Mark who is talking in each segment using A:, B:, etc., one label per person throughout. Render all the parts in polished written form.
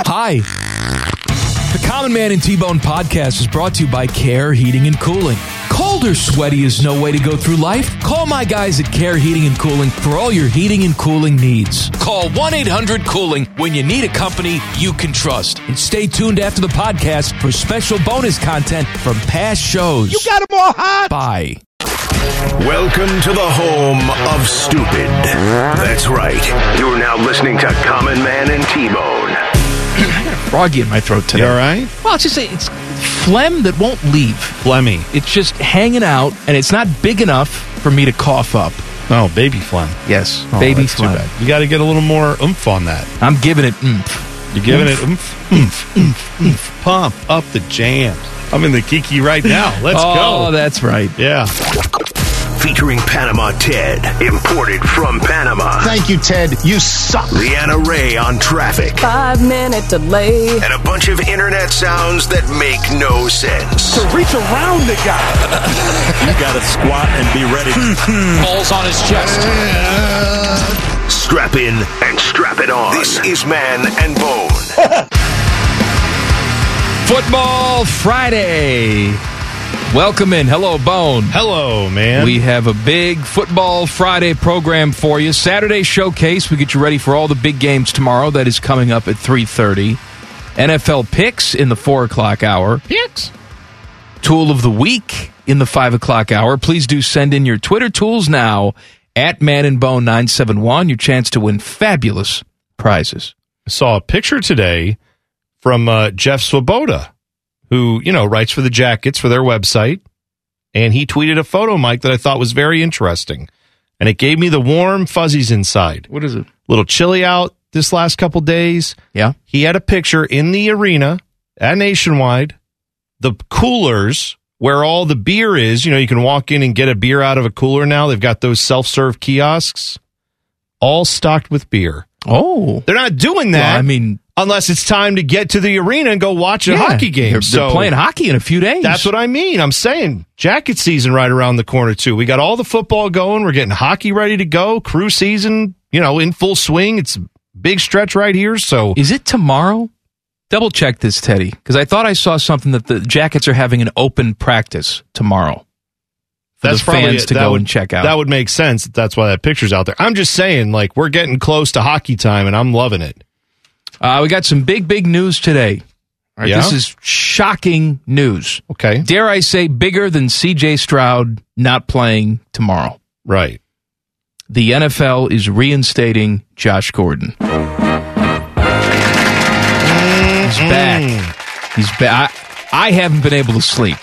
A: Hi. The Common Man and T-Bone podcast is brought to you by Care Heating and Cooling. Cold or sweaty is no way to go through life. Call my guys at Care Heating and Cooling for all your heating and cooling needs. Call 1-800-COOLING when you need a company you can trust. And stay tuned after the podcast for special bonus content from past shows.
B: You got them all hot.
A: Bye.
C: Welcome to the home of stupid. That's right. You're now listening to Common Man and T-Bone.
A: I got a froggy in my throat today.
D: You all right?
A: Well, it's phlegm that won't leave.
D: Phlegmy.
A: It's just hanging out, and it's not big enough for me to cough up.
D: Oh, baby phlegm.
A: Yes,
D: Oh,
A: baby
D: that's
A: phlegm.
D: too bad. You got to get a little more oomph on that.
A: I'm giving it oomph.
D: You're giving it oomph. Pump up the jams. I'm in the Kiki right now. Let's go.
A: Oh, that's right.
D: Yeah.
C: Featuring Panama Ted, imported from Panama.
B: Thank you, Ted. You suck.
C: Leanna Ray on traffic.
E: 5-minute delay.
C: And a bunch of internet sounds that make no sense.
B: To reach around the guy.
F: You got to squat and be ready.
G: Balls on his chest.
C: Strap in and strap it on. This is Man and Bone.
A: Football Friday. Welcome in. Hello, Bone.
D: Hello, man.
A: We have a big Football Friday program for you. Saturday showcase. We get you ready for all the big games tomorrow. That is coming up at 3:30. NFL picks in the 4 o'clock hour.
D: Picks.
A: Tool of the week in the 5 o'clock hour. Please do send in your Twitter tools now at manandbone971. Your chance to win fabulous prizes.
D: I saw a picture today from Jeff Swoboda, who, writes for the Jackets for their website. And he tweeted a photo, Mike, that I thought was very interesting. And it gave me the warm fuzzies inside.
A: What is it?
D: A little chilly out this last couple days.
A: Yeah.
D: He had a picture in the arena at Nationwide, the coolers where all the beer is. You can walk in and get a beer out of a cooler now. They've got those self-serve kiosks all stocked with beer.
A: Oh.
D: They're not doing that.
A: Well,
D: unless it's time to get to the arena and go watch a hockey game.
A: They're playing hockey in a few days.
D: That's what I mean. I'm saying Jacket season right around the corner, too. We got all the football going. We're getting hockey ready to go. Crew season, in full swing. It's a big stretch right here. So,
A: is it tomorrow? Double check this, Teddy, because I thought I saw something that the Jackets are having an open practice tomorrow.
D: That's
A: the fans to go and check out.
D: That would make sense. That's why that picture's out there. I'm just saying, we're getting close to hockey time, and I'm loving it.
A: We got some big news today. All right,
D: Yeah?
A: This is shocking news.
D: Okay.
A: Dare I say bigger than C.J. Stroud not playing tomorrow.
D: Right.
A: The NFL is reinstating Josh Gordon. He's back. He's back. I haven't been able to sleep.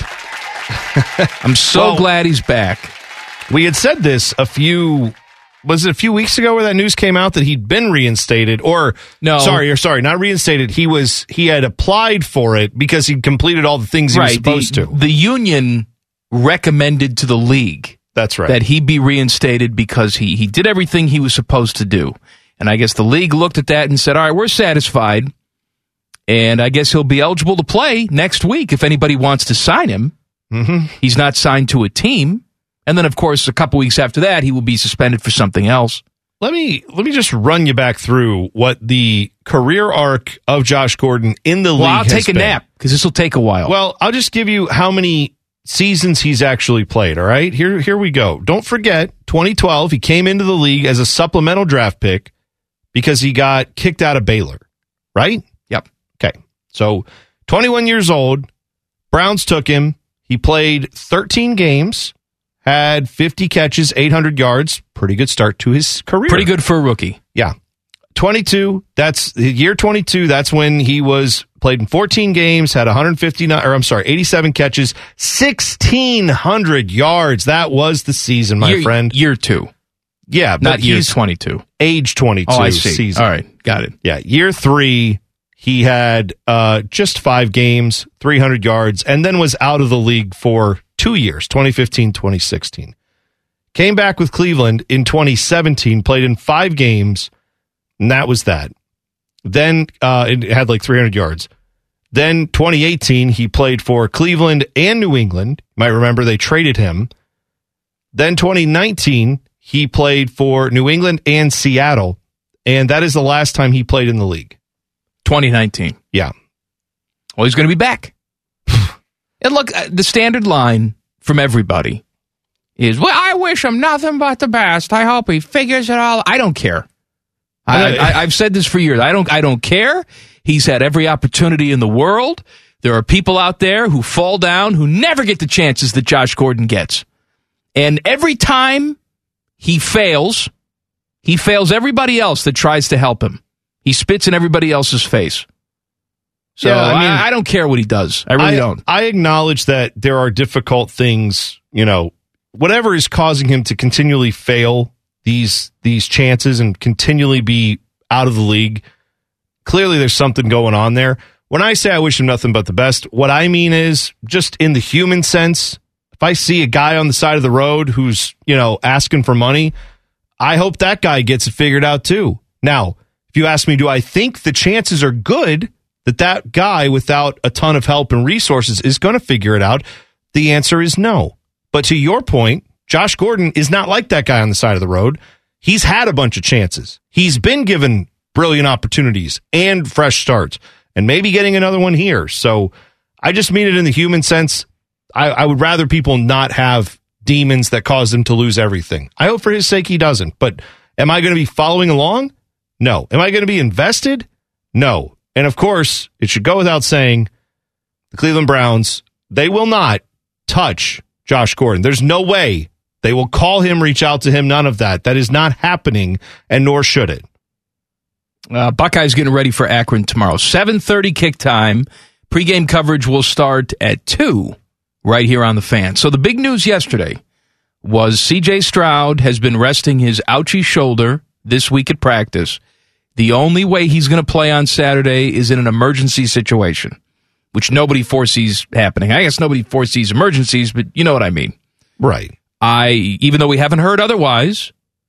A: I'm so glad he's back.
D: We had said this a few weeks ago where that news came out that he'd been reinstated, or
A: no,
D: sorry, not reinstated. He had applied for it because he'd completed all the things he was supposed to.
A: The union recommended to the league
D: that's right
A: that he be reinstated because he did everything he was supposed to do. And I guess the league looked at that and said, all right, we're satisfied. And I guess he'll be eligible to play next week if anybody wants to sign him.
D: Mm-hmm.
A: He's not signed to a team. And then, of course, a couple weeks after that, he will be suspended for something else.
D: Let me just run you back through what the career arc of Josh Gordon in the league has been.
A: Well, I'll take a nap because this will take a while.
D: Well, I'll just give you how many seasons he's actually played, all right? Here we go. Don't forget, 2012, he came into the league as a supplemental draft pick because he got kicked out of Baylor, right?
A: Yep.
D: Okay. So, 21 years old, Browns took him. He played 13 games. Had 50 catches, 800 yards. Pretty good start to his career.
A: Pretty good for a rookie.
D: Yeah. 22, that's the year 22. That's when he played in 14 games, had 87 catches, 1,600 yards. That was the season, my friend.
A: Year 2.
D: Yeah.
A: Not year 22.
D: Age 22
A: I see.
D: season.
A: All right. Got it.
D: Yeah. Year 3, he had just 5 games, 300 yards, and then was out of the league for 2 years, 2015, 2016. Came back with Cleveland in 2017, played in 5 games, and that was that. Then it had 300 yards. Then 2018, he played for Cleveland and New England. You might remember they traded him. Then 2019, he played for New England and Seattle, and that is the last time he played in the league.
A: 2019.
D: Yeah.
A: Well, he's going to be back. And look, the standard line from everybody is, well, I wish him nothing but the best. I hope he figures it all. I don't care. I've said this for years. I don't care. He's had every opportunity in the world. There are people out there who fall down, who never get the chances that Josh Gordon gets. And every time he fails everybody else that tries to help him. He spits in everybody else's face. So yeah, I don't care what he does. I really don't.
D: I acknowledge that there are difficult things, whatever is causing him to continually fail these chances and continually be out of the league. Clearly there's something going on there. When I say I wish him nothing but the best, what I mean is just in the human sense, if I see a guy on the side of the road who's, asking for money, I hope that guy gets it figured out too. Now, if you ask me, do I think the chances are good that guy without a ton of help and resources is going to figure it out? The answer is no. But to your point, Josh Gordon is not like that guy on the side of the road. He's had a bunch of chances. He's been given brilliant opportunities and fresh starts and maybe getting another one here. So I just mean it in the human sense. I would rather people not have demons that cause them to lose everything. I hope for his sake he doesn't. But am I going to be following along? No. Am I going to be invested? No. And of course, it should go without saying, the Cleveland Browns, they will not touch Josh Gordon. There's no way they will call him, reach out to him, none of that. That is not happening, and nor should it.
A: Buckeyes getting ready for Akron tomorrow. 7:30 kick time. Pre-game coverage will start at 2 right here on The Fan. So the big news yesterday was C.J. Stroud has been resting his ouchie shoulder this week at practice. The only way he's going to play on Saturday is in an emergency situation, which nobody foresees happening. I guess nobody foresees emergencies, but you know what I mean.
D: Right.
A: Even though we haven't heard otherwise,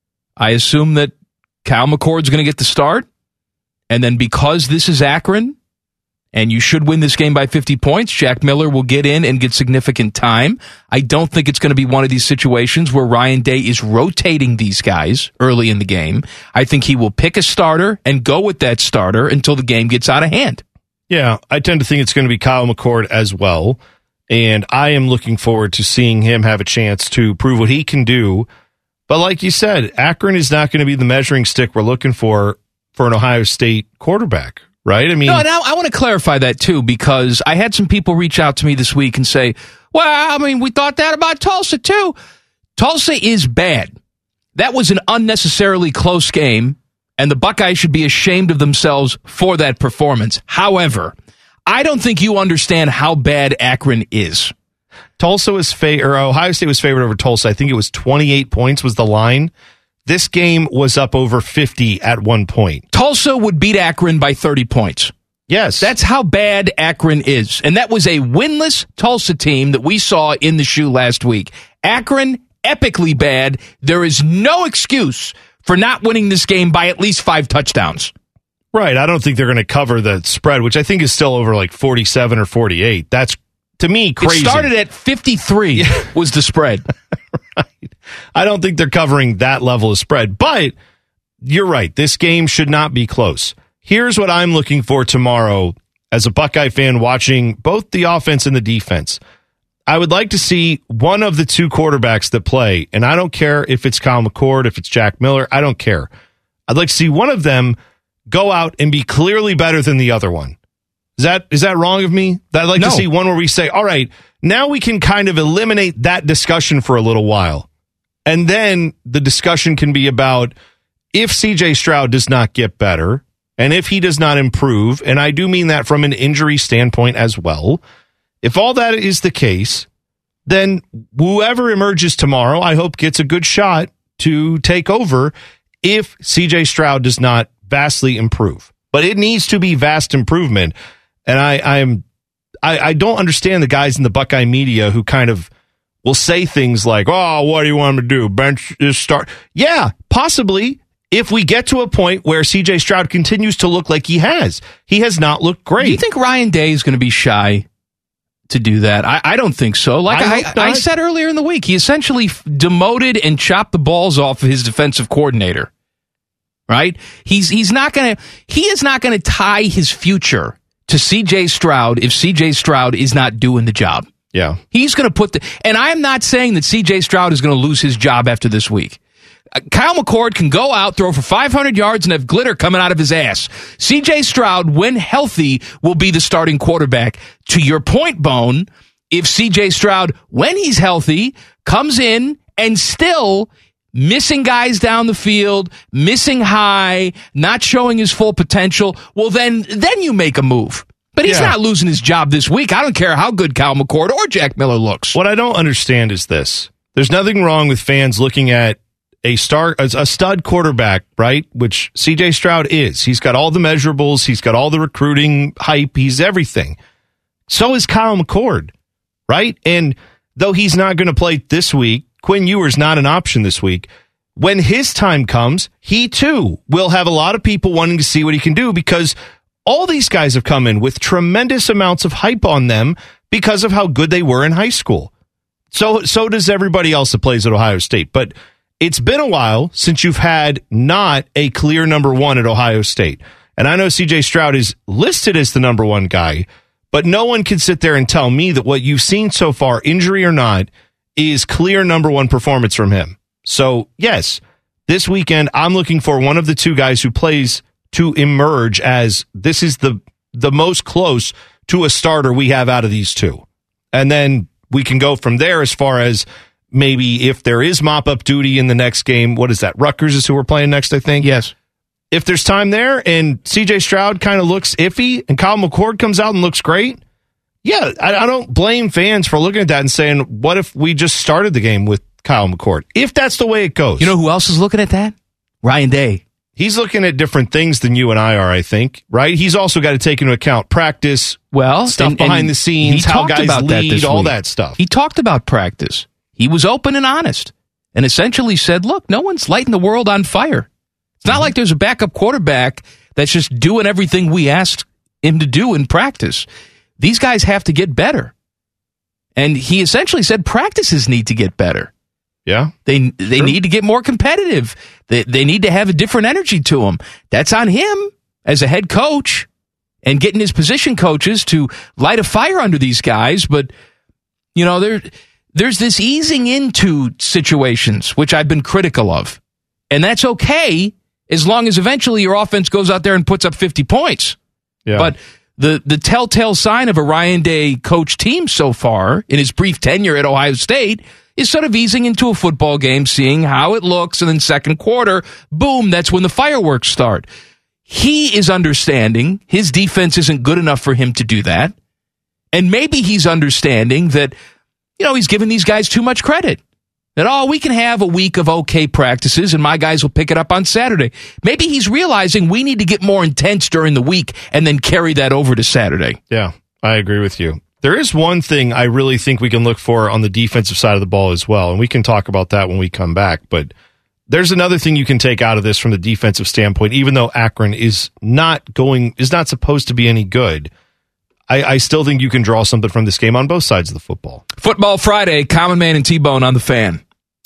A: I assume that Kyle McCord's going to get the start. And then because this is Akron, and you should win this game by 50 points, Jack Miller will get in and get significant time. I don't think it's going to be one of these situations where Ryan Day is rotating these guys early in the game. I think he will pick a starter and go with that starter until the game gets out of hand.
D: Yeah, I tend to think it's going to be Kyle McCord as well. And I am looking forward to seeing him have a chance to prove what he can do. But like you said, Akron is not going to be the measuring stick we're looking for an Ohio State quarterback, right? I mean,
A: no, now I want to clarify that too, because I had some people reach out to me this week and say, well, I mean, we thought that about Tulsa too. Tulsa is bad. That was an unnecessarily close game, and the Buckeyes should be ashamed of themselves for that performance. However, I don't think you understand how bad Akron is.
D: Tulsa was Ohio State was favored over Tulsa. I think it was 28 points was the line. This game was up over 50 at one point.
A: Tulsa would beat Akron by 30 points.
D: Yes.
A: That's how bad Akron is. And that was a winless Tulsa team that we saw in the shoe last week. Akron, epically bad. There is no excuse for not winning this game by at least 5 touchdowns.
D: Right. I don't think they're going to cover the spread, which I think is still over like 47 or 48. That's, to me, crazy.
A: It started at 53 was the spread.
D: Right. I don't think they're covering that level of spread. But you're right. This game should not be close. Here's what I'm looking for tomorrow as a Buckeye fan watching both the offense and the defense. I would like to see one of the two quarterbacks that play, and I don't care if it's Kyle McCord, if it's Jack Miller, I don't care. I'd like to see one of them go out and be clearly better than the other one. Is that wrong of me? I'd like to see one where we say, all right, now we can kind of eliminate that discussion for a little while. And then the discussion can be about if C.J. Stroud does not get better, and if he does not improve, and I do mean that from an injury standpoint as well, if all that is the case, then whoever emerges tomorrow, I hope gets a good shot to take over if C.J. Stroud does not vastly improve. But it needs to be vast improvement. And I don't understand the guys in the Buckeye media who kind of will say things like, oh, what do you want him to do? Bench this start? Yeah, possibly. If we get to a point where C.J. Stroud continues to look like he has. He has not looked great.
A: Do you think Ryan Day is going to be shy to do that? I don't think so. Like I said earlier in the week, he essentially demoted and chopped the balls off of his defensive coordinator. right? He is not going to tie his future to C.J. Stroud if C.J. Stroud is not doing the job.
D: Yeah.
A: He's going to put and I'm not saying that C.J. Stroud is going to lose his job after this week. Kyle McCord can go out, throw for 500 yards, and have glitter coming out of his ass. C.J. Stroud, when healthy, will be the starting quarterback. To your point, Bone, if C.J. Stroud, when he's healthy, comes in and still missing guys down the field, missing high, not showing his full potential, well, then you make a move. But he's not losing his job this week. I don't care how good Kyle McCord or Jack Miller looks.
D: What I don't understand is this. There's nothing wrong with fans looking at a stud quarterback, right? Which C.J. Stroud is. He's got all the measurables. He's got all the recruiting hype. He's everything. So is Kyle McCord, right? And though he's not going to play this week, Quinn Ewers not an option this week. When his time comes, he too will have a lot of people wanting to see what he can do because all these guys have come in with tremendous amounts of hype on them because of how good they were in high school. So does everybody else that plays at Ohio State. But it's been a while since you've had not a clear number one at Ohio State. And I know C.J. Stroud is listed as the number one guy, but no one can sit there and tell me that what you've seen so far, injury or not, is clear number one performance from him. So, yes, this weekend, I'm looking for one of the two guys who plays to emerge as this is the most close to a starter we have out of these two. And then we can go from there as far as maybe if there is mop-up duty in the next game. What is that? Rutgers is who we're playing next, I think.
A: Yes.
D: If there's time there and C.J. Stroud kind of looks iffy and Kyle McCord comes out and looks great, yeah, I don't blame fans for looking at that and saying, what if we just started the game with Kyle McCord? If that's the way it goes.
A: You know who else is looking at that? Ryan Day.
D: He's looking at different things than you and I are, I think, right? He's also got to take into account practice, stuff behind the scenes, how guys lead, all that stuff.
A: He talked about practice. He was open and honest and essentially said, look, no one's lighting the world on fire. It's not like there's a backup quarterback that's just doing everything we asked him to do in practice. These guys have to get better. And he essentially said practices need to get better.
D: Yeah.
A: They need to get more competitive. They need to have a different energy to them. That's on him as a head coach and getting his position coaches to light a fire under these guys. But, you know, there's this easing into situations, which I've been critical of. And that's okay as long as eventually your offense goes out there and puts up 50 points.
D: Yeah.
A: But the telltale sign of a Ryan Day coach team so far in his brief tenure at Ohio State is sort of easing into a football game, seeing how it looks, and then second quarter, boom, that's when the fireworks start. He is understanding his defense isn't good enough for him to do that. And maybe he's understanding that, you know, he's giving these guys too much credit. That, we can have a week of okay practices and my guys will pick it up on Saturday. Maybe he's realizing we need to get more intense during the week and then carry that over to Saturday.
D: Yeah, I agree with you. There is one thing I really think we can look for on the defensive side of the ball as well, and we can talk about that when we come back. But there's another thing you can take out of this from the defensive standpoint, even though Akron is not supposed to be any good. I still think you can draw something from this game on both sides of the football.
A: Football Friday, Common Man and T-Bone on the Fan.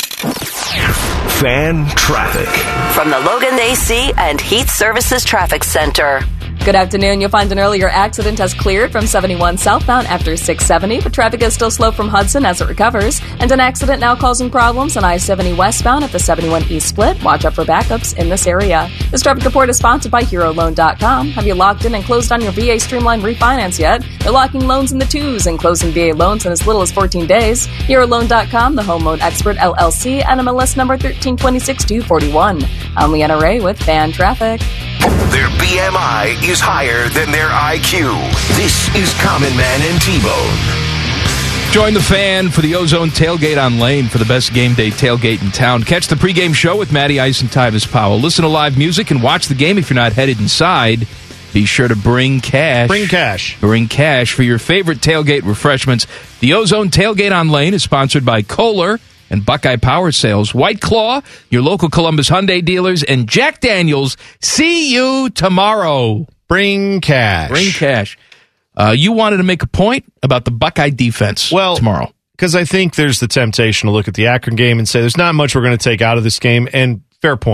C: Fan traffic.
E: From the Logan AC and Heat Services Traffic Center. Good afternoon. You'll find an earlier accident has cleared from 71 southbound after 670, but traffic is still slow from Hudson as it recovers. And an accident now causing problems on I-70 westbound at the 71 East split. Watch out for backups in this area. This traffic report is sponsored by HeroLoan.com. Have you locked in and closed on your VA Streamline refinance yet? They're locking loans in the twos and closing VA loans in as little as 14 days. HeroLoan.com, the home loan expert LLC, NMLS number 1326241. I'm Leanna Ray with Fan Traffic.
C: Their BMI is higher than their IQ. This is Common Man and T-Bone.
A: Join the Fan for the Ozone Tailgate on Lane for the best game day tailgate in town. Catch the pregame show with Matty Ice and Tyvis Powell. Listen to live music and watch the game if you're not headed inside. Be sure to bring cash.
D: Bring cash.
A: Bring cash for your favorite tailgate refreshments. The Ozone Tailgate on Lane is sponsored by Kohler and Buckeye Power Sales, White Claw, your local Columbus Hyundai dealers, and Jack Daniels. See you tomorrow.
D: Bring cash.
A: Bring cash. You wanted to make a point about the Buckeye defense tomorrow.
D: Because I think there's the temptation to look at the Akron game and say there's not much we're going to take out of this game, and fair point.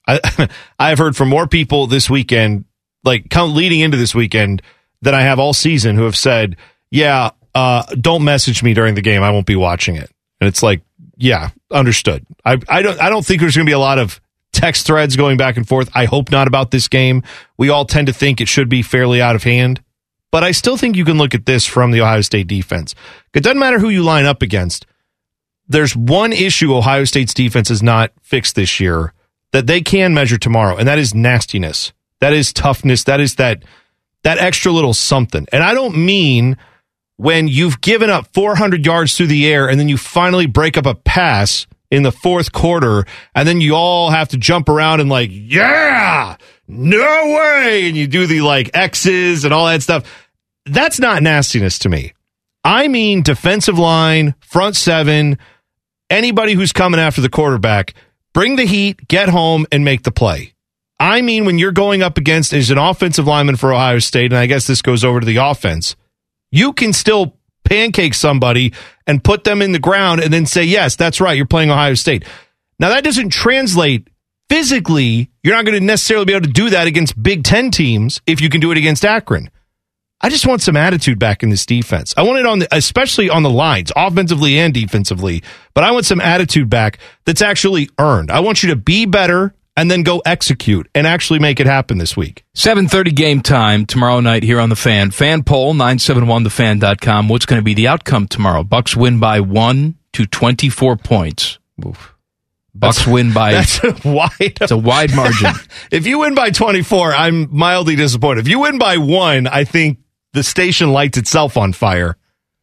D: I've heard from more people this weekend, like leading into this weekend, than I have all season, who have said, yeah, don't message me during the game. I won't be watching it. And it's like, yeah, understood. I don't think there's going to be a lot of text threads going back and forth. I hope not about this game. We all tend to think it should be fairly out of hand. But I still think you can look at this from the Ohio State defense. It doesn't matter who you line up against. There's one issue Ohio State's defense has not fixed this year that they can measure tomorrow, and that is nastiness. That is toughness. That is that extra little something. And I don't mean when you've given up 400 yards through the air and then you finally break up a pass in the fourth quarter, and then you all have to jump around and like, yeah, no way, and you do the like X's and all that stuff. That's not nastiness to me. I mean defensive line, front seven, anybody who's coming after the quarterback, bring the heat, get home, and make the play. I mean when you're going up against as an offensive lineman for Ohio State, and I guess this goes over to the offense, you can still pancake somebody and put them in the ground and then say, yes, that's right, you're playing Ohio State. Now, that doesn't translate physically. You're not going to necessarily be able to do that against Big Ten teams if you can do it against Akron. I just want some attitude back in this defense. I want it especially on the lines, offensively and defensively, but I want some attitude back that's actually earned. I want you to be better and then go execute and actually make it happen this week.
A: 7:30 game time tomorrow night here on The Fan. Fan poll, 971thefan.com. What's going to be the outcome tomorrow? Bucks win by 1 to 24 points. Oof. Bucks win by...
D: It's
A: a wide margin.
D: If you win by 24, I'm mildly disappointed. If you win by 1, I think the station lights itself on fire.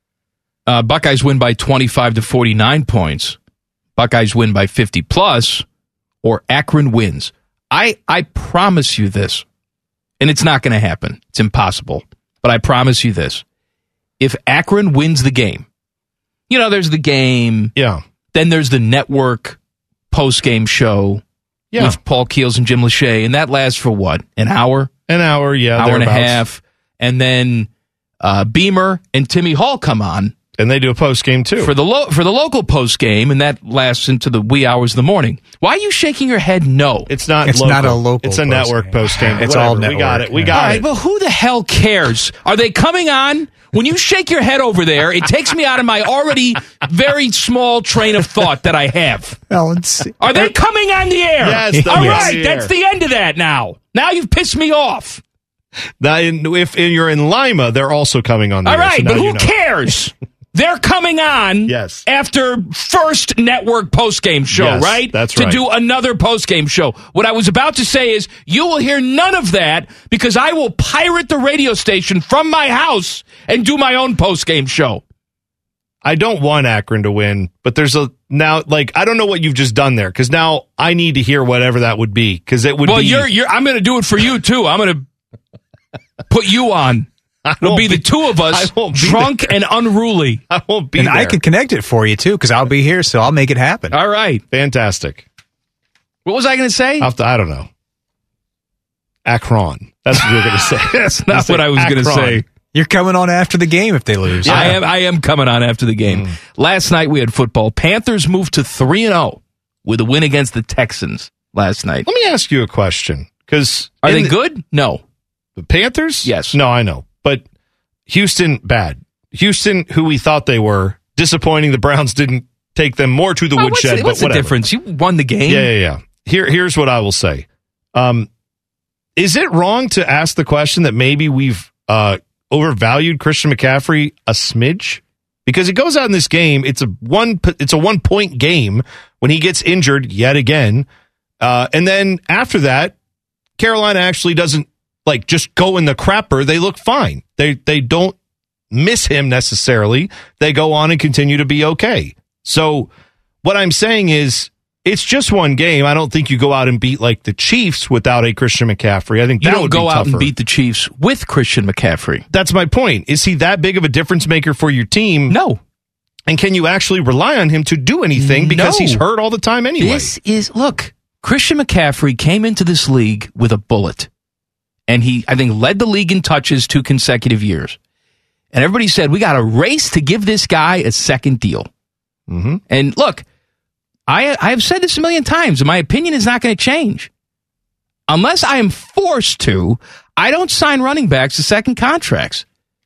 A: Buckeyes win by 25 to 49 points. Buckeyes win by 50 plus, or Akron wins. I promise you this, and it's not going to happen. It's impossible. But I promise you this. If Akron wins the game, there's the game.
D: Yeah.
A: Then there's the network post-game show with Paul Keels and Jim Lachey, and that lasts for what? An hour?
D: An hour, yeah.
A: Hour and a half. And then Beamer and Timmy Hall come on.
D: And they do a post-game, too.
A: For the local post-game, and that lasts into the wee hours of the morning. Why are you shaking your head no?
D: It's not
H: It's
D: local.
H: not a local
D: It's a
H: post-game.
D: network post-game.
H: It's
D: Whatever.
H: all network.
D: We got it. We
A: All
D: got
A: right,
D: it.
A: but who the hell cares? Are they coming on? When you shake your head over there, it takes me out of my already very small train of thought that I have. Are they coming on the air?
D: Yes.
A: All right, that's the end of that now. Now you've pissed me off.
D: Now, if you're in Lima, they're also coming on the
A: All
D: air,
A: right,
D: so
A: but
D: now
A: who cares? They're coming on after first network postgame show,
D: Yes,
A: right?
D: that's
A: to
D: right.
A: do another postgame show. What I was about to say is you will hear none of that because I will pirate the radio station from my house and do my own postgame show.
D: I don't want Akron to win, but there's I don't know what you've just done there, because now I need to hear whatever that would be, because it would be...
A: Well, I'm going to do it for you, too. I'm going to put you on. It'll be the two of us, drunk and unruly.
D: I won't be
H: and
D: there.
H: I can connect it for you, too, because I'll be here, so I'll make it happen.
A: All right.
D: Fantastic.
A: What was I going to say?
D: I don't know. Akron. That's what you were going to say.
A: That's not what I was going to say.
H: You're coming on after the game if they lose.
A: Yeah. I am coming on after the game. Last night we had football. Panthers moved to 3-0 with a win against the Texans last night.
D: Let me ask you a question.
A: Are they good? No.
D: The Panthers?
A: Yes.
D: No, I know. But Houston, bad. Houston, who we thought they were, disappointing. The Browns didn't take them more to the woodshed.
A: What's the difference? You won the game.
D: Yeah. Here's what I will say. Is it wrong to ask the question that maybe we've overvalued Christian McCaffrey a smidge? Because it goes out in this game, it's a 1-point game when he gets injured yet again. And then after that, Carolina actually doesn't just go in the crapper. They look fine. They don't miss him necessarily. They go on and continue to be okay. So what I'm saying is, it's just one game. I don't think you go out and beat the Chiefs without a Christian McCaffrey. I think
A: you
D: that
A: don't
D: would
A: go
D: be
A: out
D: tougher.
A: and beat the Chiefs with Christian McCaffrey.
D: That's my point. Is he that big of a difference maker for your team?
A: No.
D: And can you actually rely on him to do anything because he's hurt all the time anyway?
A: Look, Christian McCaffrey came into this league with a bullet. And he, I think, led the league in touches 2 consecutive years. And everybody said, we got a race to give this guy a second deal.
D: Mm-hmm.
A: And look, I have said this a million times, and my opinion is not going to change. unless I am forced to, I don't sign running backs to second contracts.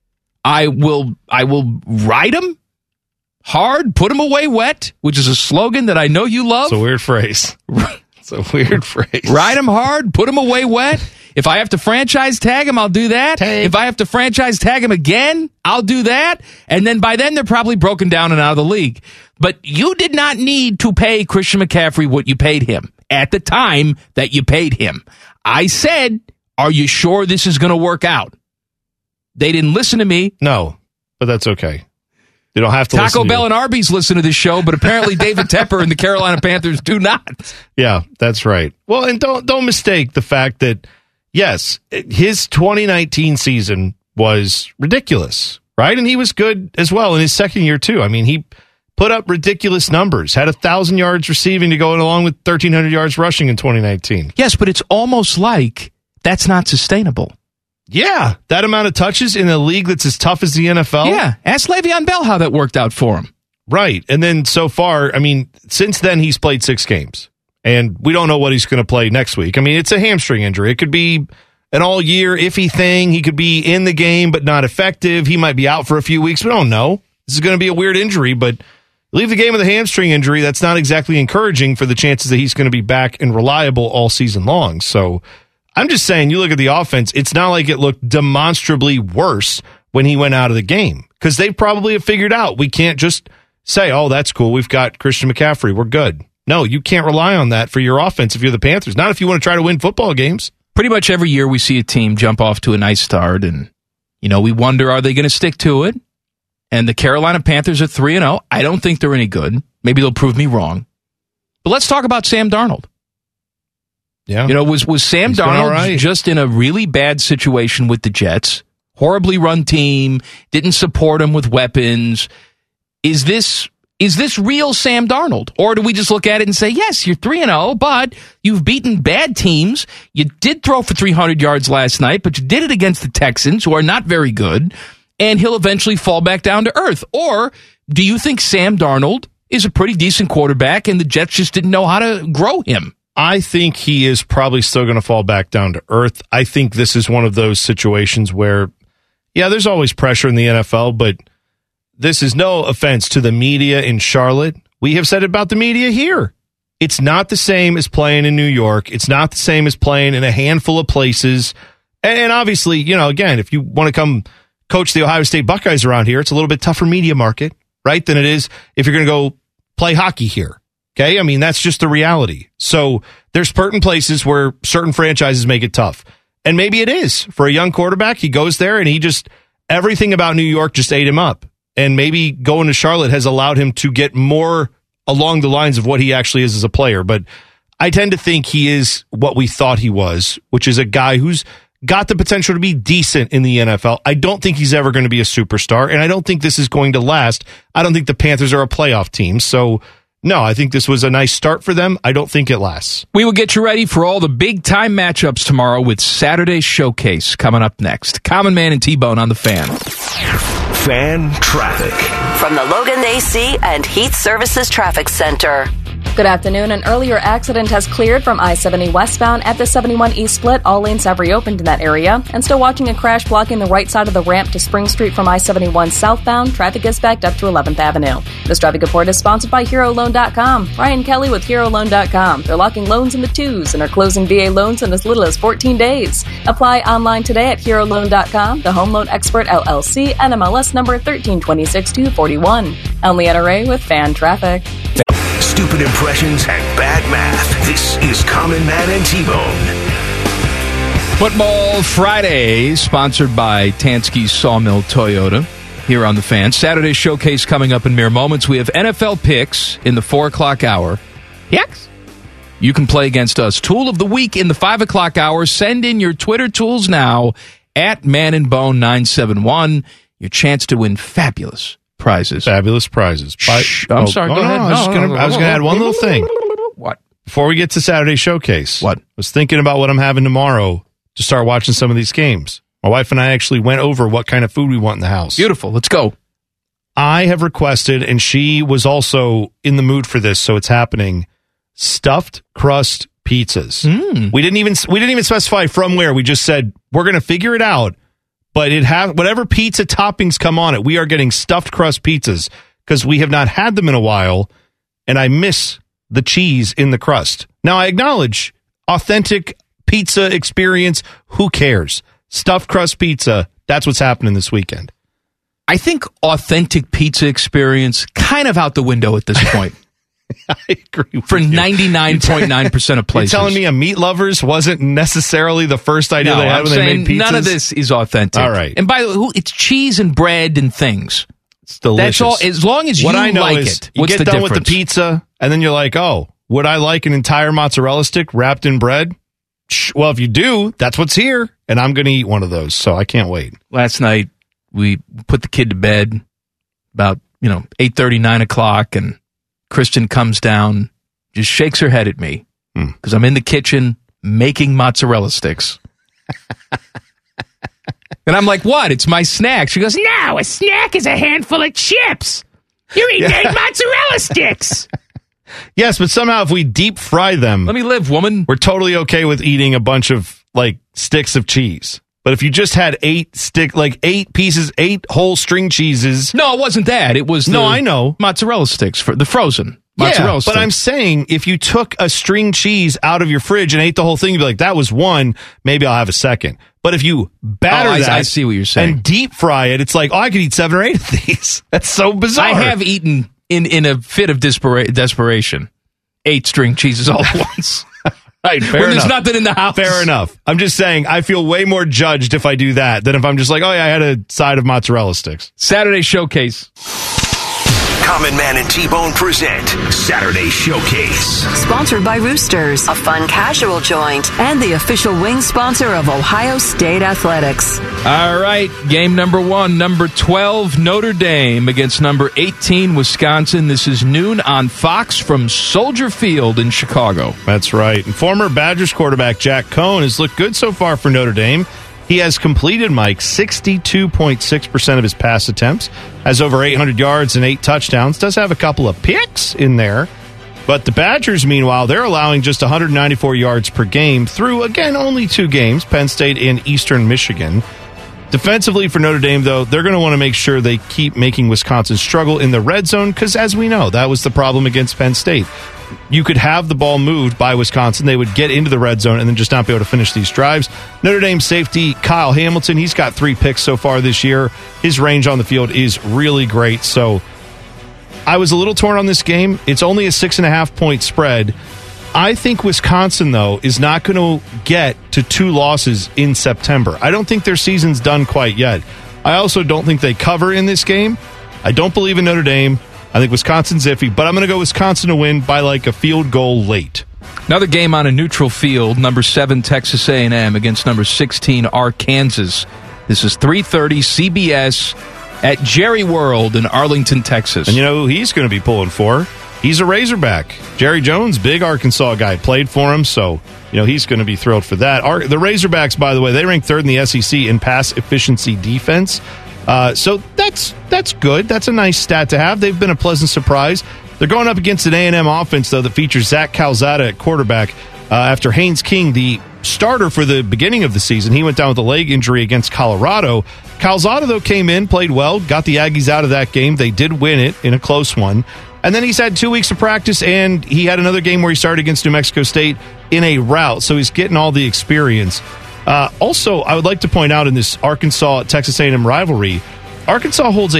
A: I will ride them hard, put them away wet, which is a slogan that I know you love.
D: It's a weird phrase. It's a weird phrase.
A: Ride them hard, put them away wet. If I have to franchise tag them, I'll do that. If I have to franchise tag them again, I'll do that. And then by then, they're probably broken down and out of the league. But you did not need to pay Christian McCaffrey what you paid him at the time that you paid him. I said, are you sure this is going to work out? They didn't listen to me.
D: No, but that's okay. You don't have to listen to
A: Taco Bell and Arby's listen to this show, but apparently David Tepper and the Carolina Panthers do not.
D: Yeah, that's right. Well, and don't mistake the fact that, yes, his 2019 season was ridiculous, right? And he was good as well in his second year, too. I mean, he put up ridiculous numbers, had 1,000 yards receiving to go along with 1,300 yards rushing in 2019.
A: Yes, but it's almost like that's not sustainable.
D: Yeah, that amount of touches in a league that's as tough as the NFL.
A: Yeah, ask Le'Veon Bell how that worked out for him.
D: Right, and then so far, I mean, since then he's played 6 games, and we don't know what he's going to play next week. I mean, it's a hamstring injury. It could be an all-year iffy thing. He could be in the game but not effective. He might be out for a few weeks. We don't know. This is going to be a weird injury, but leave the game with a hamstring injury. That's not exactly encouraging for the chances that he's going to be back and reliable all season long. So I'm just saying, you look at the offense, it's not like it looked demonstrably worse when he went out of the game, because they probably have figured out we can't just say, oh, that's cool, we've got Christian McCaffrey, we're good. No, you can't rely on that for your offense if you're the Panthers, not if you want to try to win football games.
A: Pretty much every year we see a team jump off to a nice start, and we wonder, are they going to stick to it? And the Carolina Panthers are 3-0. I don't think they're any good. Maybe they'll prove me wrong. But let's talk about Sam Darnold.
D: Yeah.
A: Was Sam
D: He's
A: Darnold just in a really bad situation with the Jets? Horribly run team, didn't support him with weapons. Is this real Sam Darnold? Or do we just look at it and say, yes, you're 3-0, but you've beaten bad teams. You did throw for 300 yards last night, but you did it against the Texans, who are not very good, and he'll eventually fall back down to earth? Or do you think Sam Darnold is a pretty decent quarterback and the Jets just didn't know how to grow him?
D: I think he is probably still going to fall back down to earth. I think this is one of those situations where, yeah, there's always pressure in the NFL, but this is no offense to the media in Charlotte. We have said it about the media here. It's not the same as playing in New York. It's not the same as playing in a handful of places. And obviously, again, if you want to come coach the Ohio State Buckeyes around here, it's a little bit tougher media market, right, than it is if you're going to go play hockey here. Okay, I mean, that's just the reality. So there's certain places where certain franchises make it tough. And maybe it is. For a young quarterback, he goes there and everything about New York just ate him up. And maybe going to Charlotte has allowed him to get more along the lines of what he actually is as a player. But I tend to think he is what we thought he was, which is a guy who's got the potential to be decent in the NFL. I don't think he's ever going to be a superstar, and I don't think this is going to last. I don't think the Panthers are a playoff team. So no, I think this was a nice start for them. I don't think it lasts.
A: We will get you ready for all the big-time matchups tomorrow with Saturday's Showcase coming up next. Common Man and T-Bone on the Fan.
C: Fan Traffic.
E: From the Logan AC and Heat Services Traffic Center. Good afternoon. An earlier accident has cleared from I-70 westbound at the 71 East split. All lanes have reopened in that area. And still watching a crash blocking the right side of the ramp to Spring Street from I-71 southbound. Traffic is backed up to 11th Avenue. This traffic report is sponsored by HeroLoan.com. Ryan Kelly with HeroLoan.com. They're locking loans in the twos and are closing VA loans in as little as 14 days. Apply online today at HeroLoan.com. The Home Loan Expert LLC, NMLS number 1326241. I'm Leanna Ray with Fan Traffic.
C: Stupid impressions and bad math. This is Common Man and T-Bone.
A: Football Friday, sponsored by Tansky Sawmill Toyota, here on the Fan. Saturday Showcase coming up in mere moments. We have NFL picks in the 4 o'clock hour. Yes. You can play against us. Tool of the week in the 5 o'clock hour. Send in your Twitter tools now at ManandBone971. Your chance to win fabulous prizes.
D: Fabulous prizes.
A: I'm sorry. Go ahead.
D: I was going to add one little thing.
A: What?
D: Before we get to Saturday Showcase.
A: What?
D: I was thinking about what I'm having tomorrow to start watching some of these games. My wife and I actually went over what kind of food we want in the house.
A: Beautiful. Let's go.
D: I have requested, and she was also in the mood for this, so it's happening, stuffed crust pizzas. We didn't even specify from where. We just said we're going to figure it out. But whatever pizza toppings come on it, we are getting stuffed crust pizzas because we have not had them in a while, and I miss the cheese in the crust. Now, I acknowledge authentic pizza experience. Who cares? Stuffed crust pizza, that's what's happening this weekend.
A: I think authentic pizza experience kind of out the window at this point.
D: I agree with
A: for
D: you.
A: 99.9% of places.
D: You're telling me a Meat Lovers wasn't necessarily the first idea they had when they made pizzas?
A: None of this is authentic.
D: All right.
A: And by the way, it's cheese and bread and things.
D: It's delicious.
A: That's all. As long as
D: what
A: you
D: I know
A: like
D: is
A: it.
D: You
A: What's
D: get
A: the
D: done
A: difference?
D: with the pizza, and then you're like, oh, would I like an entire mozzarella stick wrapped in bread? Well, if you do, that's what's here, and I'm going to eat one of those, so I can't wait.
A: Last night, we put the kid to bed about 8:30, 9 o'clock, and Kristen comes down, just shakes her head at me because I'm in the kitchen making mozzarella sticks. And I'm like, what? It's my snack. She goes, no, a snack is a handful of chips. You're eating 8 mozzarella sticks.
D: Yes, but somehow if we deep fry them,
A: let me live, woman.
D: We're totally okay with eating a bunch of sticks of cheese. But if you just had 8 pieces, 8 whole string cheeses.
A: No, it wasn't that. It was
D: I know.
A: Mozzarella sticks, for the frozen mozzarella sticks.
D: But I'm saying if you took a string cheese out of your fridge and ate the whole thing, you'd be like, that was one, maybe I'll have a second. But if you batter that,
A: I see what you're saying,
D: and deep fry it, it's like, I could eat 7 or 8 of these. That's so bizarre.
A: I have eaten in a fit of desperation 8 string cheeses all at once.
D: Right, fair enough.
A: There's nothing in the house.
D: Fair enough. I'm just saying, I feel way more judged if I do that than if I'm just like, oh yeah, I had a side of mozzarella sticks.
A: Saturday Showcase.
C: Common Man and T-Bone present Saturday Showcase.
E: Sponsored by Roosters, a fun casual joint, and the official wing sponsor of Ohio State Athletics.
A: All right, game number 1, number 12, Notre Dame against number 18, Wisconsin. This is noon on Fox from Soldier Field in Chicago.
D: That's right. And former Badgers quarterback Jack Cohn has looked good so far for Notre Dame. He has completed, Mike, 62.6% of his pass attempts, has over 800 yards and 8 touchdowns, does have a couple of picks in there. But the Badgers, meanwhile, they're allowing just 194 yards per game through, again, only 2 games, Penn State and Eastern Michigan. Defensively for Notre Dame, though, they're going to want to make sure they keep making Wisconsin struggle in the red zone because, as we know, that was the problem against Penn State. You could have the ball moved by Wisconsin. They would get into the red zone and then just not be able to finish these drives. Notre Dame safety Kyle Hamilton, he's got 3 picks so far this year. His range on the field is really great. So I was a little torn on this game. It's only a 6.5-point spread. I think Wisconsin, though, is not going to get to 2 losses in September. I don't think their season's done quite yet. I also don't think they cover in this game. I don't believe in Notre Dame. I think Wisconsin's iffy, but I'm going to go Wisconsin to win by a field goal late.
A: Another game on a neutral field, number 7 Texas A&M against number 16 Arkansas. This is 3:30 CBS at Jerry World in Arlington, Texas.
D: And you know who he's going to be pulling for? He's a Razorback. Jerry Jones, big Arkansas guy, played for him, so he's going to be thrilled for that. The Razorbacks, by the way, they rank 3rd in the SEC in pass efficiency defense. So that's good. That's a nice stat to have. They've been a pleasant surprise. They're going up against an A&M offense, though, that features Zach Calzada at quarterback after Haynes King, the starter for the beginning of the season. He went down with a leg injury against Colorado. Calzada, though, came in, played well, got the Aggies out of that game. They did win it in a close one. And then he's had 2 weeks of practice, and he had another game where he started against New Mexico State in a rout. So he's getting all the experience. Also, I would like to point out in this Arkansas-Texas A&M rivalry, Arkansas holds a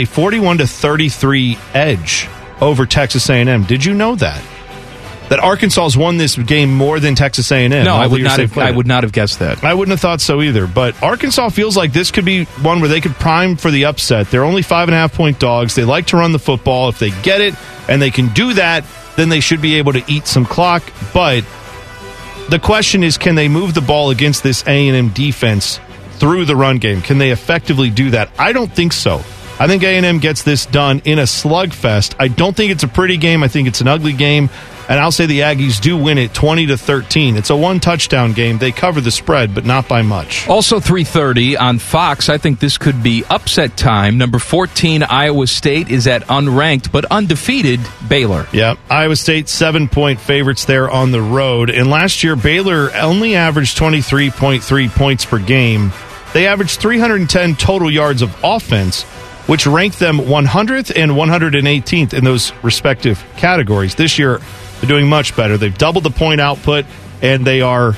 D: 41-33 edge over Texas A&M. Did you know that? That Arkansas's won this game more than Texas A&M?
A: No, I would not have guessed that.
D: I wouldn't have thought so either. But Arkansas feels like this could be one where they could prime for the upset. They're only 5.5-point dogs. They like to run the football. If they get it and they can do that, then they should be able to eat some clock. But the question is, can they move the ball against this A&M defense through the run game? Can they effectively do that? I don't think so. I think A&M gets this done in a slugfest. I don't think it's a pretty game. I think it's an ugly game. And I'll say the Aggies do win it 20-13. It's a one-touchdown game. They cover the spread, but not by much.
A: Also 3:30 on Fox. I think this could be upset time. Number 14, Iowa State, is at unranked but undefeated Baylor.
D: Yeah, Iowa State 7-point favorites there on the road. And last year, Baylor only averaged 23.3 points per game. They averaged 310 total yards of offense, which ranked them 100th and 118th in those respective categories. This year, they're doing much better. They've doubled the point output, and they are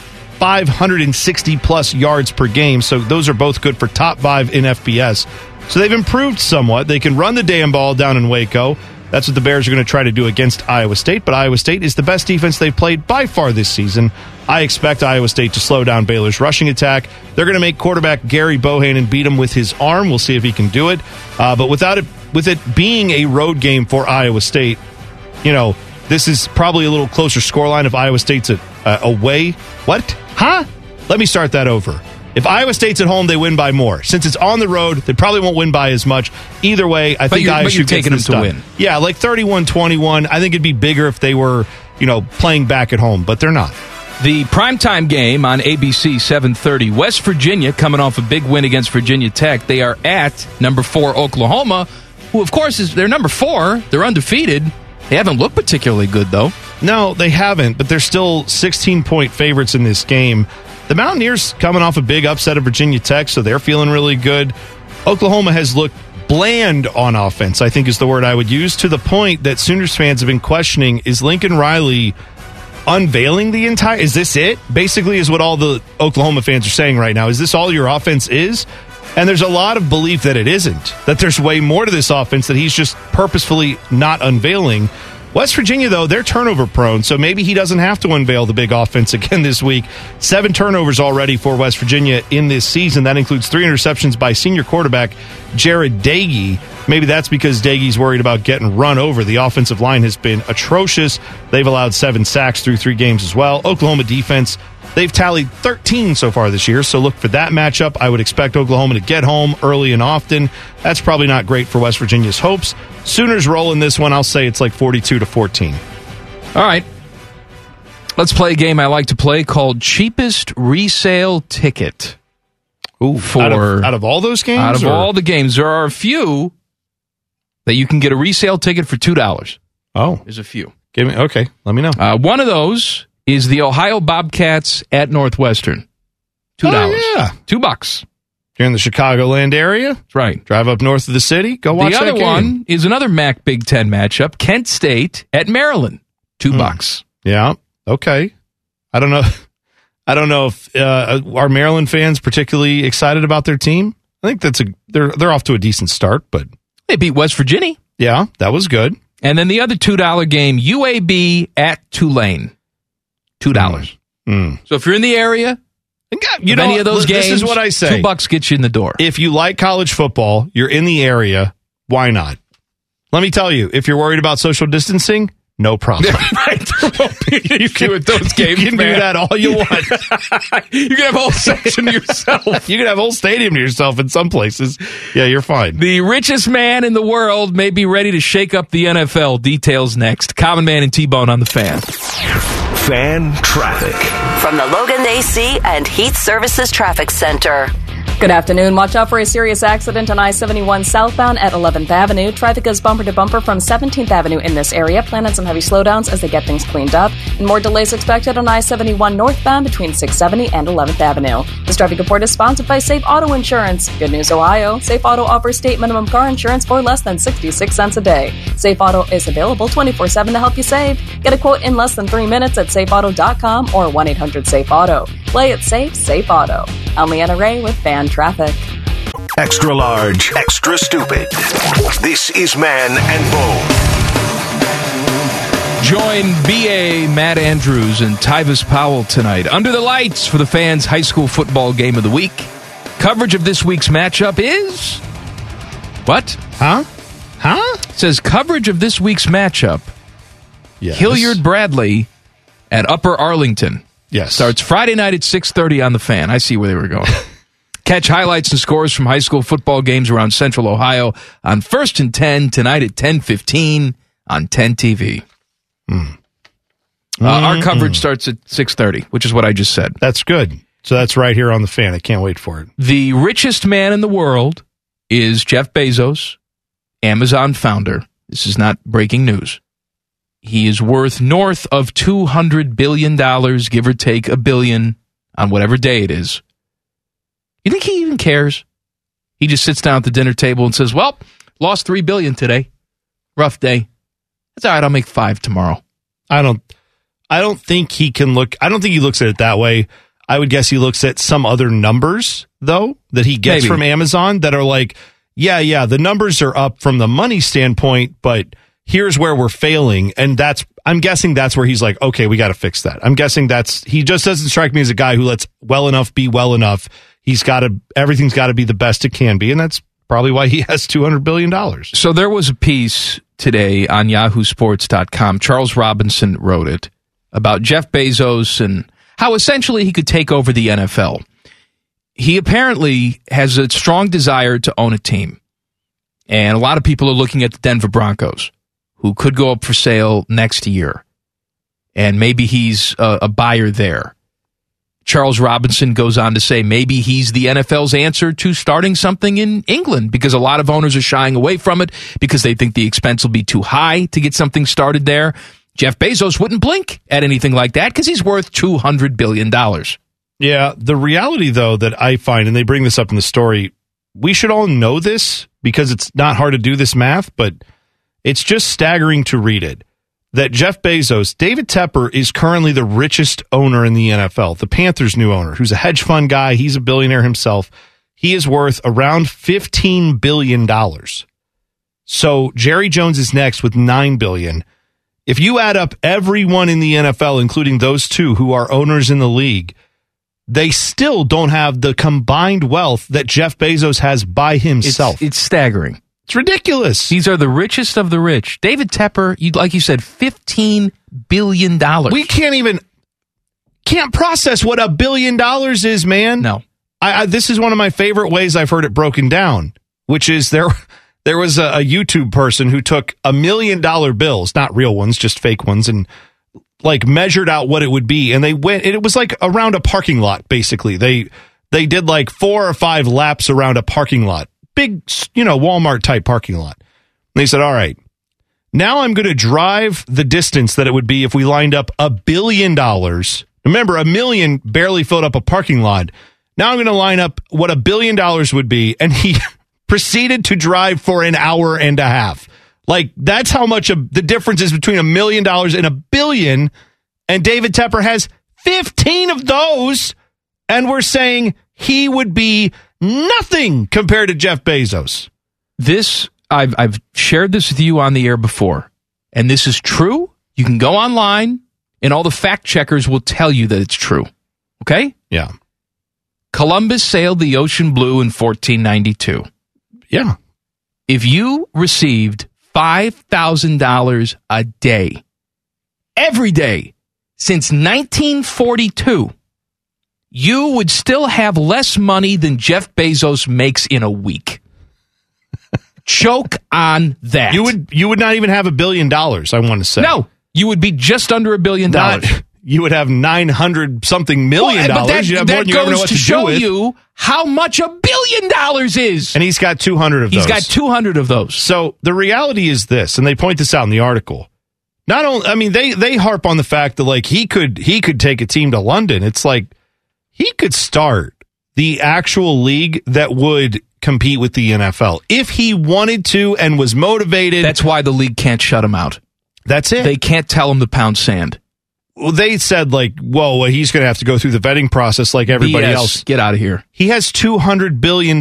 D: 560-plus yards per game, so those are both good for top 5 in FBS. So they've improved somewhat. They can run the damn ball down in Waco. That's what the Bears are going to try to do against Iowa State, but Iowa State is the best defense they've played by far this season. I expect Iowa State to slow down Baylor's rushing attack. They're going to make quarterback Gary Bohannon beat him with his arm. We'll see if he can do it. But with it being a road game for Iowa State, this is probably a little closer scoreline if Iowa State's away. What? Huh? Let me start that over. If Iowa State's at home, they win by more. Since it's on the road, they probably won't win by as much. Either way, I think ISU
A: you're taking them to win.
D: Yeah, like 31-21. I think it'd be bigger if they were, playing back at home, but they're not.
A: The primetime game on ABC 7:30. West Virginia coming off a big win against Virginia Tech. They are at number 4 Oklahoma, who of course they're number 4. They're undefeated. They haven't looked particularly good though.
D: No, they haven't, but they're still 16-point favorites in this game. The Mountaineers coming off a big upset of Virginia Tech, so they're feeling really good. Oklahoma has looked bland on offense, I think is the word I would use, to the point that Sooners fans have been questioning, is Lincoln Riley unveiling the entire... Is this it? Basically is what all the Oklahoma fans are saying right now. Is this all your offense is? And there's a lot of belief that it isn't, that there's way more to this offense that he's just purposefully not unveiling. West Virginia, though, they're turnover prone, so maybe he doesn't have to unveil the big offense again this week. 7 turnovers already for West Virginia in this season. That includes 3 interceptions by senior quarterback Jared Dagey. Maybe that's because Dagey's worried about getting run over. The offensive line has been atrocious. They've allowed 7 sacks through 3 games as well. Oklahoma defense, they've tallied 13 so far this year, so look for that matchup. I would expect Oklahoma to get home early and often. That's probably not great for West Virginia's hopes. Sooners roll in this one. I'll say it's like 42-14.
A: All right. Let's play a game I like to play called Cheapest Resale Ticket.
D: Ooh, out of all those games?
A: Out of all the games. There are a few that you can get a resale ticket for $2.
D: Oh.
A: There's a few.
D: Okay, let me know.
A: One of those is the Ohio Bobcats at Northwestern. $2.
D: Oh, yeah.
A: $2.
D: You're in the Chicagoland area?
A: That's right.
D: Drive up north of the city. Go watch that game.
A: The other one is another MAC Big Ten matchup. Kent State at Maryland. $2.
D: Yeah. Okay. I don't know if are Maryland fans particularly excited about their team. I think they're off to a decent start, but
A: they beat West Virginia.
D: Yeah, that was good.
A: And then the other $2 game, UAB at Tulane. $2. So if you're in the area, any of those games,
D: this is what I say.
A: $2 gets you in the door.
D: If you like college football, you're in the area, why not? Let me tell you, if you're worried about social distancing, no problem.
A: Right. There won't be an issue with those games.
D: You can do that all you want.
A: You can have a whole section to yourself.
D: You can have a whole stadium to yourself in some places. Yeah, you're fine.
A: The richest man in the world may be ready to shake up the NFL. Details next. Common Man and T-Bone on the Fan.
C: Fan traffic.
E: From the Logan AC and Heat Services Traffic Center. Good afternoon. Watch out for a serious accident on I-71 southbound at 11th Avenue. Traffic is bumper to bumper from 17th Avenue in this area. Plan on some heavy slowdowns as they get things cleaned up. And more delays expected on I-71 northbound between 670 and 11th Avenue. This traffic report is sponsored by Safe Auto Insurance. Good news, Ohio. Safe Auto offers state minimum car insurance for less than 66 cents a day. Safe Auto is available 24/7 to help you save. Get a quote in less than 3 minutes at safeauto.com or 1-800-SAFE-AUTO. Play it safe, Safe Auto. I'm Leanna Ray with Fan Traffic.
C: Extra large, extra stupid. This is Man and Bone.
A: Join B.A. Matt Andrews and Tyvis Powell tonight under the lights for the Fans' high school football game of the week. Coverage of this week's matchup is... What?
D: Huh?
A: It says coverage of this week's matchup.
D: Yes.
A: Hilliard Bradley at Upper Arlington.
D: Yes.
A: Starts Friday night at 6:30 on the Fan. I see where they were going. Catch highlights and scores from high school football games around Central Ohio on 1st and 10 tonight at 10:15 on 10 TV. Our coverage starts at 6:30, which is what I just said.
D: That's good. So that's right here on The Fan. I can't wait for it.
A: The richest man in the world is Jeff Bezos, Amazon founder. This is not breaking news. He is worth north of $200 billion, give or take $1 billion on whatever day it is. You think he even cares? He just sits down at the dinner table and says, well, lost $3 billion today. Rough day. That's all right. I'll make 5 tomorrow.
D: I don't think he looks at it that way. I would guess he looks at some other numbers, though, that he gets from Amazon that are like, yeah, the numbers are up from the money standpoint, but here's where we're failing. And I'm guessing that's where he's like, okay, we got to fix that. I'm guessing he just doesn't strike me as a guy who lets well enough be well enough. Everything's got to be the best it can be. And that's probably why he has $200 billion.
A: So there was a piece today on yahoosports.com. Charles Robinson wrote it about Jeff Bezos and how essentially he could take over the NFL. He apparently has a strong desire to own a team. And a lot of people are looking at the Denver Broncos, who could go up for sale next year. And maybe he's a buyer there. Charles Robinson goes on to say maybe he's the NFL's answer to starting something in England, because a lot of owners are shying away from it because they think the expense will be too high to get something started there. Jeff Bezos wouldn't blink at anything like that because he's worth $200 billion.
D: Yeah, the reality, though, that I find, and they bring this up in the story, we should all know this because it's not hard to do this math, but it's just staggering to read it, that Jeff Bezos, David Tepper, is currently the richest owner in the NFL, the Panthers' new owner, who's a hedge fund guy. He's a billionaire himself. He is worth around $15 billion. So Jerry Jones is next with $9 billion. If you add up everyone in the NFL, including those two who are owners in the league, they still don't have the combined wealth that Jeff Bezos has by himself.
A: It's staggering.
D: It's ridiculous.
A: These are the richest of the rich. David Tepper, like you said, $15 billion.
D: We can't process what $1 billion is, man.
A: No.
D: This is one of my favorite ways I've heard it broken down, which is there was a YouTube person who took $1 million bills, not real ones, just fake ones, and like measured out what it would be. And it was like around a parking lot, basically. They did like 4 or 5 laps around a parking lot. Big, Walmart type parking lot. And they said, all right, now I'm going to drive the distance that it would be if we lined up $1 billion. Remember, $1 million barely filled up a parking lot. Now I'm going to line up what $1 billion would be. And he proceeded to drive for an hour and a half. Like, that's how much of the difference is between $1 million and $1 billion. And David Tepper has 15 of those. And we're saying he would be nothing compared to Jeff Bezos.
A: I've shared this with you on the air before, and this is true. You can go online, and all the fact checkers will tell you that it's true. Okay?
D: Yeah.
A: Columbus sailed the ocean blue in 1492.
D: Yeah.
A: If you received $5,000 a day, every day, since 1942, you would still have less money than Jeff Bezos makes in a week. Choke on that.
D: You would not even have $1 billion, I want to say.
A: No, you would be just under $1 billion.
D: You would have 900 something million dollars.
A: But that goes to show you how much $1 billion is.
D: And he's got 200 of those.
A: He's got 200 of those.
D: So the reality is this, and they point this out in the article. Not only, I mean, they harp on the fact that like he could take a team to London. It's like he could start the actual league that would compete with the NFL if he wanted to and was motivated.
A: That's why the league can't shut him out.
D: That's it.
A: They can't tell him to pound sand.
D: Well, they said like, whoa, he's going to have to go through the vetting process like everybody else.
A: Get out of here.
D: He has $200 billion.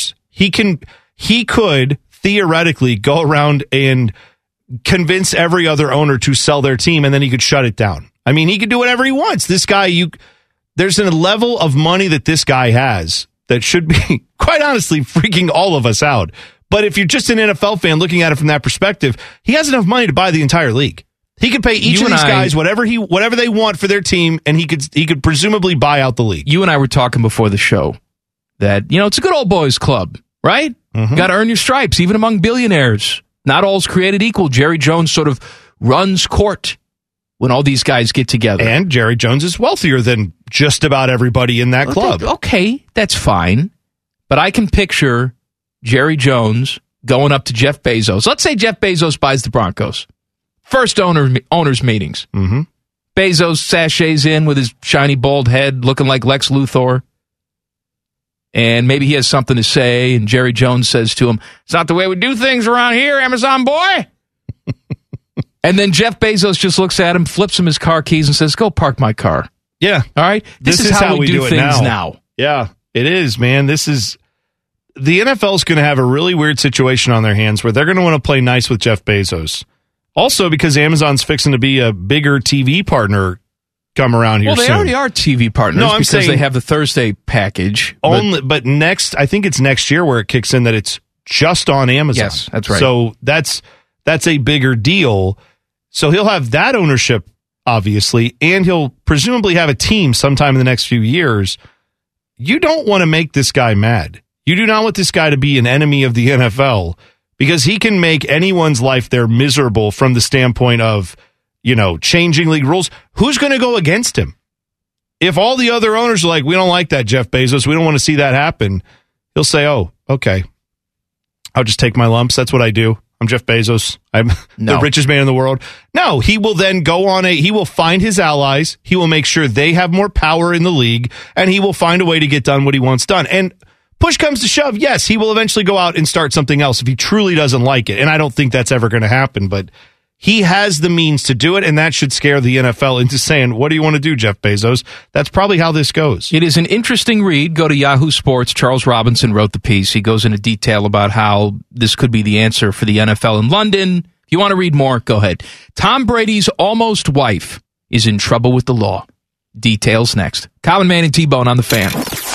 D: He could theoretically go around and convince every other owner to sell their team, and then he could shut it down. I mean, he could do whatever he wants. This guy, there's a level of money that this guy has that should be, quite honestly, freaking all of us out. But if you're just an NFL fan looking at it from that perspective, he has enough money to buy the entire league. He could pay each of these guys whatever they want for their team, and he could presumably buy out the league.
A: You and I were talking before the show that, it's a good old boys club, right? Mm-hmm. Got to earn your stripes, even among billionaires. Not all's created equal. Jerry Jones sort of runs court when all these guys get together.
D: And Jerry Jones is wealthier than just about everybody in that club.
A: Okay, that's fine. But I can picture Jerry Jones going up to Jeff Bezos. Let's say Jeff Bezos buys the Broncos. First owners meetings.
D: Mm-hmm.
A: Bezos sachets in with his shiny bald head looking like Lex Luthor. And maybe he has something to say, and Jerry Jones says to him, "It's not the way we do things around here, Amazon boy." And then Jeff Bezos just looks at him, flips him his car keys, and says, "Go park my car."
D: Yeah.
A: All right? This is how we do things now.
D: Yeah, it is, man. The NFL is going to have a really weird situation on their hands where they're going to want to play nice with Jeff Bezos. Also, because Amazon's fixing to be a bigger TV partner come around here soon.
A: Well, they already are TV partners because they have the Thursday package.
D: But I think it's next year where it kicks in that it's just on Amazon.
A: Yes, that's right.
D: So that's a bigger deal. So he'll have that ownership, obviously, and he'll presumably have a team sometime in the next few years. You don't want to make this guy mad. You do not want this guy to be an enemy of the NFL because he can make anyone's life there miserable from the standpoint of, changing league rules. Who's going to go against him? If all the other owners are like, "We don't like that, Jeff Bezos. We don't want to see that happen," he'll say, "Oh, okay. I'll just take my lumps. That's what I do. I'm Jeff Bezos. I'm the richest man in the world." No, he will then he will find his allies. He will make sure they have more power in the league, and he will find a way to get done what he wants done. And push comes to shove, yes, he will eventually go out and start something else if he truly doesn't like it. And I don't think that's ever going to happen, but he has the means to do it, and that should scare the NFL into saying, "What do you want to do, Jeff Bezos?" That's probably how this goes.
A: It is an interesting read. Go to Yahoo Sports. Charles Robinson wrote the piece. He goes into detail about how this could be the answer for the NFL in London. If you want to read more, go ahead. Tom Brady's almost wife is in trouble with the law. Details next. Common Man and T-Bone on the Fan.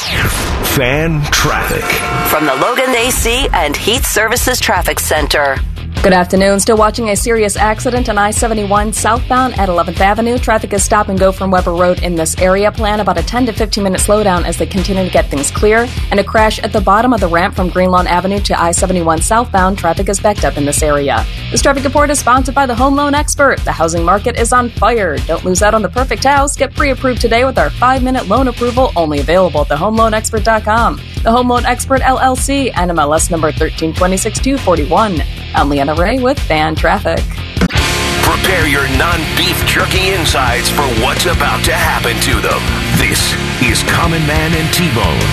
C: Fan traffic.
E: From the Logan AC and Heat Services Traffic Center. Good afternoon. Still watching a serious accident on I-71 southbound at 11th Avenue. Traffic is stop and go from Weber Road in this area. Plan about a 10 to 15 minute slowdown as they continue to get things clear. And a crash at the bottom of the ramp from Greenlawn Avenue to I-71 southbound. Traffic is backed up in this area. This traffic report is sponsored by the Home Loan Expert. The housing market is on fire. Don't lose out on the perfect house. Get pre-approved today with our 5-minute loan approval, only available at thehomeloanexpert.com. The Home Loan Expert LLC, NMLS number 1326-241. I'm Leanna Ray with Fan Traffic.
C: Prepare your non-beef jerky insides for what's about to happen to them. This is Common Man and T-Bone.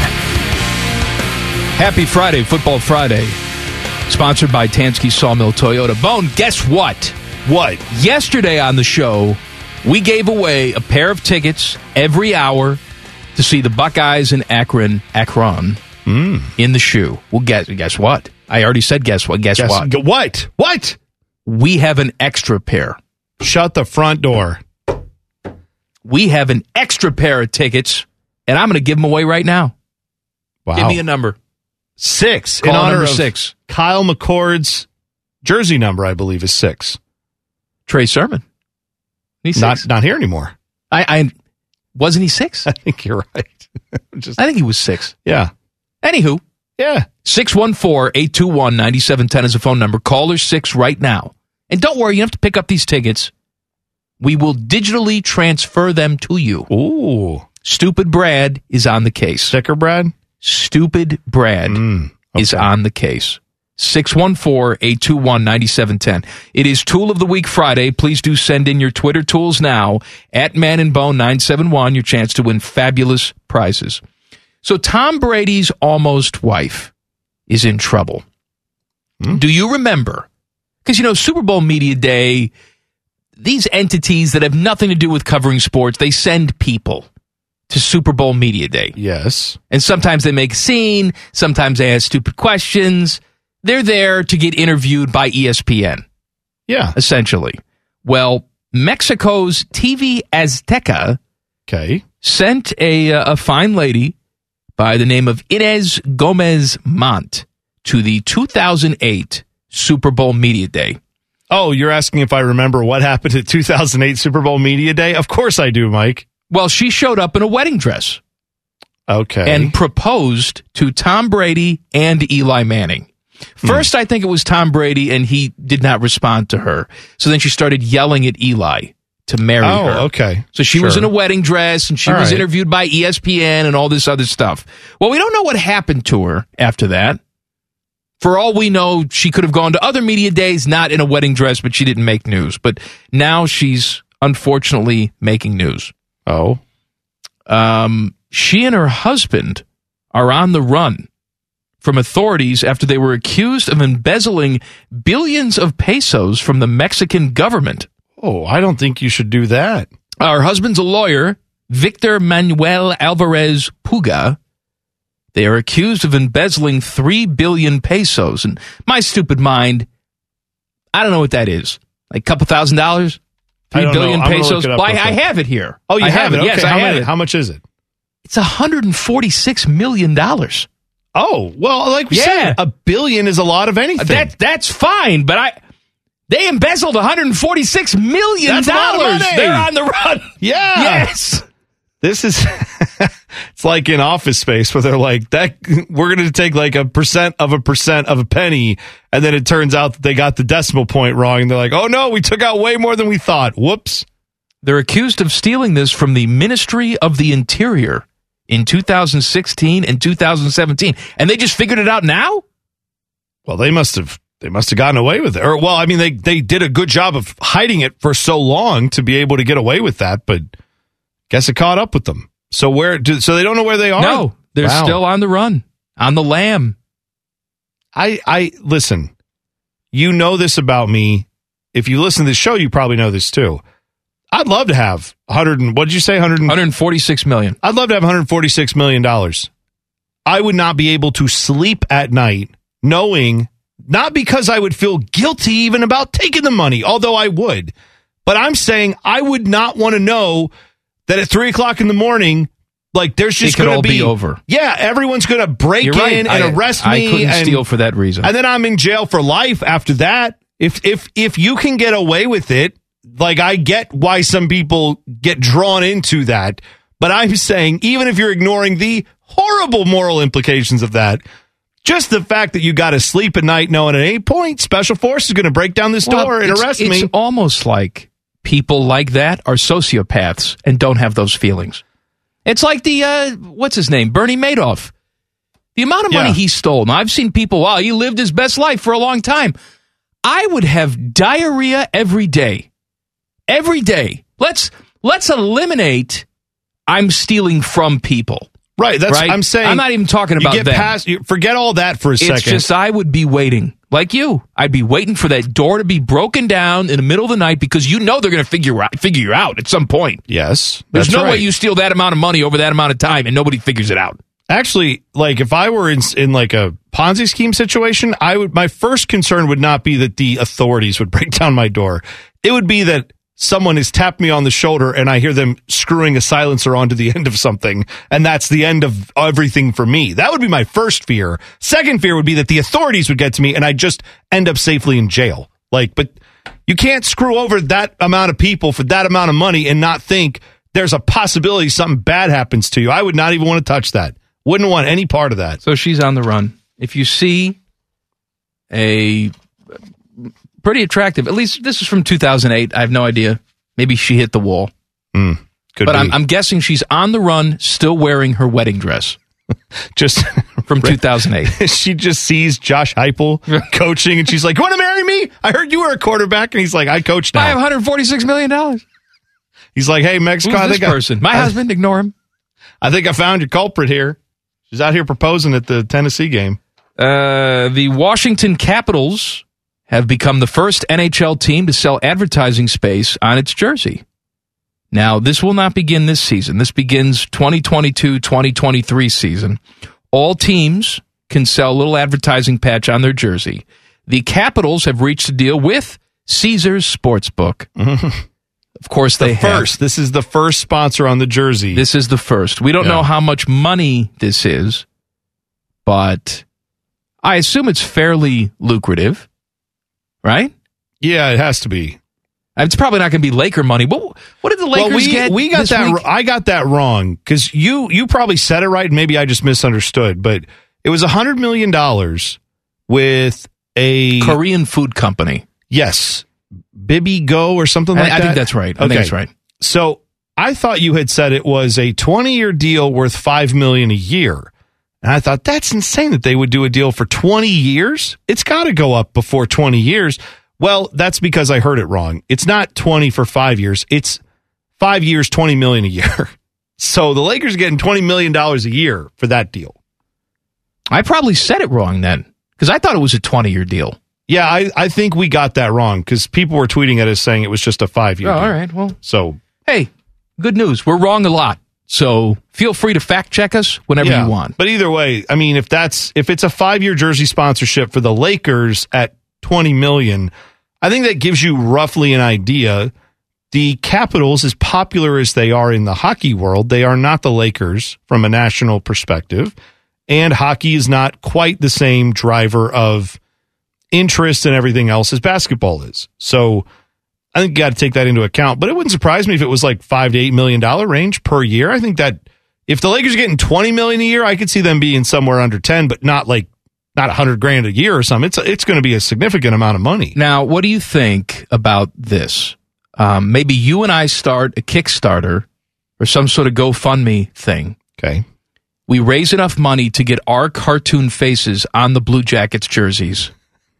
A: Happy Friday, Football Friday. Sponsored by Tansky Sawmill Toyota. Bone, guess what?
D: What?
A: Yesterday on the show, we gave away a pair of tickets every hour to see the Buckeyes in Akron in the shoe. Well, guess what? I already said guess what. Guess what?
D: What?
A: We have an extra pair.
D: Shut the front door.
A: We have an extra pair of tickets, and I'm going to give them away right now.
D: Wow.
A: Give me a number.
D: 6.
A: Call
D: in honor
A: number
D: of
A: 6.
D: Kyle McCord's jersey number, I believe, is 6.
A: Trey Sermon. He's 6.
D: Not here anymore.
A: I wasn't he 6?
D: I think you're right.
A: I think he was 6.
D: Yeah.
A: Anywho.
D: Yeah.
A: 614-821-9710 is the phone number. Caller 6 right now. And don't worry, you don't have to pick up these tickets. We will digitally transfer them to you.
D: Ooh.
A: Stupid Brad is on the case.
D: Sticker Brad?
A: Stupid Brad is on the case. 614-821-9710. It is Tool of the Week Friday. Please do send in your Twitter tools now at ManandBone971. Your chance to win fabulous prizes. So Tom Brady's almost wife is in trouble. Do you remember? Because, Super Bowl Media Day, these entities that have nothing to do with covering sports, they send people to Super Bowl Media Day.
D: Yes.
A: And sometimes they make a scene. Sometimes they ask stupid questions. They're there to get interviewed by ESPN.
D: Yeah.
A: Essentially. Well, Mexico's TV Azteca sent a fine lady by the name of Inez Gomez Mont to the 2008 Super Bowl Media Day.
D: Oh, you're asking if I remember what happened at 2008 Super Bowl Media Day? Of course I do, Mike.
A: Well, she showed up in a wedding dress.
D: Okay.
A: And proposed to Tom Brady and Eli Manning. First, I think it was Tom Brady, and he did not respond to her. So then she started yelling at Eli to marry her.
D: Oh, okay.
A: So she was in a wedding dress, and she was interviewed by ESPN and all this other stuff. Well, we don't know what happened to her after that. For all we know, she could have gone to other media days, not in a wedding dress, but she didn't make news. But now she's unfortunately making news.
D: Oh.
A: She and her husband are on the run from authorities after they were accused of embezzling billions of pesos from the Mexican government.
D: Oh, I don't think you should do that.
A: Her husband's a lawyer, Victor Manuel Alvarez Puga. They are accused of embezzling 3 billion pesos. And my stupid mind, I don't know what that is. Like a couple $1,000? 3 billion pesos? Well, I have it here.
D: Oh, you have it? Okay.
A: Yes, I have it.
D: How much is it?
A: It's $146 million.
D: Oh, well, like we said, $1 billion is a lot of anything.
A: That's fine, but they embezzled $146 million.
D: That's a lot of money.
A: They're on the run.
D: Yeah.
A: Yes.
D: This is, it's like in Office Space where they're like, that we're going to take like a percent of a penny. And then it turns out that they got the decimal point wrong. And they're like, oh no, we took out way more than we thought. Whoops.
A: They're accused of stealing this from the Ministry of the Interior in 2016 and 2017. And they just figured it out now?
D: Well, they must have gotten away with it. Or, well, I mean, they did a good job of hiding it for so long to be able to get away with that, but guess it caught up with them. So so they don't know where they are?
A: No, they're still on the run, on the lam.
D: I listen, you know this about me. If you listen to the show, you probably know this too. I'd love to have
A: $146 million.
D: I'd love to have $146 million. I would not be able to sleep at night knowing, not because I would feel guilty even about taking the money, although I would, but I'm saying I would not want to know that at 3:00 in the morning, like there's just going to be
A: over.
D: Yeah, everyone's going to break in and arrest me.
A: I couldn't steal for that reason.
D: And then I'm in jail for life after that. If you can get away with it, like I get why some people get drawn into that, but I'm saying even if you're ignoring the horrible moral implications of that, just the fact that you got to sleep at night knowing at any point Special Forces is going to break down this door and arrest me.
A: It's almost like people like that are sociopaths and don't have those feelings. It's like the, what's his name, Bernie Madoff. The amount of money he stole. Now, I've seen people, wow, he lived his best life for a long time. I would have diarrhea every day. Every day. Let's eliminate I'm stealing from people.
D: Right, that's right? I'm saying.
A: I'm not even talking about that.
D: Forget all that for a second.
A: It's just I would be waiting. Like you. I'd be waiting for that door to be broken down in the middle of the night because you know they're going to figure you out at some point.
D: Yes.
A: There's no way you steal that amount of money over that amount of time and nobody figures it out.
D: Actually, like if I were in like a Ponzi scheme situation, my first concern would not be that the authorities would break down my door. It would be that someone has tapped me on the shoulder and I hear them screwing a silencer onto the end of something, and that's the end of everything for me. That would be my first fear. Second fear would be that the authorities would get to me and I'd just end up safely in jail. Like, but you can't screw over that amount of people for that amount of money and not think there's a possibility something bad happens to you. I would not even want to touch that. Wouldn't want any part of that.
A: So she's on the run. If you see a pretty attractive, at least this is from 2008. I have no idea. Maybe she hit the wall.
D: Could
A: but
D: be.
A: I'm guessing she's on the run, still wearing her wedding dress.
D: Just
A: from 2008.
D: She just sees Josh Heupel coaching, and she's like, "You want to marry me? I heard you were a quarterback." And he's like, "I coach now.
A: I have $146 million."
D: He's like, "Hey, Mexico,
A: who's this person? My husband. Ignore him.
D: I think I found your culprit here. She's out here proposing at the Tennessee game."
A: The Washington Capitals have become the first NHL team to sell advertising space on its jersey. Now, this will not begin this season. This begins 2022-2023 season. All teams can sell a little advertising patch on their jersey. The Capitals have reached a deal with Caesars Sportsbook. Of course, they have.
D: This is the first sponsor on the jersey.
A: This is the first. We don't know how much money this is, but I assume it's fairly lucrative, right?
D: Yeah, it has to be.
A: It's probably not going to be Laker money. What did the Lakers get?
D: We got
A: this
D: that.
A: week?
D: I got that wrong because you probably said it right. Maybe I just misunderstood, but it was $100 million with a
A: Korean food company.
D: Yes, Bibby Go or something like that?
I: I think that's right. I think that's right.
D: So I thought you had said it was a 20-year deal worth $5 million a year. And I thought, that's insane that they would do a deal for 20 years. It's got to go up before 20 years. Well, that's because I heard it wrong. It's not 20 for 5 years. It's 5 years, $20 million a year. So the Lakers are getting $20 million a year for that deal.
I: I probably said it wrong then, because I thought it was a 20-year deal.
D: Yeah, I think we got that wrong because people were tweeting at us saying it was just a 5-year deal.
I: All right, well.
D: So,
I: hey, good news. We're wrong a lot. So feel free to fact check us whenever you want.
D: But either way, I mean, if it's a 5-year jersey sponsorship for the Lakers at $20 million, I think that gives you roughly an idea. The Capitals, as popular as they are in the hockey world, they are not the Lakers from a national perspective. And hockey is not quite the same driver of interest and everything else as basketball is. So I think you got to take that into account. But it wouldn't surprise me if it was like $5 to $8 million range per year. I think that if the Lakers are getting $20 million a year, I could see them being somewhere under 10, but not $100,000 a year or something. It's going to be a significant amount of money.
I: Now, what do you think about this? Maybe you and I start a Kickstarter or some sort of GoFundMe thing.
D: Okay.
I: We raise enough money to get our cartoon faces on the Blue Jackets jerseys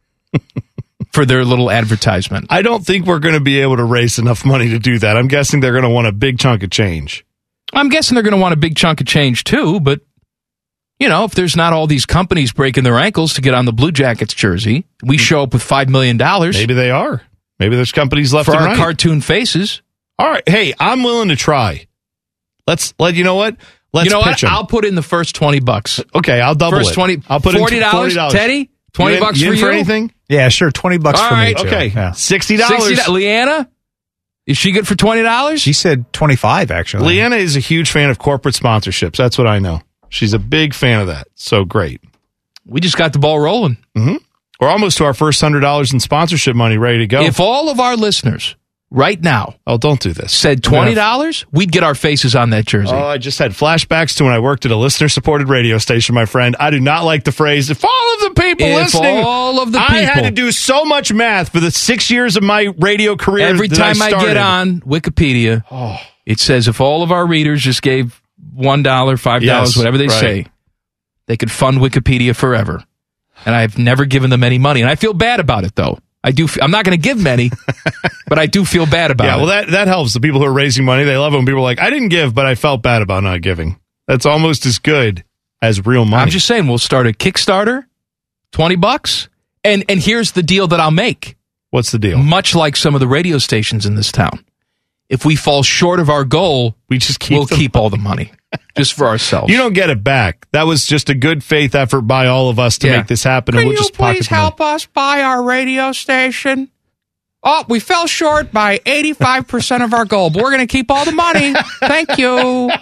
I: for their little advertisement.
D: I don't think we're going to be able to raise enough money to do that. I'm guessing they're going to want a big chunk of change.
I: I'm guessing they're going to want a big chunk of change too, but if there's not all these companies breaking their ankles to get on the Blue Jackets jersey, we show up with $5 million.
D: Maybe they are. Maybe there's companies left
I: for
D: and
I: our
D: right.
I: cartoon faces.
D: All right. Hey, I'm willing to try. You know what? Let's pitch them.
I: I'll put in the first $20.
D: Okay, I'll double
I: first
D: it.
I: 20.
D: I'll put
I: $40.
D: in $40.
I: Teddy, $20 for
D: you.
I: you
D: For anything?
H: Yeah, sure. $20
I: all
H: for
I: right,
H: me. Joe.
D: Okay,
H: yeah.
D: $60.
I: Leanna, is she good for $20?
H: She said 25. Actually,
D: Leanna is a huge fan of corporate sponsorships. That's what I know. She's a big fan of that. So great.
I: We just got the ball rolling.
D: Mm-hmm. We're almost to our first $100 in sponsorship money ready to go.
I: If all of our listeners right now
D: don't do this.
I: said $20, we'd get our faces on that jersey.
D: Oh, I just had flashbacks to when I worked at a listener-supported radio station, my friend. I do not like the phrase, if all of the people listening. I had to do so much math for the 6 years of my radio career.
I: Every time I get on Wikipedia, it says if all of our readers just gave $1, $5, whatever they say, they could fund Wikipedia forever. And I've never given them any money. And I feel bad about it, though. I'm not going to give many, but I do feel bad about it.
D: Yeah, well, that helps. The people who are raising money, they love it when people are like, I didn't give, but I felt bad about not giving. That's almost as good as real money.
I: I'm just saying, we'll start a Kickstarter, $20, and here's the deal that I'll make.
D: What's the deal?
I: Much like some of the radio stations in this town. If we fall short of our goal, we'll keep all the money. Just for ourselves.
D: You don't get it back. That was just a good faith effort by all of us to make this happen.
I: Can
D: and we'll just
I: please help us buy our radio station? Oh, we fell short by 85% of our goal, but we're going to keep all the money. Thank you.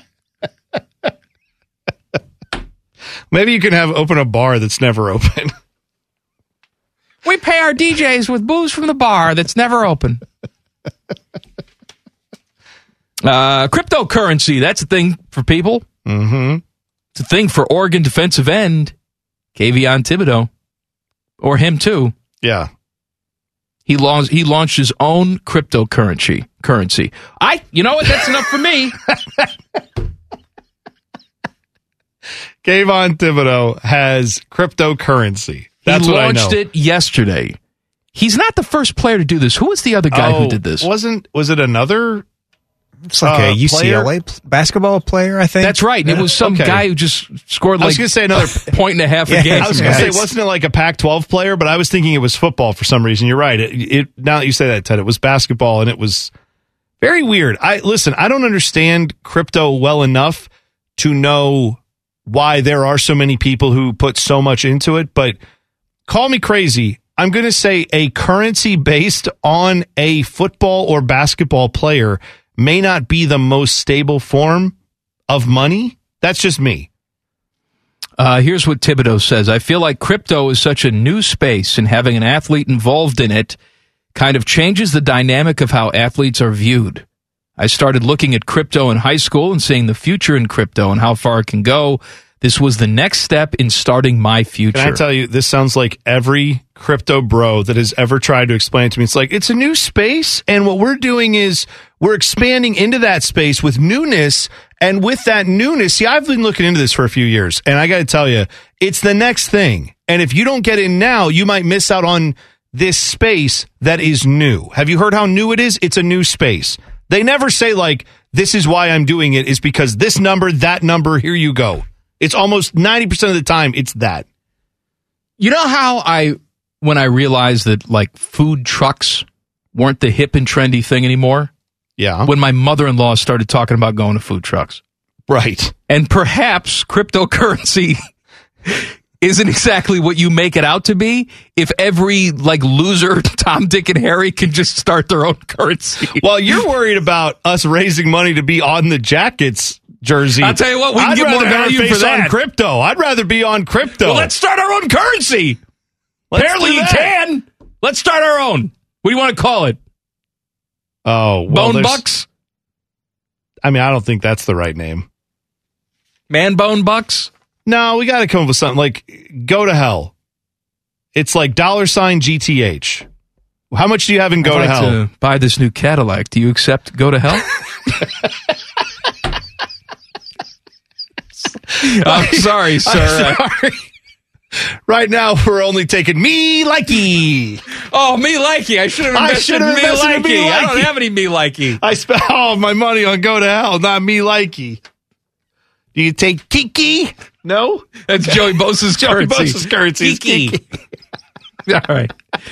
D: Maybe you can open a bar that's never open.
I: We pay our DJs with booze from the bar that's never open. Cryptocurrency, that's a thing for people.
D: Mm-hmm.
I: It's a thing for Oregon defensive end, Kayvon Thibodeau. Or him, too.
D: Yeah.
I: He launched his own cryptocurrency. You know what? That's enough for me.
D: Kayvon Thibodeau has cryptocurrency. That's what I know.
I: He launched it yesterday. He's not the first player to do this. Who was the other guy who did this?
D: Was it another?
H: It's like a UCLA basketball player, I think.
I: That's right. And it was some guy who just scored
D: I was going to say another
I: point and a half a game.
D: I was going to say, wasn't it like a Pac-12 player? But I was thinking it was football for some reason. You're right. Now that you say that, Ted, it was basketball, and it was very weird. I don't understand crypto well enough to know why there are so many people who put so much into it. But call me crazy. I'm going to say a currency based on a football or basketball player may not be the most stable form of money. That's just me.
I: Here's what Thibodeau says. I feel like crypto is such a new space, and having an athlete involved in it kind of changes the dynamic of how athletes are viewed. I started looking at crypto in high school and seeing the future in crypto and how far it can go. This was the next step in starting my future.
D: Can I tell you, this sounds like every crypto bro that has ever tried to explain it to me. It's like, it's a new space, and what we're doing is we're expanding into that space with newness, and with that newness, see, I've been looking into this for a few years, and I got to tell you, it's the next thing. And if you don't get in now, you might miss out on this space that is new. Have you heard how new it is? It's a new space. They never say, like, this is why I'm doing it, is because this number, that number, here you go. It's almost 90% of the time, it's that.
I: You know how when I realized that, like, food trucks weren't the hip and trendy thing anymore?
D: Yeah.
I: When my mother-in-law started talking about going to food trucks.
D: Right.
I: And perhaps cryptocurrency isn't exactly what you make it out to be if every, like, loser Tom, Dick, and Harry can just start their own currency.
D: Well, you're worried about us raising money to be on the Jackets jersey.
I: I'll tell you what, we can get more value for that.
D: On crypto. I'd rather be on crypto.
I: Well, let's start our own currency. Apparently you can. Let's start our own. What do you want to call it?
D: Oh, well,
I: Bone Bucks?
D: I mean, I don't think that's the right name.
I: Man Bone Bucks?
D: No, we got to come up with something like Go to Hell. It's like $GTH. How much do you have in Go to Hell?
I: I'd like to buy this new Cadillac. Do you accept Go to Hell? I'm sorry, sir.
D: I'm sorry. Right now, we're only taking Me Likey.
I: Oh, Me Likey. I should have invested in Me Likey. I don't have any Me Likey.
D: I spent all of my money on Go to Hell, not Me Likey. Do you take Kiki? No?
I: That's Joey Bosa's currency.
D: Joey Bosa's currency is Kiki.
I: All right.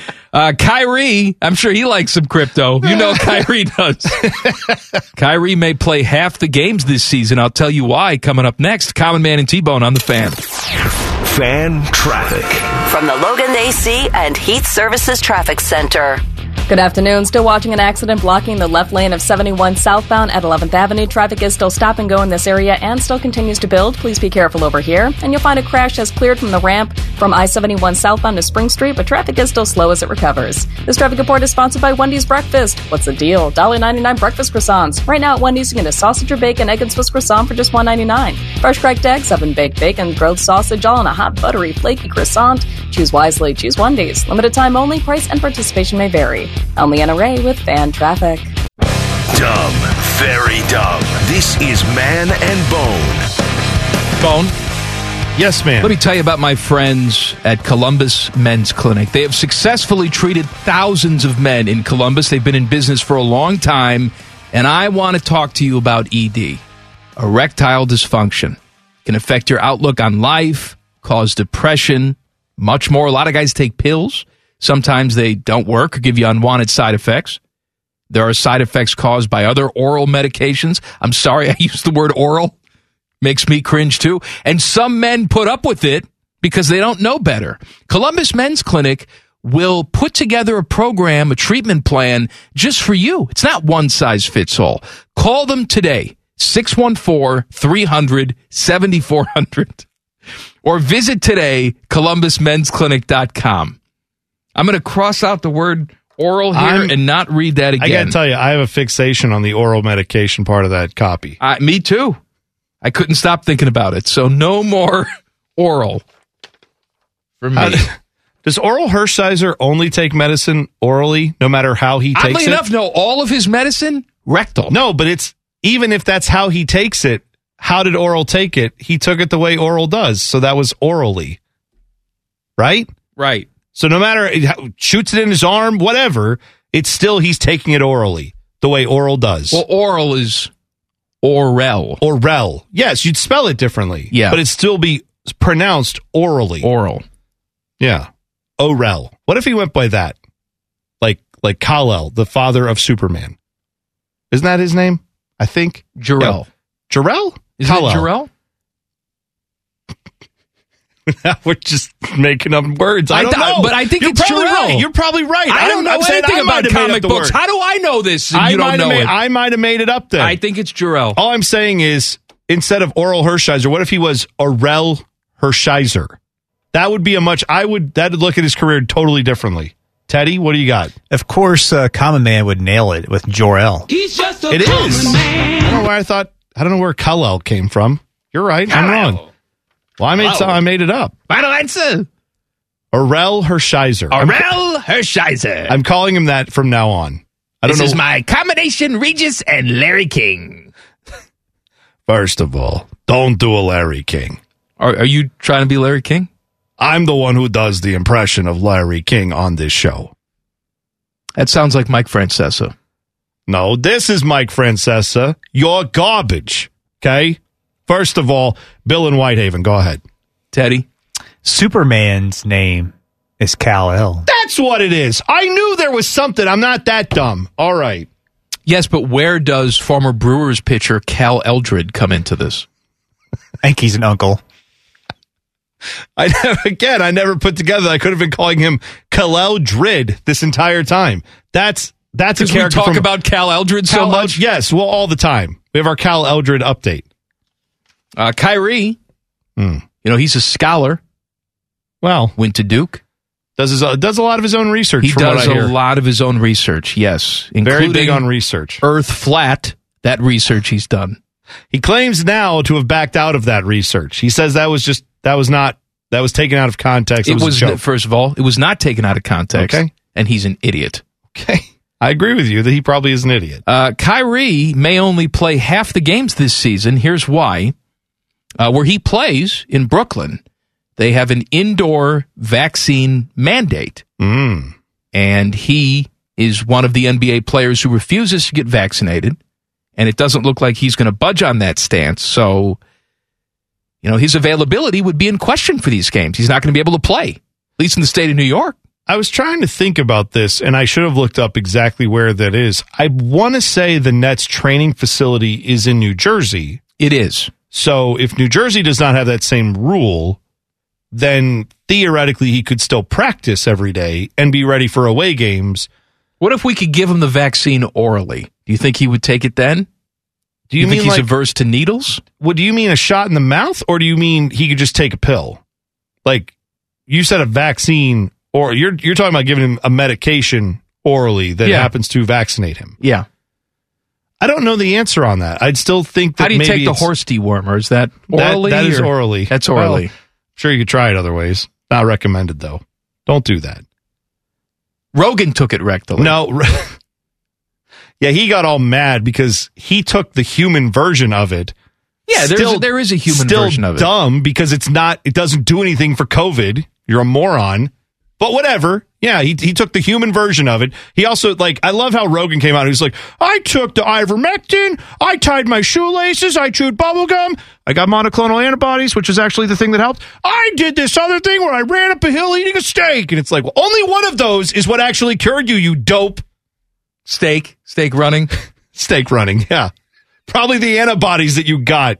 I: Kyrie, I'm sure he likes some crypto. You know Kyrie does. Kyrie may play half the games this season. I'll tell you why coming up next. Common Man and T-Bone on The Fan.
C: Fan traffic.
E: From the Logan AC and Heat Services Traffic Center. Good afternoon. Still watching an accident blocking the left lane of 71 southbound at 11th Avenue. Traffic is still stop and go in this area and still continues to build. Please be careful over here. And you'll find a crash has cleared from the ramp from I-71 southbound to Spring Street, but traffic is still slow as it recovers. This traffic report is sponsored by Wendy's Breakfast. What's the deal? $1.99 breakfast croissants. Right now at Wendy's, you get a sausage or bacon, egg and Swiss croissant for just $1.99. Fresh cracked eggs, oven-baked bacon, grilled sausage, all on a hot, buttery, flaky croissant. Choose wisely. Choose Wendy's. Limited time only. Price and participation may vary. I'm Leanna Ray with Fan Traffic.
C: Dumb. Very dumb. This is Man and
I: Bone.
D: Yes, ma'am.
I: Let me tell you about my friends at Columbus Men's Clinic. They have successfully treated thousands of men in Columbus. They've been in business for a long time, and I want to talk to you about ED. Erectile dysfunction can affect your outlook on life, cause depression, much more. A lot of guys take pills. Sometimes they don't work or give you unwanted side effects. There are side effects caused by other oral medications. I'm sorry I used the word oral. Makes me cringe too. And some men put up with it because they don't know better. Columbus Men's Clinic will put together a program, a treatment plan just for you. It's not one size fits all. Call them today, 614-300-7400. Or visit today, columbusmensclinic.com. I'm going to cross out the word oral here and not read that again.
D: I got to tell you, I have a fixation on the oral medication part of that copy.
I: Me too. I couldn't stop thinking about it. So no more oral for me.
D: Does Oral Hershiser only take medicine orally, no matter how he takes it?
I: Oddly enough, no. All of his medicine, rectal.
D: No, but it's even if that's how he takes it, how did Oral take it? He took it the way Oral does. So that was orally. Right?
I: Right.
D: So no matter, shoots it in his arm, whatever, it's still he's taking it orally, the way Oral does.
I: Well, oral is Orel.
D: Orel. Yes, you'd spell it differently.
I: Yeah.
D: But it'd still be pronounced orally.
I: Oral.
D: Yeah. Orel. What if he went by that? Like Kal-El, the father of Superman. Isn't that his name? I think.
I: Jor-El.
D: Yeah. Jor-El?
I: Is it Jor-El?
D: We're just making up words. I don't know.
I: But I think it's Jor-El.
D: Right. You're probably right.
I: I don't know anything about comic books. How do I know this and you don't know it?
D: I might have made it up then.
I: I think it's Jor-El.
D: All I'm saying is, instead of Oral Hershiser, what if he was Orel Hershiser? That would be that'd look at his career totally differently. Teddy, what do you got?
H: Of course, Common Man would nail it with Jor-El.
J: He's just a
D: common
J: man.
D: I don't know where Kal-El came from. You're right. I'm wrong. Well, I made it up.
I: Final answer.
D: Orel Hershiser.
I: Orel Hershiser.
D: I'm calling him that from now on.
I: This is my combination Regis and Larry King.
D: First of all, don't do a Larry King.
I: Are you trying to be Larry King?
D: I'm the one who does the impression of Larry King on this show.
I: That sounds like Mike Francesa.
D: No, this is Mike Francesa. You're garbage. Okay? First of all, Bill in Whitehaven. Go ahead.
I: Teddy.
H: Superman's name is Kal-El.
D: That's what it is. I knew there was something. I'm not that dumb. All right.
I: Yes, but where does former Brewers pitcher Cal Eldred come into this?
H: I think he's an uncle.
D: I never put together. I could have been calling him Kal-El Drid this entire time. That's a character.
I: We talk about Cal Eldred so much.
D: Yes, well, all the time. We have our Cal Eldred update.
I: Kyrie, he's a scholar.
D: Well,
I: went to Duke.
D: Does a lot of his own research.
I: He does a lot of his own research. Yes,
D: very big on research.
I: Earth flat. That research he's done.
D: He claims now to have backed out of that research. He says that was taken out of context. It was a joke.
I: First of all, it was not taken out of context.
D: Okay,
I: and he's an idiot.
D: Okay, I agree with you that he probably is an idiot.
I: Kyrie may only play half the games this season. Here's why: where he plays in Brooklyn, they have an indoor vaccine mandate. And he is one of the NBA players who refuses to get vaccinated. And it doesn't look like he's going to budge on that stance. So, his availability would be in question for these games. He's not going to be able to play, at least in the state of New York.
D: I was trying to think about this, and I should have looked up exactly where that is. I want to say the Nets training facility is in New Jersey.
I: It is.
D: So if New Jersey does not have that same rule, then theoretically he could still practice every day and be ready for away games.
I: What if we could give him the vaccine orally? Do you think he would take it then? Do you think he's averse to needles?
D: Do you mean a shot in the mouth, or do you mean he could just take a pill? Like, you said a vaccine, or you're talking about giving him a medication orally that happens to vaccinate him.
I: Yeah.
D: I don't know the answer on that. I'd still think that
I: how do you
D: maybe
I: take the horse dewormer? Is that orally?
D: That is orally.
I: That's orally.
D: Well, sure, you could try it other ways. Not recommended, though. Don't do that.
I: Rogan took it rectally.
D: No. Yeah, he got all mad because he took the human version of it.
I: Yeah, there is a human version of it.
D: Still dumb because it doesn't do anything for COVID. You're a moron. But whatever. Yeah, he took the human version of it. He also, I love how Rogan came out. He was like, I took the ivermectin, I tied my shoelaces, I chewed bubblegum, I got monoclonal antibodies, which is actually the thing that helped. I did this other thing where I ran up a hill eating a steak. And it's like, well, only one of those is what actually cured you dope.
I: Steak running.
D: Steak running, yeah. Probably the antibodies that you got.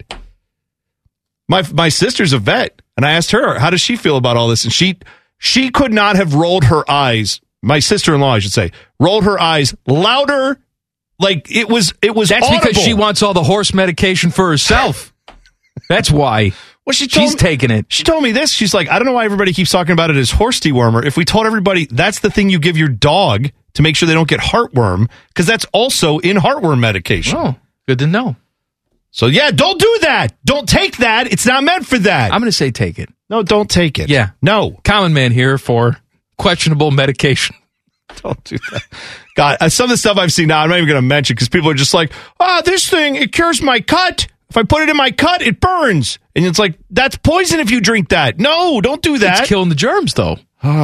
D: My sister's a vet, and I asked her, how does she feel about all this? And she could not have rolled her eyes. My sister-in-law, I should say, rolled her eyes louder. Like it was. That's
I: audible. Because she wants all the horse medication for herself. That's why.
D: Well,
I: she's taking it.
D: She told me this. She's like, I don't know why everybody keeps talking about it as horse dewormer. If we told everybody that's the thing you give your dog to make sure they don't get heartworm, because that's also in heartworm medication.
I: Oh, good to know.
D: So yeah, don't do that. Don't take that. It's not meant for that.
I: I'm going to say take it.
D: No, don't take it.
I: Yeah.
D: No.
I: Common man here for questionable medication.
D: Don't do that. God, some of the stuff I've seen now, I'm not even going to mention because people are just like, this thing, it cures my cut. If I put it in my cut, it burns. And it's like, that's poison if you drink that. No, don't do that.
I: It's killing the germs, though.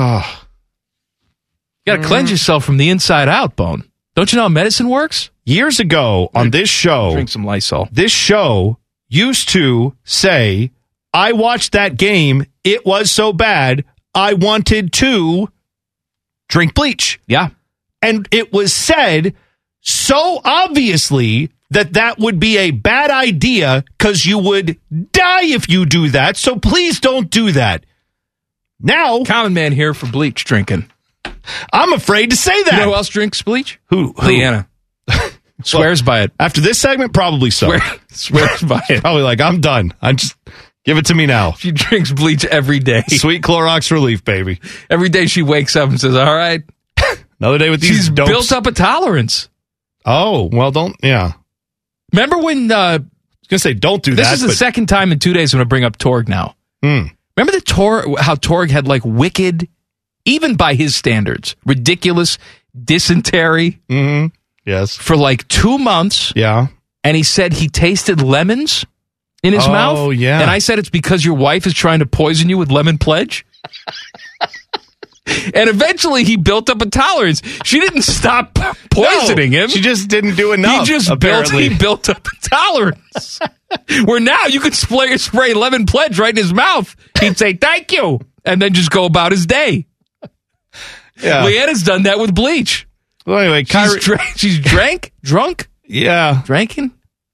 I: You got to cleanse yourself from the inside out, Bone. Don't you know how medicine works?
D: Years ago on this show,
I: drink some Lysol.
D: This show used to say, I watched that game. It was so bad. I wanted to drink bleach.
I: Yeah.
D: And it was said so obviously that would be a bad idea because you would die if you do that. So please don't do that. Now,
I: common man here for bleach drinking.
D: I'm afraid to say that.
I: You know who else drinks bleach?
D: Who?
I: Leanna. Swears by it.
D: After this segment, probably so.
I: Swears by it.
D: Probably like, I'm done. Give it to me now.
I: She drinks bleach every day.
D: Sweet Clorox relief, baby.
I: Every day she wakes up and says, all right.
D: Another day with these
I: She's
D: dopes.
I: built up a tolerance.
D: Oh, well, yeah.
I: Remember when...
D: I was going to say, don't do that.
I: This is the second time in 2 days I'm going to bring up Torg now. Remember how Torg had like wicked, even by his standards, ridiculous dysentery?
D: Mm-hmm. Yes.
I: For like 2 months.
D: Yeah.
I: And he said he tasted lemons in his mouth.
D: Oh, yeah.
I: And I said it's because your wife is trying to poison you with lemon pledge. And eventually he built up a tolerance. She didn't stop poisoning him.
D: She just didn't do enough.
I: He built up a tolerance. Where now you could spray lemon pledge right in his mouth. He'd say, thank you. And then just go about his day.
D: Yeah.
I: Leanna's done that with bleach.
D: Well, anyway,
I: she's drunk?
D: Yeah.
I: Drinking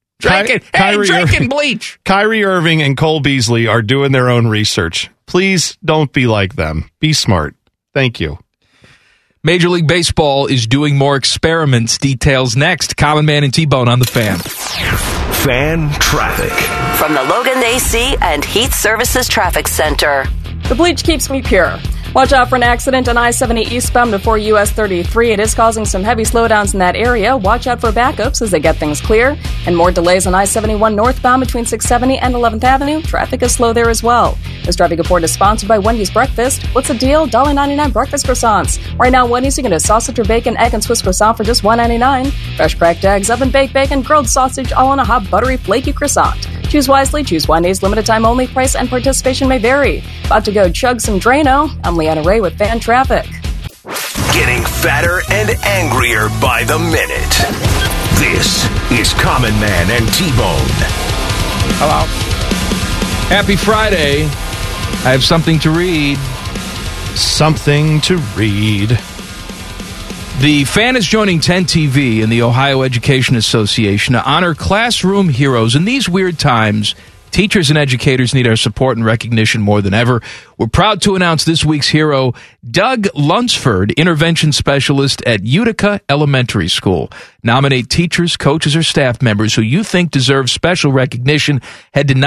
I: bleach.
D: Kyrie Irving and Cole Beasley are doing their own research. Please don't be like them. Be smart. Thank you.
I: Major League Baseball is doing more experiments. Details next. Common Man and T-Bone on the Fan.
C: Fan traffic.
E: From the Logan AC and Heat Services Traffic Center. The bleach keeps me pure. Watch out for an accident on I-70 eastbound before US 33. It is causing some heavy slowdowns in that area. Watch out for backups as they get things clear. And more delays on I-71 northbound between 670 and 11th Avenue. Traffic is slow there as well. This traffic report is sponsored by Wendy's Breakfast. What's the deal? $1.99 breakfast croissants. Right now, Wendy's, you can get a sausage or bacon, egg, and Swiss croissant for just $1.99. Fresh cracked eggs, oven-baked bacon, grilled sausage, all on a hot, buttery, flaky croissant. Choose wisely. Choose Wendy's. Limited time only. Price and participation may vary. About to go chug some Drano. I'm Leanna Ray with Fan Traffic.
C: Getting fatter and angrier by the minute. This is Common Man and T-Bone.
I: Hello. Happy Friday. I have something to read.
D: Something to read.
I: The Fan is joining 10 TV and the Ohio Education Association to honor classroom heroes. In these weird times, teachers and educators need our support and recognition more than ever. We're proud to announce this week's hero, Doug Lunsford, intervention specialist at Utica Elementary School. Nominate teachers, coaches, or staff members who you think deserve special recognition. Head to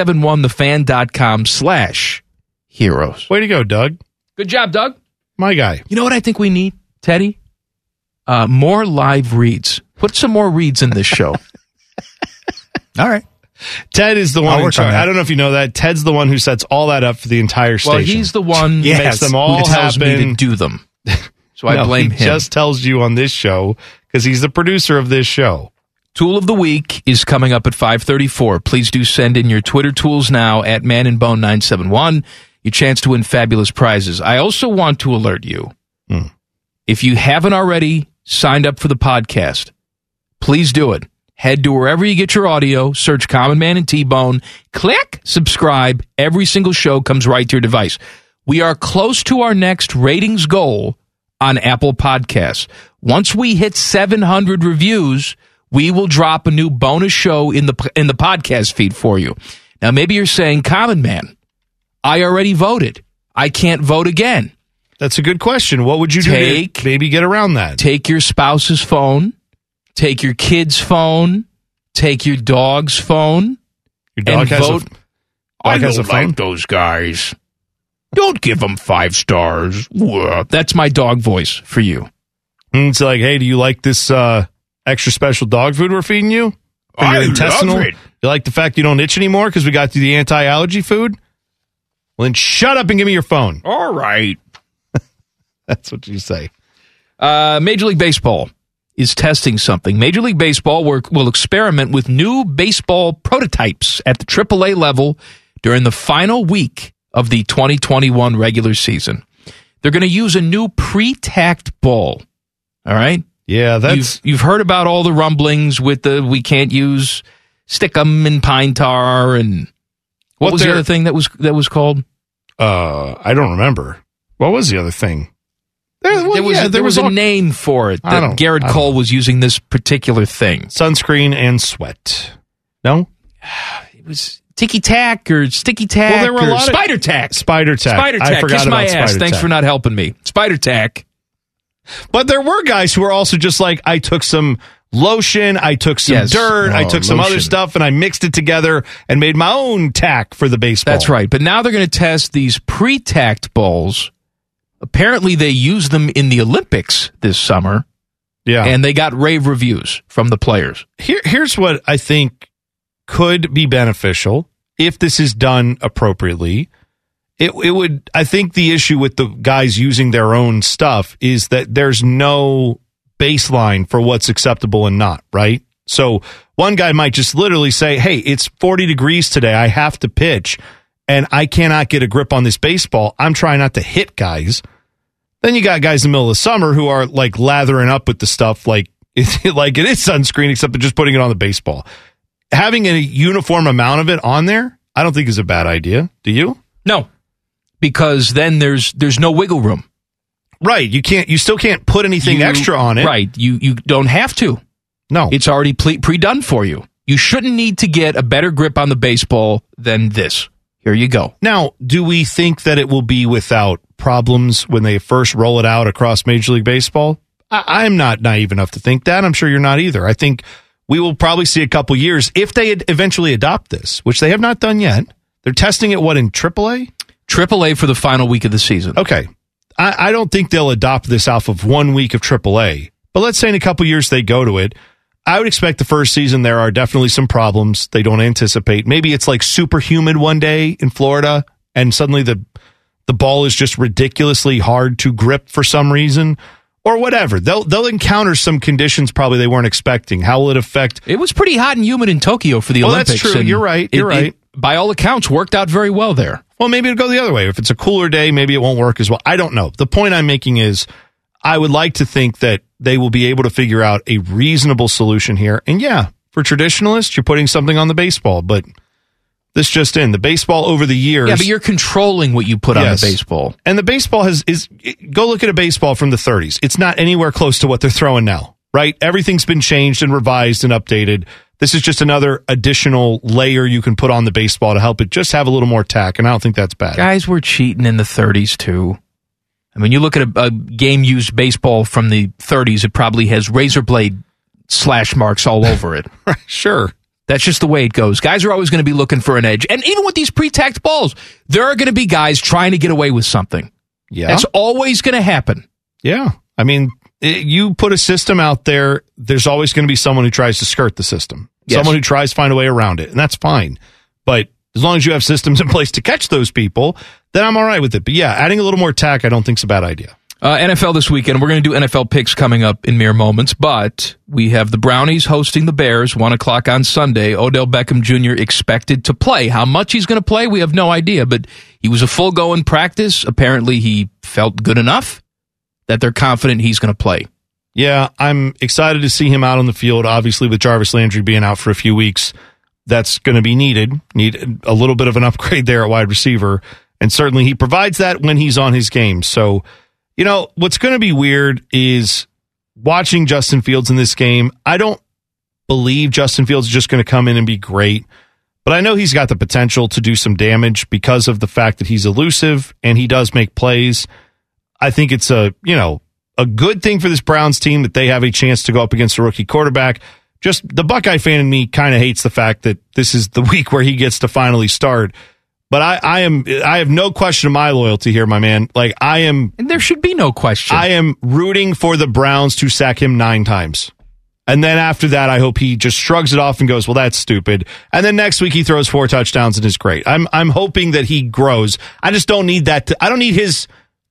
I: 971thefan.com/heroes.
D: Way to go, Doug.
I: Good job, Doug.
D: My guy.
I: You know what I think we need, Teddy? More live reads. Put some more reads in this show.
H: All right.
D: Ted is the one in charge. I don't know if you know that. Ted's the one who sets all that up for the entire station.
I: Well, he's the one
D: who makes them all
I: who tells
D: happen.
I: me to do them. So I blame him.
D: He just tells you on this show because he's the producer of this show.
I: Tool of the Week is coming up at 5:34. Please do send in your Twitter tools now at manandbone971. Your chance to win fabulous prizes. I also want to alert you, if you haven't already signed up for the podcast, please do it. Head to wherever you get your audio, search Common Man and T-Bone, click subscribe. Every single show comes right to your device. We are close to our next ratings goal on Apple Podcasts. Once we hit 700 reviews, we will drop a new bonus show in the podcast feed for you. Now, maybe you're saying, Common Man, I already voted. I can't vote again.
D: That's a good question. What would you do to maybe get around that?
I: Take your spouse's phone. Take your kid's phone. Take your dog's phone.
D: Your dog has
I: vote. I don't like those guys. Don't give them 5 stars. That's my dog voice for you.
D: It's like, hey, do you like this extra special dog food we're feeding you?
I: I love it.
D: You like the fact you don't itch anymore because we got you the anti-allergy food? Well, then shut up and give me your phone.
I: All right.
D: That's what you say.
I: Major League Baseball is testing something. Major League Baseball will experiment with new baseball prototypes at the AAA level during the final week of the 2021 regular season. They're going to use a new pre-tacked ball. All right?
D: Yeah,
I: you've heard about all the rumblings with we can't use stickum and pine tar and what was the other thing that was called?
D: I don't remember. What was the other thing?
I: There was a name for it that Garrett Cole was using this particular thing.
D: Sunscreen and sweat. No?
I: It was Ticky Tack or Sticky Tack.
D: Well, there were a lot of
I: Spider Tack.
D: Spider Tack.
I: Spider Tack.
D: I forgot
I: Kiss
D: about
I: my ass. Thanks for not helping me. Spider Tack.
D: But there were guys who were also just like, I took some lotion, I took some dirt, I took some other stuff, and I mixed it together and made my own tack for the baseball.
I: That's right. But now they're going to test these pre-tacked balls. Apparently, they used them in the Olympics this summer.
D: Yeah.
I: And they got rave reviews from the players.
D: Here's what I think could be beneficial if this is done appropriately. It would. I think the issue with the guys using their own stuff is that there's no baseline for what's acceptable and not, right? So one guy might just literally say, hey, it's 40 degrees today. I have to pitch and I cannot get a grip on this baseball. I'm trying not to hit guys. Then you got guys in the middle of the summer who are like lathering up with the stuff like it is sunscreen, except they're just putting it on the baseball. Having a uniform amount of it on there, I don't think is a bad idea. Do you?
I: No, because then there's no wiggle room.
D: Right. You still can't put anything extra on it.
I: Right. You don't have to.
D: No.
I: It's already pre-done for you. You shouldn't need to get a better grip on the baseball than this. Here you go.
D: Now, do we think that it will be without problems when they first roll it out across Major League Baseball? I'm not naive enough to think that. I'm sure you're not either. I think we will probably see a couple years if they eventually adopt this, which they have not done yet. They're testing it, in AAA?
I: AAA for the final week of the season.
D: Okay. I don't think they'll adopt this off of 1 week of AAA. But let's say in a couple years they go to it. I would expect the first season there are definitely some problems they don't anticipate. Maybe it's like super humid one day in Florida and suddenly the ball is just ridiculously hard to grip for some reason or whatever. They'll encounter some conditions probably they weren't expecting. How will it affect?
I: It was pretty hot and humid in Tokyo for the Olympics.
D: That's true. You're right.
I: It, by all accounts, worked out very well there.
D: Well, maybe it'll go the other way. If it's a cooler day, maybe it won't work as well. I don't know. The point I'm making is I would like to think that they will be able to figure out a reasonable solution here. And yeah, for traditionalists, you're putting something on the baseball, but this just in. The baseball over the years.
I: Yeah, but you're controlling what you put on the baseball.
D: And the baseball go look at a baseball from the 30s. It's not anywhere close to what they're throwing now, right? Everything's been changed and revised and updated. This is just another additional layer you can put on the baseball to help it just have a little more tack, and I don't think that's bad.
I: Guys were cheating in the 30s, too. I mean, you look at a game-used baseball from the 30s, it probably has razor blade slash marks all over it.
D: Sure.
I: That's just the way it goes. Guys are always going to be looking for an edge. And even with these pre-tacked balls, there are going to be guys trying to get away with something.
D: Yeah.
I: That's always going to happen.
D: Yeah. I mean, you put a system out there, there's always going to be someone who tries to skirt the system. Yes. Someone who tries to find a way around it, and that's fine. But as long as you have systems in place to catch those people, then I'm all right with it. But yeah, adding a little more tack I don't think is a bad idea.
I: NFL this weekend. We're going to do NFL picks coming up in mere moments, but we have the Brownies hosting the Bears, 1 o'clock on Sunday. Odell Beckham Jr. expected to play. How much he's going to play, we have no idea, but he was a full-go in practice. Apparently, he felt good enough that they're confident he's going to play.
D: Yeah, I'm excited to see him out on the field. Obviously, with Jarvis Landry being out for a few weeks, that's going to be needed. Need a little bit of an upgrade there at wide receiver, and certainly he provides that when he's on his game. So, you know, what's going to be weird is watching Justin Fields in this game. I don't believe Justin Fields is just going to come in and be great, but I know he's got the potential to do some damage because of the fact that he's elusive and he does make plays. I think it's a good thing for this Browns team that they have a chance to go up against a rookie quarterback. Just the Buckeye fan in me kind of hates the fact that this is the week where he gets to finally start. But I have no question of my loyalty here, my man. Like and
I: there should be no question.
D: I am rooting for the Browns to sack him 9 times. And then after that, I hope he just shrugs it off and goes, well, that's stupid. And then next week he throws 4 touchdowns and is great. I'm hoping that he grows. I just don't need that. I don't need his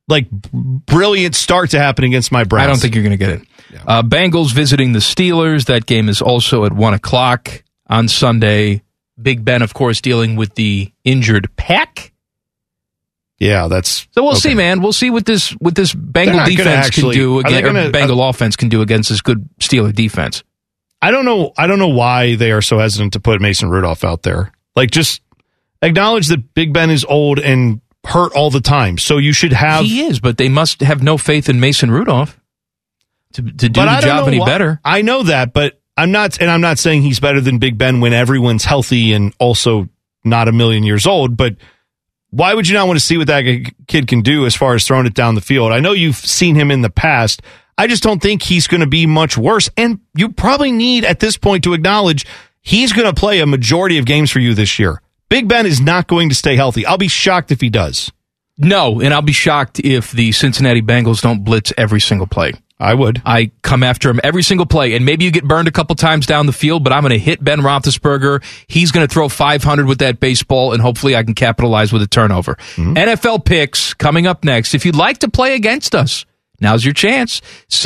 D: brilliant start to happen against my Browns.
I: I don't think you're going to get it. Yeah. Bengals visiting the Steelers. That game is also at 1 o'clock on Sunday. Big Ben, of course, dealing with the injured Pack.
D: Yeah, that's
I: so. We'll see, man. We'll see what this Bengal defense can do against Bengal offense can do against this good Steeler defense.
D: I don't know why they are so hesitant to put Mason Rudolph out there. Like, just acknowledge that Big Ben is old and hurt all the time. So you should have.
I: He is, but they must have no faith in Mason Rudolph to do the job any better.
D: I know that, but I'm not saying he's better than Big Ben when everyone's healthy and also not a million years old, but why would you not want to see what that kid can do as far as throwing it down the field? I know you've seen him in the past. I just don't think he's going to be much worse. And you probably need at this point to acknowledge he's going to play a majority of games for you this year. Big Ben is not going to stay healthy. I'll be shocked if he does.
I: No, and I'll be shocked if the Cincinnati Bengals don't blitz every single play.
D: I would.
I: I come after him every single play, and maybe you get burned a couple times down the field, but I'm going to hit Ben Roethlisberger. He's going to throw 500 with that baseball, and hopefully I can capitalize with a turnover. Mm-hmm. NFL picks coming up next. If you'd like to play against us, now's your chance.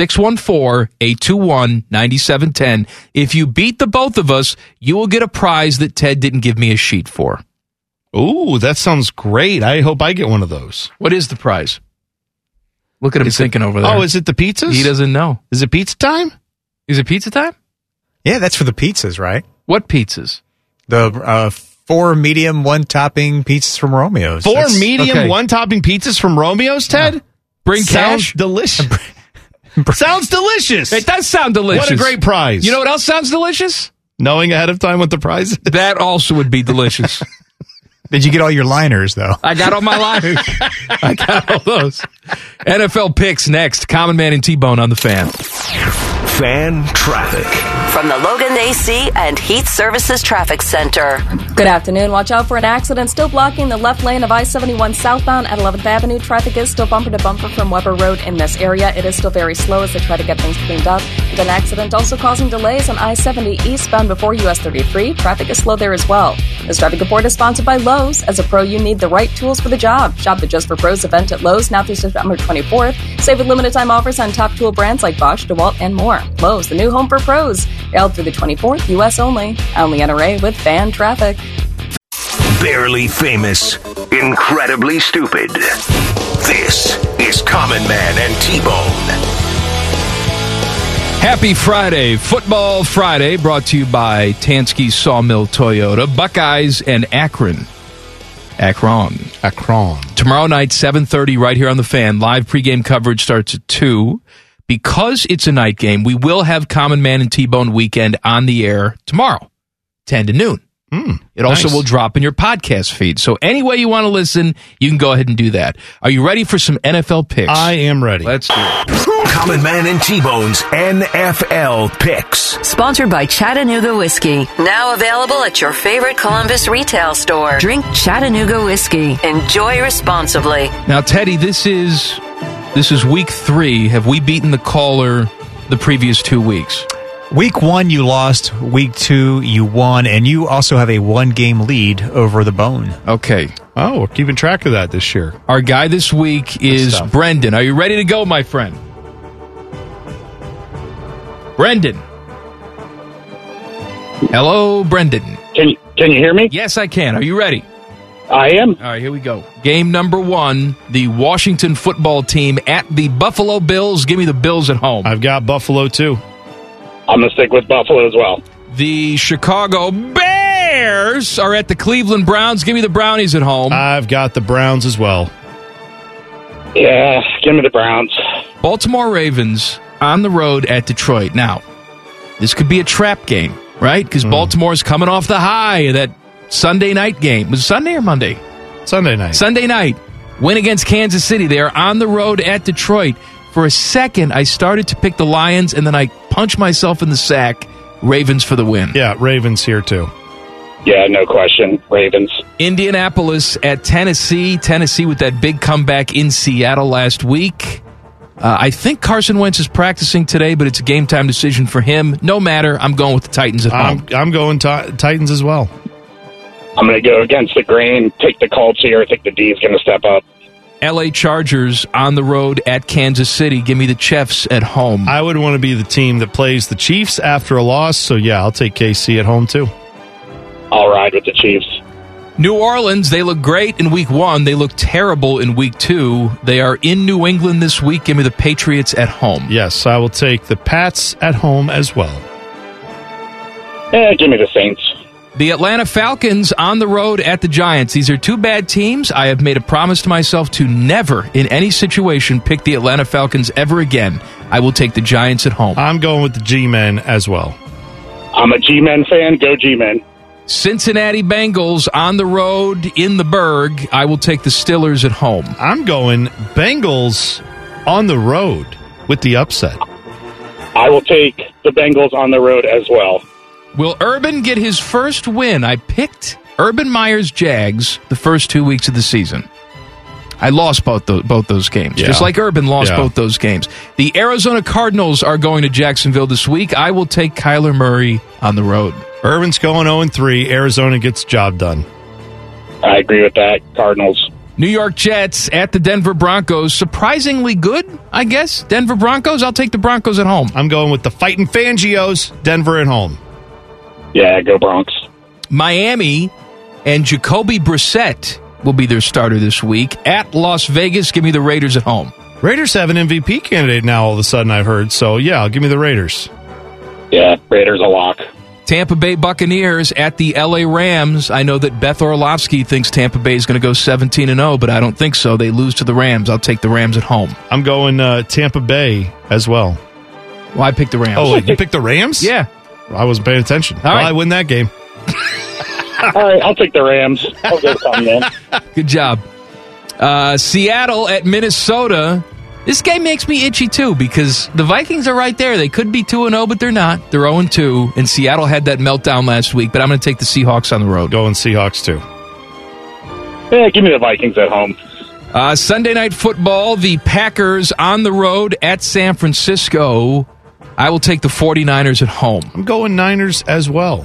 I: 614-821-9710. If you beat the both of us, you will get a prize that Ted didn't give me a sheet for.
D: Ooh, that sounds great. I hope I get one of those.
I: What is the prize? Look at him thinking over there.
D: Oh, is it the pizzas?
I: He doesn't know.
D: Is it pizza time?
I: Is it pizza time?
H: Yeah, that's for the pizzas, right?
I: What pizzas?
H: The 4 medium, 1 topping pizzas from Romeo's.
D: 4 medium, 1 topping pizzas from Romeo's, Ted?
I: Yeah. Bring cash?
D: Delicious. Sounds delicious.
I: It does sound delicious.
D: What a great prize.
I: You know what else sounds delicious?
D: Knowing ahead of time what the prize is.
I: That also would be delicious.
H: Did you get all your liners, though?
I: I got all my liners. I got all those. NFL picks next. Common Man and T-Bone on the Fan.
C: Fan traffic.
E: From the Logan AC and Heat Services Traffic Center. Good afternoon. Watch out for an accident still blocking the left lane of I-71 southbound at 11th Avenue. Traffic is still bumper to bumper from Weber Road in this area. It is still very slow as they try to get things cleaned up. And an accident also causing delays on I-70 eastbound before US 33. Traffic is slow there as well. This traffic report is sponsored by Lowe's. As a pro, you need the right tools for the job. Shop the Just for Pros event at Lowe's now through September 24th. Save with limited time offers on top tool brands like Bosch, DeWalt, and more. Lowe's, the new home for pros. Held through the 24th, U.S. only. Only NRA with fan traffic.
C: Barely famous, incredibly stupid. This is Common Man and T-Bone.
I: Happy Friday, Football Friday, brought to you by Tansky Sawmill Toyota, Buckeyes, and Akron. Tomorrow night, 7:30, right here on the Fan. Live pregame coverage starts at 2. Because it's a night game, we will have Common Man and T-Bone Weekend on the air tomorrow, 10 to noon. It also will drop in your podcast feed. So any way you want to listen, you can go ahead and do that. Are you ready for some NFL picks?
D: I am ready.
I: Let's do it.
C: Common Man and T-Bone's NFL picks.
E: Sponsored by Chattanooga Whiskey. Now available at your favorite Columbus retail store. Drink Chattanooga Whiskey. Enjoy responsibly.
I: Now, Teddy, this is week 3. Have we beaten the caller the previous 2 weeks?
H: Week 1, you lost. Week 2, you won. And you also have a 1-game lead over the Bone.
I: Okay.
D: Oh, we're keeping track of that this year.
I: Our guy this week is Brendan. Are you ready to go, my friend? Brendan. Hello, Brendan.
J: Can you hear me?
I: Yes, I can. Are you ready?
J: I am.
I: All right, here we go. Game number 1, the Washington football team at the Buffalo Bills. Give me the Bills at home.
D: I've got Buffalo, too.
J: I'm going to stick with Buffalo as well.
I: The Chicago Bears are at the Cleveland Browns. Give me the Brownies at home.
D: I've got the Browns as well.
J: Yeah, give me the Browns.
I: Baltimore Ravens on the road at Detroit. Now, this could be a trap game, right? Because Baltimore's coming off the high of that Sunday night game. Was it Sunday or Monday?
D: Sunday night.
I: Sunday night. Win against Kansas City. They are on the road at Detroit. For a second, I started to pick the Lions, and then I punched myself in the sack. Ravens for the win.
D: Yeah, Ravens here, too.
J: Yeah, no question. Ravens.
I: Indianapolis at Tennessee. Tennessee with that big comeback in Seattle last week. I think Carson Wentz is practicing today, but it's a game-time decision for him. No matter, I'm going with the Titans at home.
D: I'm going Titans as well.
J: I'm going to go against the grain, take the Colts here. I think the D is going to step up.
I: L.A. Chargers on the road at Kansas City. Give me the Chiefs at home.
D: I would want to be the team that plays the Chiefs after a loss, so yeah, I'll take KC at home too.
J: I'll ride with the Chiefs.
I: New Orleans, they look great in week 1. They look terrible in week 2. They are in New England this week. Give me the Patriots at home.
D: Yes, I will take the Pats at home as well.
J: Yeah, give me the Saints.
I: The Atlanta Falcons on the road at the Giants. These are 2 bad teams. I have made a promise to myself to never, in any situation, pick the Atlanta Falcons ever again. I will take the Giants at home.
D: I'm going with the G-Men as well.
J: I'm a G-Men fan. Go G-Men.
I: Cincinnati Bengals on the road in the Berg. I will take the Steelers at home.
D: I'm going Bengals on the road with the upset.
J: I will take the Bengals on the road as well.
I: Will Urban get his first win? I picked Urban Meyer's Jags the first 2 weeks of the season. I lost both those games, just like Urban lost both those games. The Arizona Cardinals are going to Jacksonville this week. I will take Kyler Murray on the road.
D: Urban's going 0-3. Arizona gets job done.
J: I agree with that. Cardinals.
I: New York Jets at the Denver Broncos. Surprisingly good, I guess. Denver Broncos. I'll take the Broncos at home.
D: I'm going with the Fighting Fangios. Denver at home.
J: Yeah, go Bronx.
I: Miami and Jacoby Brissett will be their starter this week. At Las Vegas, give me the Raiders at home.
D: Raiders have an MVP candidate now all of a sudden, I've heard. So, yeah, give me the Raiders.
J: Yeah, Raiders a lock.
I: Tampa Bay Buccaneers at the LA Rams. I know that Beth Orlovsky thinks Tampa Bay is going to go 17-0, but I don't think so. They lose to the Rams. I'll take the Rams at home.
D: I'm going Tampa Bay as well.
I: Well, I picked the Rams.
D: Oh, you picked the Rams?
I: Yeah.
D: I wasn't paying attention.
I: All right.
D: I win that game.
J: All right, I'll take the Rams. I'll go come then.
I: Good job. Seattle at Minnesota. This game makes me itchy, too, because the Vikings are right there. They could be 2-0, but they're not. They're 0-2, and Seattle had that meltdown last week, but I'm going to take the Seahawks on the road.
D: Going Seahawks, too.
J: Yeah, give me the Vikings at home.
I: Sunday Night Football, the Packers on the road at San Francisco. I will take the 49ers at home.
D: I'm going Niners as well.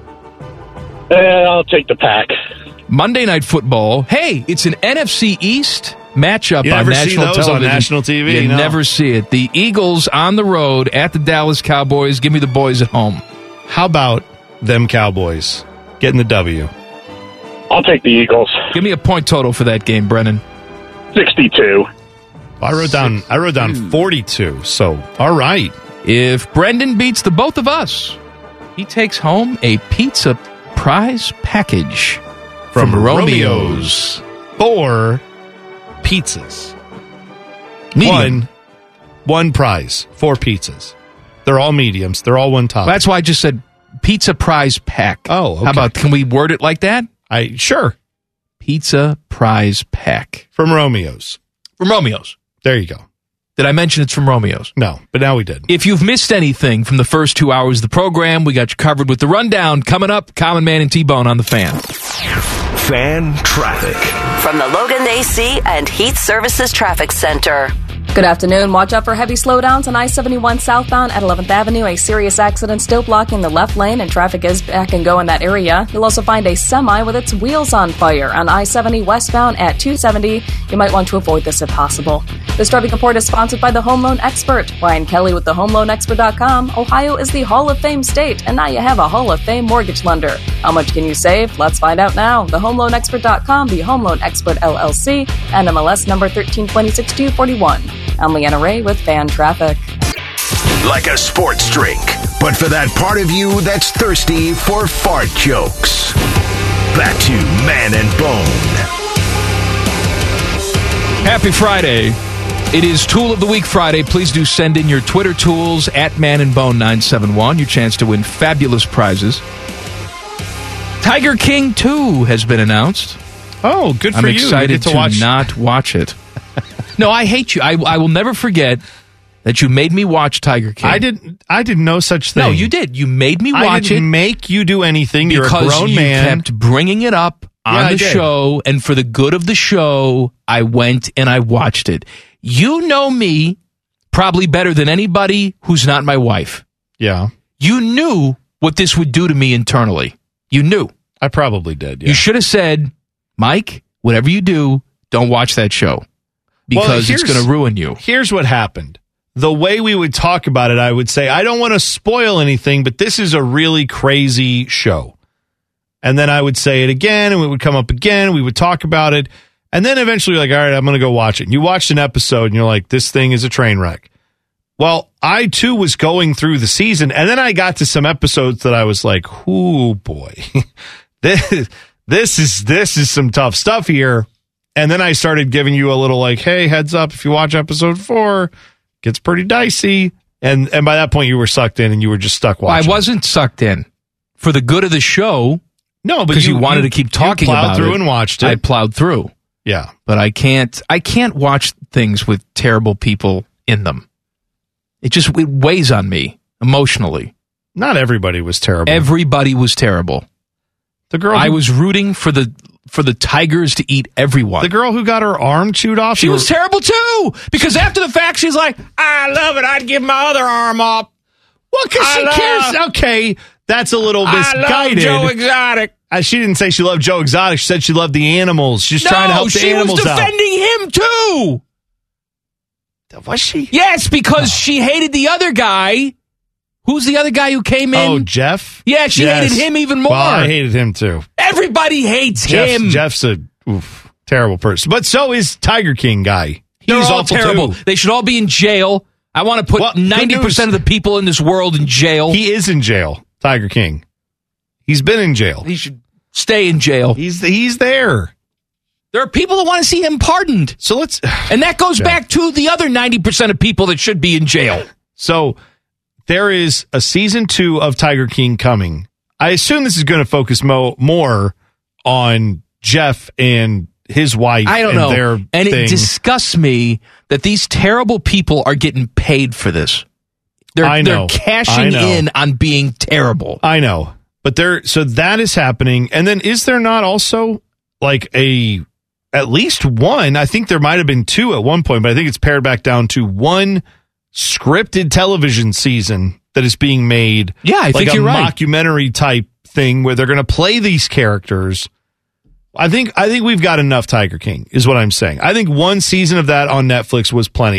J: I'll take the Pack.
I: Monday Night Football. Hey, it's an NFC East matchup on national television.
D: On national TV.
I: You never see it. The Eagles on the road at the Dallas Cowboys. Give me the boys at home.
D: How about them Cowboys getting the W?
J: I'll take the Eagles.
I: Give me a point total for that game, Brennan.
J: 62.
D: I wrote down 42. So, all right.
I: If Brendan beats the both of us, he takes home a pizza prize package from Romeo's.
D: 4 pizzas.
I: Medium.
D: One prize. 4 pizzas. They're all mediums. They're all one top.
I: That's why I just said pizza prize pack.
D: Oh, okay.
I: How about, can we word it like that?
D: Sure.
I: Pizza prize pack.
D: From Romeo's.
I: From Romeo's.
D: There you go.
I: Did I mention it's from Romeo's?
D: No, but now we did.
I: If you've missed anything from the first 2 hours of the program, we got you covered with the rundown. Coming up, Common Man and T-Bone on the Fan.
C: Fan traffic.
E: From the Logan AC and Heat Services Traffic Center. Good afternoon. Watch out for heavy slowdowns on I-71 southbound at 11th Avenue. A serious accident still blocking the left lane, and traffic is back and go in that area. You'll also find a semi with its wheels on fire on I-70 westbound at 270. You might want to avoid this if possible. This traffic report is sponsored by the Home Loan Expert. Brian Kelly with thehomeloanexpert.com. Ohio is the Hall of Fame state, and now you have a Hall of Fame mortgage lender. How much can you save? Let's find out now. Thehomeloanexpert.com, the Home Loan Expert LLC, and MLS number 1326-241. I'm Leanna Ray with Fan Traffic.
C: Like a sports drink, but for that part of you that's thirsty for fart jokes. Back to Man and Bone.
I: Happy Friday. It is Tool of the Week Friday. Please do send in your Twitter tools at Man and Bone 971. Your chance to win fabulous prizes. Tiger King 2 has been announced.
D: Oh, good for you.
I: I'm excited to not watch it. No, I hate you. I will never forget that you made me watch Tiger King.
D: I did no such thing.
I: No, you did. You made me watch it.
D: I didn't make you do anything. You're a grown man.
I: Because you kept bringing it up on the show, and for the good of the show, I went and I watched it. You know me probably better than anybody who's not my wife.
D: Yeah.
I: You knew what this would do to me internally. You knew.
D: I probably did, yeah.
I: You should have said, Mike, whatever you do, don't watch that show. Because it's going to ruin you.
D: Here's what happened. The way we would talk about it, I would say, I don't want to spoil anything, but this is a really crazy show. And then I would say it again, and it would come up again, and we would talk about it. And then eventually you're like, all right, I'm going to go watch it. And you watched an episode, and you're like, this thing is a train wreck. Well, I, too, was going through the season, and then I got to some episodes that I was like, oh, boy. This is some tough stuff here. And then I started giving you a little like, hey, heads up, if you watch episode 4, it gets pretty dicey. And by that point, you were sucked in and you were just stuck watching.
I: I wasn't sucked in. For the good of the show.
D: No, but
I: because you wanted to keep talking about it.
D: You plowed through and watched it.
I: I plowed through.
D: Yeah.
I: But I can't watch things with terrible people in them. It weighs on me emotionally.
D: Not everybody was terrible.
I: Everybody was terrible.
D: The girl
I: I was rooting for the for the tigers to eat everyone.
D: The girl who got her arm chewed off?
I: She was terrible too, because after the fact, she's like, I love it. I'd give my other arm up.
D: Well, because she cares. Okay, that's a little misguided.
I: I love Joe Exotic.
D: She didn't say she loved Joe Exotic. She said she loved the animals. She's trying to help the animals out.
I: She was defending him too.
D: Was she?
I: Yes, because she hated the other guy. Who's the other guy who came in?
D: Oh, Jeff?
I: Yeah, she hated him even more.
D: Well, I hated him too.
I: Everybody hates him.
D: Jeff's a terrible person. But so is Tiger King guy.
I: He's all terrible. Too. They should all be in jail. I want to put 90% of the people in this world in jail.
D: He is in jail, Tiger King. He's been in jail.
I: He should stay in jail.
D: He's there.
I: There are people that want to see him pardoned.
D: So
I: and that goes back to the other 90% of people that should be in jail.
D: So there is a season 2 of Tiger King coming. I assume this is going to focus more on Jeff and his wife.
I: I don't know.
D: And
I: it disgusts me that these terrible people are getting paid for this. They're cashing in on being terrible.
D: I know. But so that is happening. And then is there not also like at least one, I think there might have been 2 at one point, but I think it's pared back down to one scripted television season that is being made.
I: Yeah, I think you're right.
D: Like a mockumentary type thing where they're going to play these characters. I think we've got enough Tiger King is what I'm saying. I think one season of that on Netflix was plenty.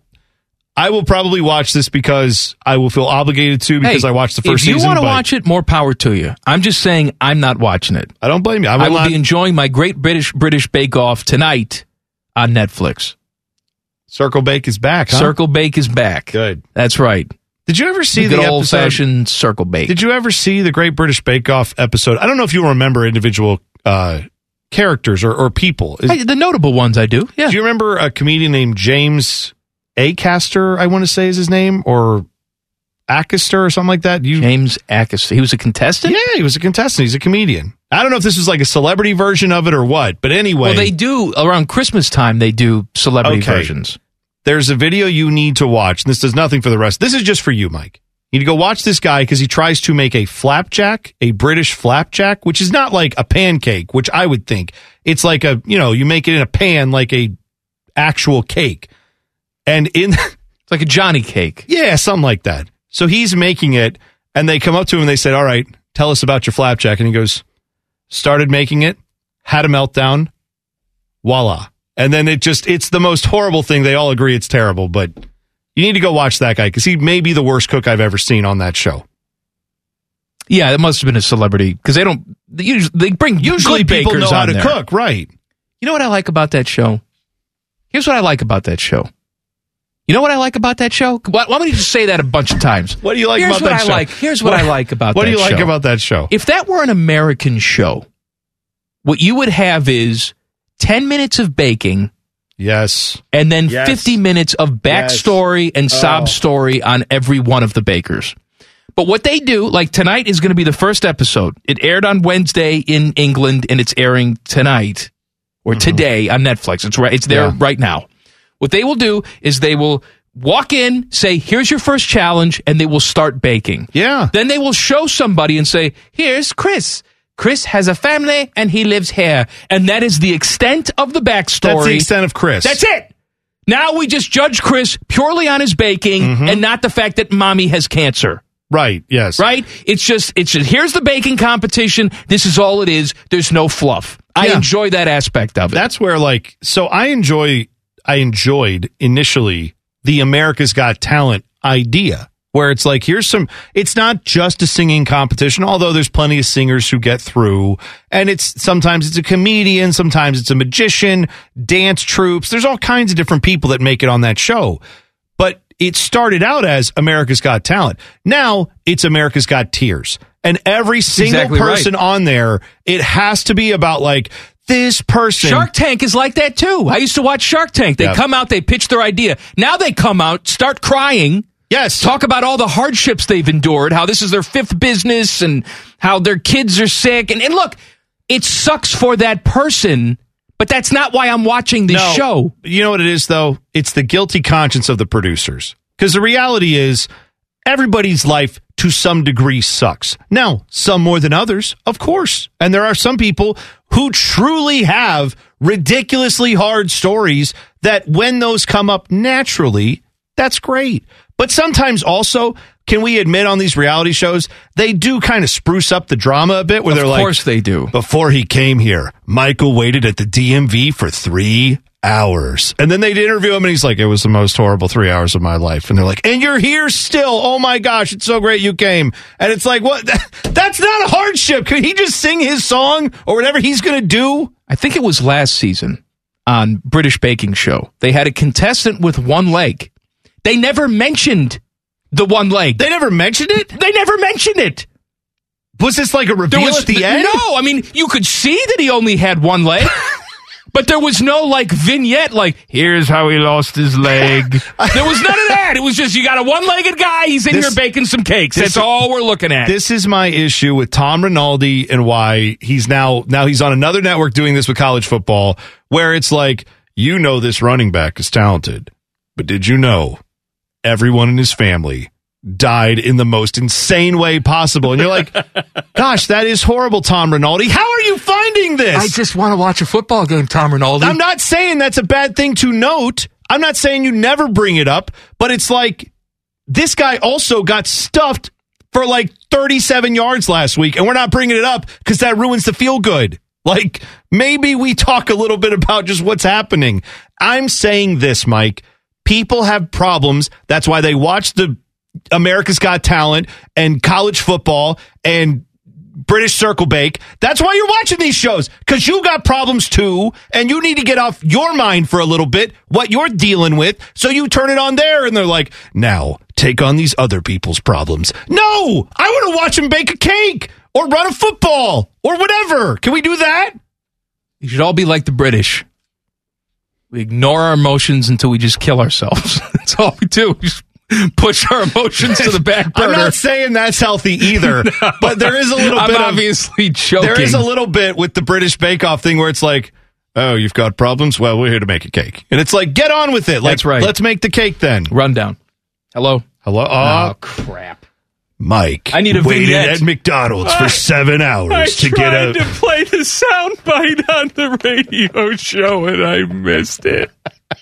D: I will probably watch this because I will feel obligated to because I watched the first season.
I: If you want to watch it, more power to you. I'm just saying I'm not watching it.
D: I don't blame you.
I: I will be enjoying my Great British Bake Off tonight on Netflix.
D: Circle Bake is back, huh?
I: Circle Bake is back.
D: Good.
I: That's right.
D: Did you ever see the
I: good old-fashioned Circle Bake?
D: Did you ever see the Great British Bake Off episode? I don't know if you remember individual characters or people.
I: The notable ones I do, yeah.
D: Do you remember a comedian named James Acaster, I want to say is his name, or Acaster or something like that?
I: James Acaster. He was a contestant?
D: Yeah, he was a contestant. He's a comedian. I don't know if this was like a celebrity version of it or what, but anyway.
I: Well, they do, around Christmas time, they do celebrity versions.
D: There's a video you need to watch. This does nothing for the rest. This is just for you, Mike. You need to go watch this guy because he tries to make a flapjack, a British flapjack, which is not like a pancake, which I would think. It's like you make it in a pan like a actual cake. And it's
I: like a Johnny cake.
D: Yeah, something like that. So he's making it, and they come up to him and they said, all right, tell us about your flapjack. And he goes, started making it, had a meltdown, voila. And then it's the most horrible thing. They all agree it's terrible, but you need to go watch that guy because he may be the worst cook I've ever seen on that show.
I: Yeah, it must have been a celebrity because they bring
D: usually people know how to cook, right?
I: You know what I like about that show? Here's what I like about that show. You know what I like about that show? Why don't you just say that a bunch of times?
D: What do you like about that show?
I: Here's what I like about that show.
D: What do you like about that show?
I: If that were an American show, what you would have is 10 minutes of baking.
D: Yes.
I: And then 50 minutes of backstory and sob story on every one of the bakers. But what they do, like tonight is going to be the first episode. It aired on Wednesday in England, and it's airing tonight or today on Netflix. It's there right now. What they will do is they will walk in, say, here's your first challenge, and they will start baking.
D: Yeah.
I: Then they will show somebody and say, here's Chris. Chris has a family, and he lives here. And that is the extent of the backstory.
D: That's the extent of Chris.
I: That's it. Now we just judge Chris purely on his baking and not the fact that mommy has cancer.
D: Right, yes.
I: Right? It's just here's the baking competition. This is all it is. There's no fluff. I enjoy that aspect of it.
D: That's where I enjoyed initially the America's Got Talent idea, where it's like, it's not just a singing competition, although there's plenty of singers who get through, and sometimes it's a comedian, sometimes it's a magician, dance troops. There's all kinds of different people that make it on that show. But it started out as America's Got Talent. Now it's America's Got Tears. And every single person on there, it has to be about like, this person.
I: Shark Tank is like that too. I used to watch Shark Tank. They come out, they pitch their idea. Now they come out, start crying.
D: Yes.
I: Talk about all the hardships they've endured, how this is their 5th business and how their kids are sick. And look, it sucks for that person, but that's not why I'm watching this show.
D: You know what it is, though? It's the guilty conscience of the producers. Because the reality is, everybody's life to some degree sucks. Now, some more than others, of course. And there are some people who truly have ridiculously hard stories that when those come up naturally, that's great. But sometimes also, can we admit on these reality shows, they do kind of spruce up the drama a bit where they're like,
I: of course they do.
D: Before he came here, Michael waited at the DMV for 3 hours. And then they'd interview him and he's like, it was the most horrible 3 hours of my life. And they're like, and you're here still. Oh my gosh, it's so great you came. And it's like, what? That's not a hardship. Could he just sing his song or whatever he's going to do?
I: I think it was last season on British Baking Show. They had a contestant with one leg. They never mentioned the one leg.
D: They never mentioned it?
I: They never mentioned it.
D: Was this like a reveal at the end?
I: No, I mean, you could see that he only had one leg. But there was no, like, vignette, like, here's how he lost his leg. There was none of that. It was just, you got a one-legged guy, he's in here baking some cakes. That's all we're looking at.
D: This is my issue with Tom Rinaldi and why he's now he's on another network doing this with college football, where it's like, you know this running back is talented, but did you know everyone in his family died in the most insane way possible? And you're like, gosh, that is horrible, Tom Rinaldi. How are you finding this?
I: I just want to watch a football game, Tom Rinaldi.
D: I'm not saying that's a bad thing to note. I'm not saying you never bring it up, but it's like this guy also got stuffed for like 37 yards last week, and we're not bringing it up because that ruins the feel good. Like, maybe we talk a little bit about just what's happening. I'm saying this, Mike. People have problems. That's why they watch the America's Got Talent and college football and British Circle Bake. That's why you're watching these shows, because you got problems too, and you need to get off your mind for a little bit what you're dealing with, so you turn it on there, and they're like, now take on these other people's problems. No! I want to watch them bake a cake or run a football or whatever. Can we do that?
I: You should all be like the British. We ignore our emotions until we just kill ourselves. That's all we do. We just push our emotions to the back burner.
D: I'm not saying that's healthy either, no, but there is a little bit.
I: I'm obviously joking.
D: There is a little bit with the British Bake Off thing where it's like, oh, you've got problems? Well, we're here to make a cake. And it's like, get on with it. Like,
I: that's right.
D: Let's make the cake then.
I: Rundown. Hello?
D: Oh,
I: crap.
D: Mike,
I: I need a
D: waited
I: vignette
D: at McDonald's for 7 hours to get a...
K: I tried to play the soundbite on the radio show, and I missed it.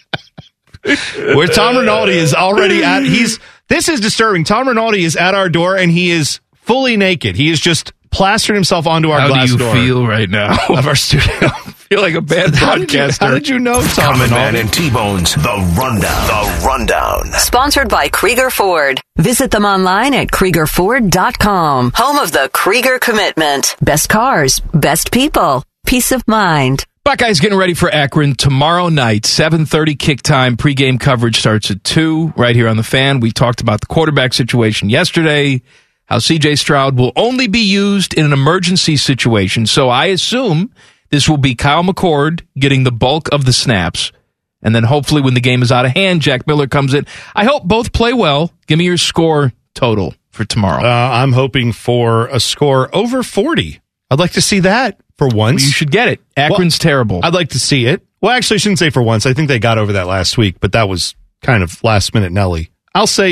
D: Where Tom Rinaldi is already at... This is disturbing. Tom Rinaldi is at our door, and he is fully naked. He is just plastered himself onto our glass door.
I: How do you feel right now?
D: Of our studio.
I: I feel like a bad broadcaster.
D: How did you know, Tom
C: Common
D: Rinaldi?
C: Man and T-Bone's The Rundown. The Rundown.
E: Sponsored by Krieger Ford. Visit them online at KriegerFord.com. Home of the Krieger Commitment. Best cars, best people, peace of mind.
I: Buckeyes getting ready for Akron tomorrow night, 7:30 kick time. Pregame coverage starts at 2 right here on The Fan. We talked about the quarterback situation yesterday, how C.J. Stroud will only be used in an emergency situation. So I assume this will be Kyle McCord getting the bulk of the snaps. And then hopefully when the game is out of hand, Jack Miller comes in. I hope both play well. Give me your score total for tomorrow.
D: I'm hoping for a score over 40. I'd like to see that for once.
I: Well, you should get it. Akron's terrible.
D: I'd like to see it. Well, actually, I shouldn't say for once. I think they got over that last week, but that was kind of last-minute Nelly. I'll say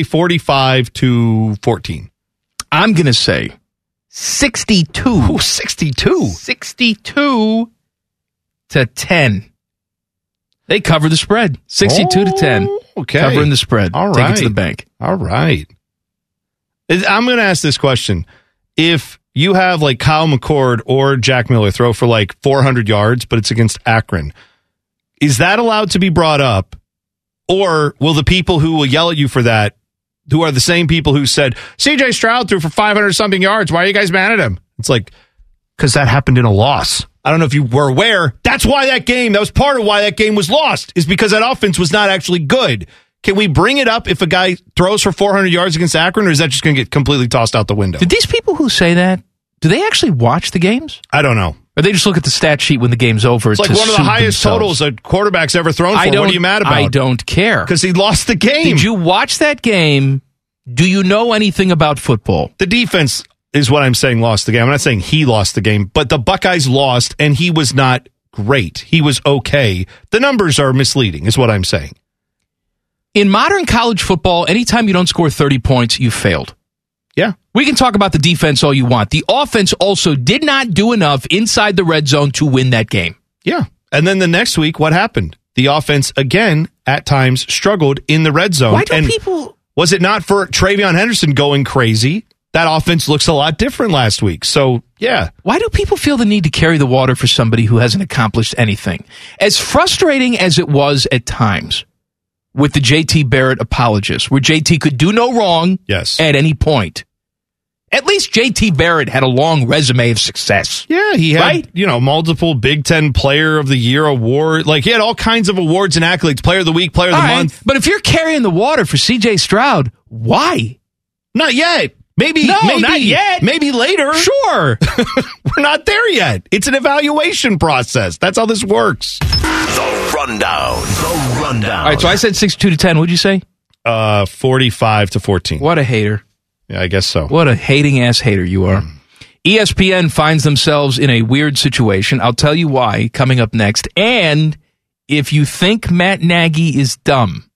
D: 45-14.
I: I'm going to say 62.
D: Ooh, 62.
I: 62-10. They cover the spread. 62-10.
D: Okay.
I: Covering the spread.
D: All right.
I: Take it to the bank.
D: All right. I'm going to ask this question. If you have like Kyle McCord or Jack Miller throw for like 400 yards, but it's against Akron, is that allowed to be brought up? Or will the people who will yell at you for that, who are the same people who said, C.J. Stroud threw for 500-something yards, why are you guys mad at him? It's like, because that happened in a loss. I don't know if you were aware. That's why that was part of why that game was lost, is because that offense was not actually good. Can we bring it up if a guy throws for 400 yards against Akron, or is that just going to get completely tossed out the window?
I: Did these people who say that, do they actually watch the games?
D: I don't know.
I: Or they just look at the stat sheet when the game's over?
D: It's like one of the highest totals a quarterback's ever thrown for. What are you mad about?
I: I don't care.
D: Because he lost the game.
I: Did you watch that game? Do you know anything about football?
D: The defense is what I'm saying lost the game. I'm not saying he lost the game, but the Buckeyes lost, and he was not great. He was okay. The numbers are misleading, is what I'm saying.
I: In modern college football, anytime you don't score 30 points, you've failed.
D: Yeah.
I: We can talk about the defense all you want. The offense also did not do enough inside the red zone to win that game.
D: Yeah. And then the next week, what happened? The offense, again, at times struggled in the red zone.
I: Why do people...
D: Was it not for Travion Henderson going crazy? That offense looks a lot different last week. So, yeah.
I: Why do people feel the need to carry the water for somebody who hasn't accomplished anything? As frustrating as it was at times with the JT Barrett apologists, where JT could do no wrong at any point. At least JT Barrett had a long resume of success.
D: Yeah, he had, multiple Big Ten Player of the Year award. Like, he had all kinds of awards and accolades. Player of the Week, Player of the Month.
I: But if you're carrying the water for CJ Stroud, why?
D: Not yet. Maybe
I: not yet.
D: Maybe later.
I: Sure.
D: We're not there yet. It's an evaluation process. That's how this works.
C: The Rundown.
I: All right, so I said 62-10. What'd you say?
D: 45-14.
I: What a hater.
D: Yeah, I guess so.
I: What a hating-ass hater you are. ESPN finds themselves in a weird situation. I'll tell you why coming up next. And if you think Matt Nagy is dumb,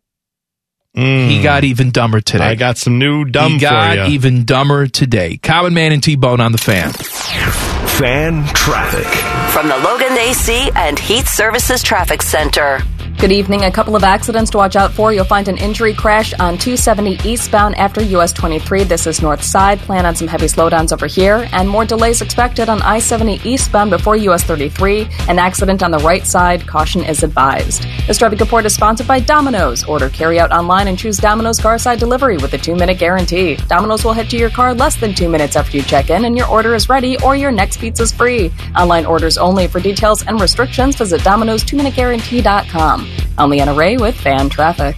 I: he got even dumber today.
D: I got some new dumb for you.
I: He got even dumber today. Common Man and T-Bone on the Fan.
C: Fan traffic.
E: From the Logan AC and Heat Services Traffic Center. Good evening. A couple of accidents to watch out for. You'll find an injury crash on 270 eastbound after US 23. This is north side. Plan on some heavy slowdowns over here. And more delays expected on I-70 eastbound before US 33. An accident on the right side. Caution is advised. This traffic report is sponsored by Domino's. Order carryout online and choose Domino's Carside Delivery with a 2-minute guarantee. Domino's will head to your car less than 2 minutes after you check in and your order is ready or your next pizza's free. Online orders only. For details and restrictions, visit Domino's2minuteguarantee.com. Only an array with fan traffic.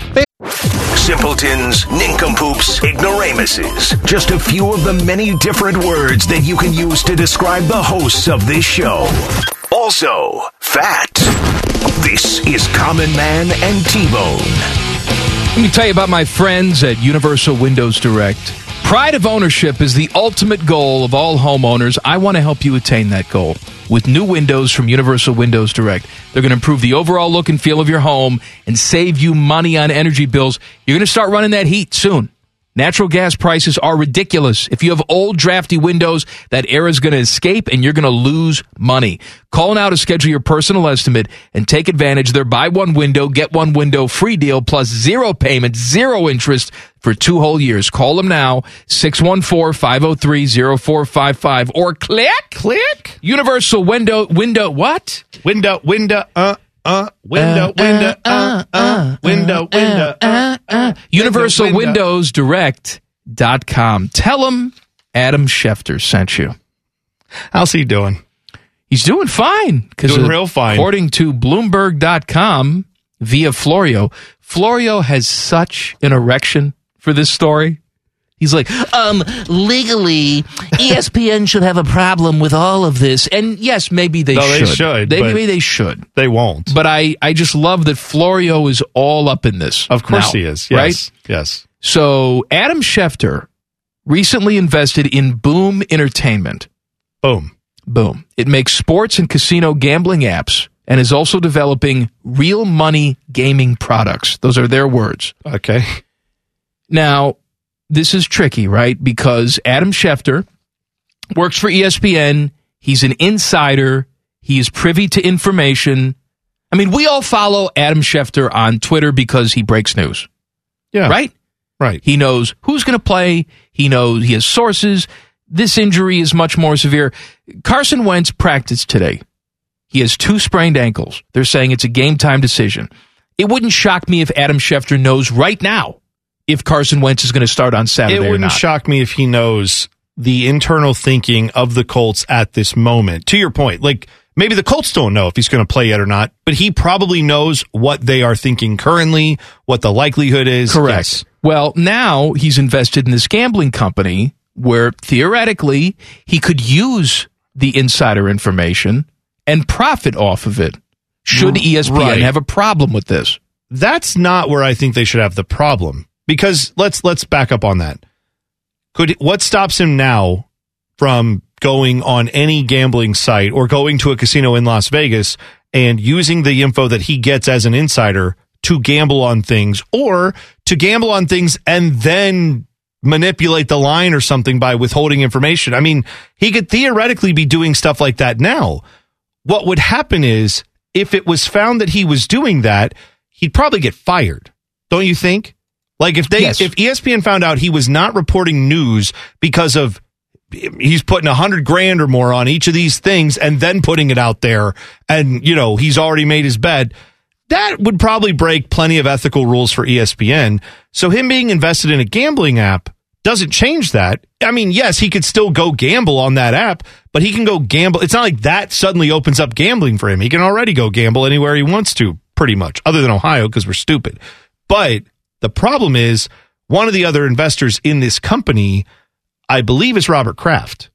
C: Simpletons, nincompoops, ignoramuses. Just a few of the many different words that you can use to describe the hosts of this show. Also, fat. This is Common Man and T-Bone.
I: Let me tell you about my friends at Universal Windows Direct. Pride of ownership is the ultimate goal of all homeowners. I want to help you attain that goal. With new windows from Universal Windows Direct, they're going to improve the overall look and feel of your home and save you money on energy bills. You're going to start running that heat soon. Natural gas prices are ridiculous. If you have old, drafty windows, that era is going to escape and you're going to lose money. Call now to schedule your personal estimate and take advantage of their buy one window, get one window free deal plus zero payment, zero interest for 2 whole years. Call them now, 614-503-0455 or click. Universal window, what?
D: Window.
I: UniversalWindowsDirect.com. Tell them Adam Schefter sent you.
D: How's he doing?
I: He's doing fine.
D: Doing real fine.
I: According to Bloomberg.com via Florio has such an erection for this story. He's like, legally, ESPN should have a problem with all of this. And yes, maybe they should. Maybe they should.
D: They won't.
I: But I just love that Florio is all up in this.
D: Of course he is. Yes.
I: Right?
D: Yes.
I: So Adam Schefter recently invested in Boom Entertainment.
D: Boom.
I: It makes sports and casino gambling apps and is also developing real money gaming products. Those are their words.
D: Okay.
I: Now, this is tricky, right? Because Adam Schefter works for ESPN. He's an insider. He is privy to information. I mean, we all follow Adam Schefter on Twitter because he breaks news.
D: Yeah.
I: Right?
D: Right.
I: He knows who's going to play. He knows he has sources. This injury is much more severe. Carson Wentz practiced today. He has 2 sprained ankles. They're saying it's a game-time decision. It wouldn't shock me if Adam Schefter knows right now if Carson Wentz is going to start on Saturday or not.
D: It wouldn't shock me if he knows the internal thinking of the Colts at this moment. To your point, like maybe the Colts don't know if he's going to play yet or not, but he probably knows what they are thinking currently, what the likelihood is.
I: Correct.
D: Yes.
I: Well, now he's invested in this gambling company where theoretically he could use the insider information and profit off of it. Should ESPN have a problem with this?
D: That's not where I think they should have the problem. Because let's back up on that. What stops him now from going on any gambling site or going to a casino in Las Vegas and using the info that he gets as an insider to gamble on things, or to gamble on things and then manipulate the line or something by withholding information. I mean, he could theoretically be doing stuff like that now. What would happen is, if it was found that he was doing that, he'd probably get fired. Don't you think? Like if ESPN found out he was not reporting news because of he's putting $100,000 or more on each of these things and then putting it out there, and he's already made his bed, that would probably break plenty of ethical rules for ESPN. So him being invested in a gambling app doesn't change that. I mean, yes, he could still go gamble on that app, but he can go gamble. It's not like that suddenly opens up gambling for him. He can already go gamble anywhere he wants to, pretty much, other than Ohio, because we're stupid. But the problem is, one of the other investors in this company, I believe, is Robert Kraft.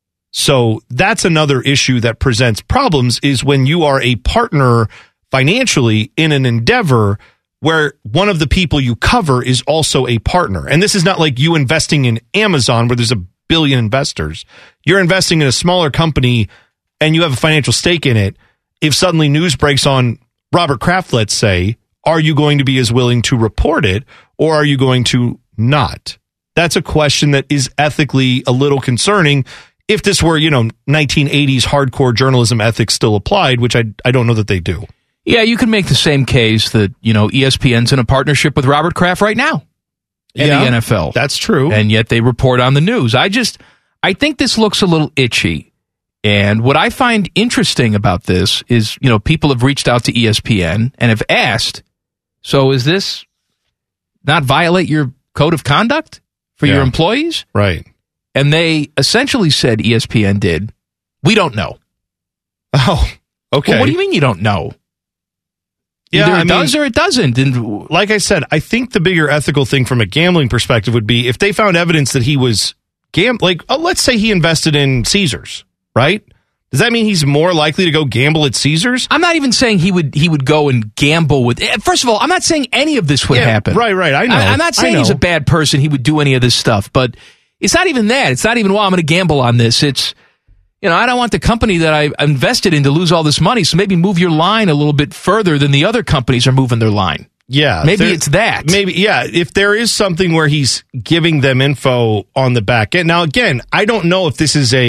D: So that's another issue that presents problems, is when you are a partner financially in an endeavor where one of the people you cover is also a partner. And this is not like you investing in Amazon where there's 1 billion investors. You're investing in a smaller company and you have a financial stake in it. If suddenly news breaks on Robert Kraft, let's say, are you going to be as willing to report it, or are you going to not? That's a question that is ethically a little concerning. If this were, 1980s hardcore journalism ethics still applied, which I don't know that they do.
I: Yeah, you can make the same case that, ESPN's in a partnership with Robert Kraft right now in the NFL.
D: That's true.
I: And yet they report on the news. I think this looks a little itchy. And what I find interesting about this is, people have reached out to ESPN and have asked, so is this not violate your code of conduct for your employees?
D: Right.
I: And they essentially said, ESPN did, we don't know.
D: Oh, okay.
I: Well, what do you mean you don't know? Either it does or it doesn't. And
D: like I said, I think the bigger ethical thing from a gambling perspective would be if they found evidence that he was gambling. Like, let's say he invested in Caesars, right? Does that mean he's more likely to go gamble at Caesars?
I: I'm not even saying he would go and gamble with. First of all, I'm not saying any of this would happen.
D: Right. I know.
I: I'm not saying he's a bad person. He would do any of this stuff, but it's not even that. It's not even, I'm going to gamble on this. It's, I don't want the company that I invested in to lose all this money, so maybe move your line a little bit further than the other companies are moving their line.
D: Yeah.
I: Maybe it's that.
D: Maybe, yeah. If there is something where he's giving them info on the back end. Now, again, I don't know if this is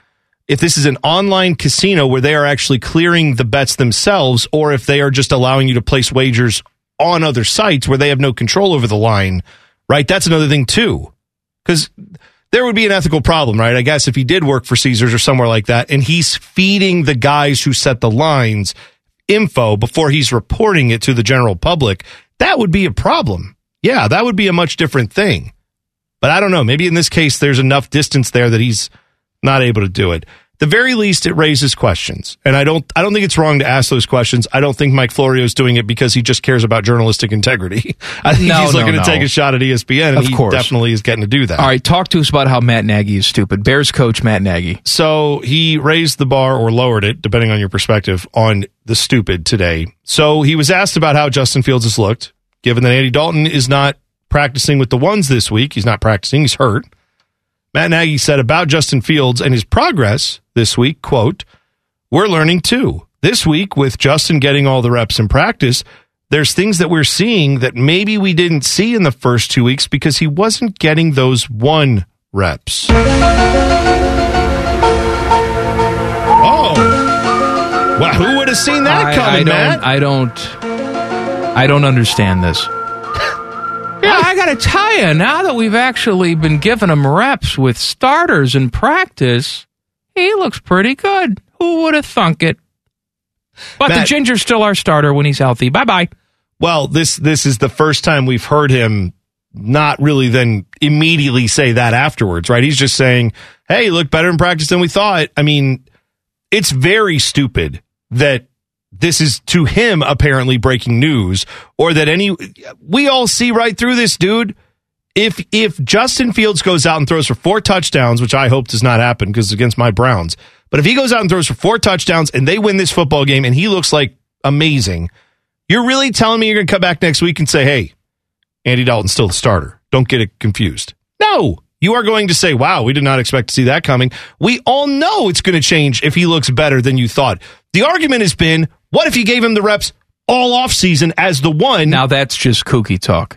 D: an online casino where they are actually clearing the bets themselves, or if they are just allowing you to place wagers on other sites where they have no control over the line, right? That's another thing, too. Because there would be an ethical problem, right? I guess if he did work for Caesars or somewhere like that, and he's feeding the guys who set the lines info before he's reporting it to the general public, that would be a problem. Yeah, that would be a much different thing. But I don't know. Maybe in this case, there's enough distance there that he's not able to do it. At the very least, it raises questions. And I don't think it's wrong to ask those questions. I don't think Mike Florio is doing it because he just cares about journalistic integrity. I think he's looking to take a shot at ESPN, and he definitely is getting to do that.
I: All right, talk to us about how Matt Nagy is stupid. Bears coach Matt Nagy.
D: So he raised the bar or lowered it, depending on your perspective, on the stupid today. So he was asked about how Justin Fields has looked, given that Andy Dalton is not practicing with the ones this week. He's not practicing. He's hurt. Matt Nagy said about Justin Fields and his progress this week, quote, "We're learning too. This week, with Justin getting all the reps in practice, there's things that we're seeing that maybe we didn't see in the first 2 weeks because he wasn't getting those 1 reps. Oh. Well, who would have seen that coming, Matt?
I: I don't understand this. Yeah, I got to tell you, now that we've actually been giving him reps with starters in practice, he looks pretty good. Who would have thunk it? But Matt, the Ginger's still our starter when he's healthy. Bye-bye.
D: Well, this is the first time we've heard him not really then immediately say that afterwards, right? He's just saying, hey, look better in practice than we thought. I mean, it's very stupid that this is, to him, apparently breaking news, or that we all see right through this, dude. If Justin Fields goes out and throws for 4 touchdowns, which I hope does not happen because it's against my Browns, but if he goes out and throws for 4 touchdowns and they win this football game and he looks like amazing, you're really telling me you're going to come back next week and say, hey, Andy Dalton's still the starter. Don't get it confused. No. You are going to say, wow, we did not expect to see that coming. We all know it's going to change if he looks better than you thought. The argument has been, what if you gave him the reps all offseason as the one?
I: Now that's just kooky talk.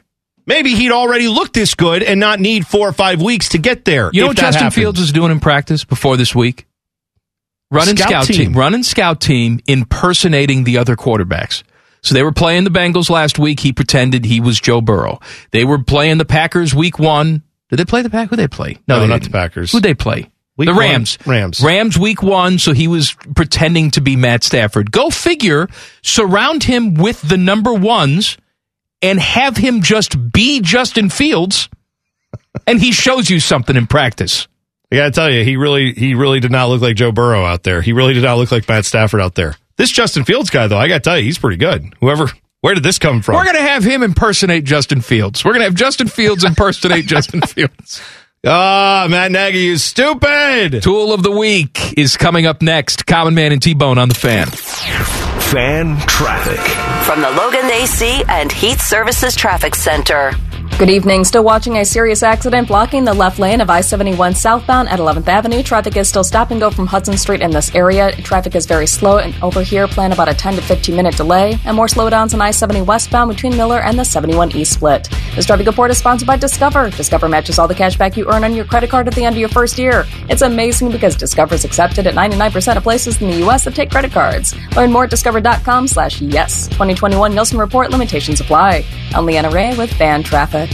D: maybe he'd already look this good and not need 4 or 5 weeks to get there.
I: You know what Justin Fields is doing in practice before this week? Running scout team, impersonating the other quarterbacks. So they were playing the Bengals last week. He pretended he was Joe Burrow. They were playing the Packers week 1. Did they play the Packers? Who did they play?
D: No, not the Packers.
I: Who'd they play?
D: The
I: Rams. Rams week 1, so he was pretending to be Matt Stafford. Go figure, surround him with the number ones and have him just be Justin Fields, and he shows you something in practice.
D: I gotta tell you, he really did not look like Joe Burrow out there. He really did not look like Matt Stafford out there. This Justin Fields guy, though, I gotta tell you, he's pretty good. Where did this come from?
I: We're gonna have him impersonate Justin Fields. We're gonna have Justin Fields impersonate Justin Fields.
D: Matt Nagy is stupid.
I: Tool of the Week is coming up next. Common Man and T-Bone on the Fan.
C: Fan traffic.
E: From the Logan AC and Heat Services Traffic Center. Good evening. Still watching a serious accident blocking the left lane of I-71 southbound at 11th Avenue. Traffic is still stop and go from Hudson Street in this area. Traffic is very slow, and over here plan about a 10 to 15 minute delay. And more slowdowns on I-70 westbound between Miller and the 71 East split. This traffic report is sponsored by Discover. Discover matches all the cash back you earn on your credit card at the end of your first year. It's amazing because Discover is accepted at 99% of places in the U.S. that take credit cards. Learn more at discover.com/yes. 2021 Nielsen Report, limitations apply. I'm Leanna Ray with Fan Traffic.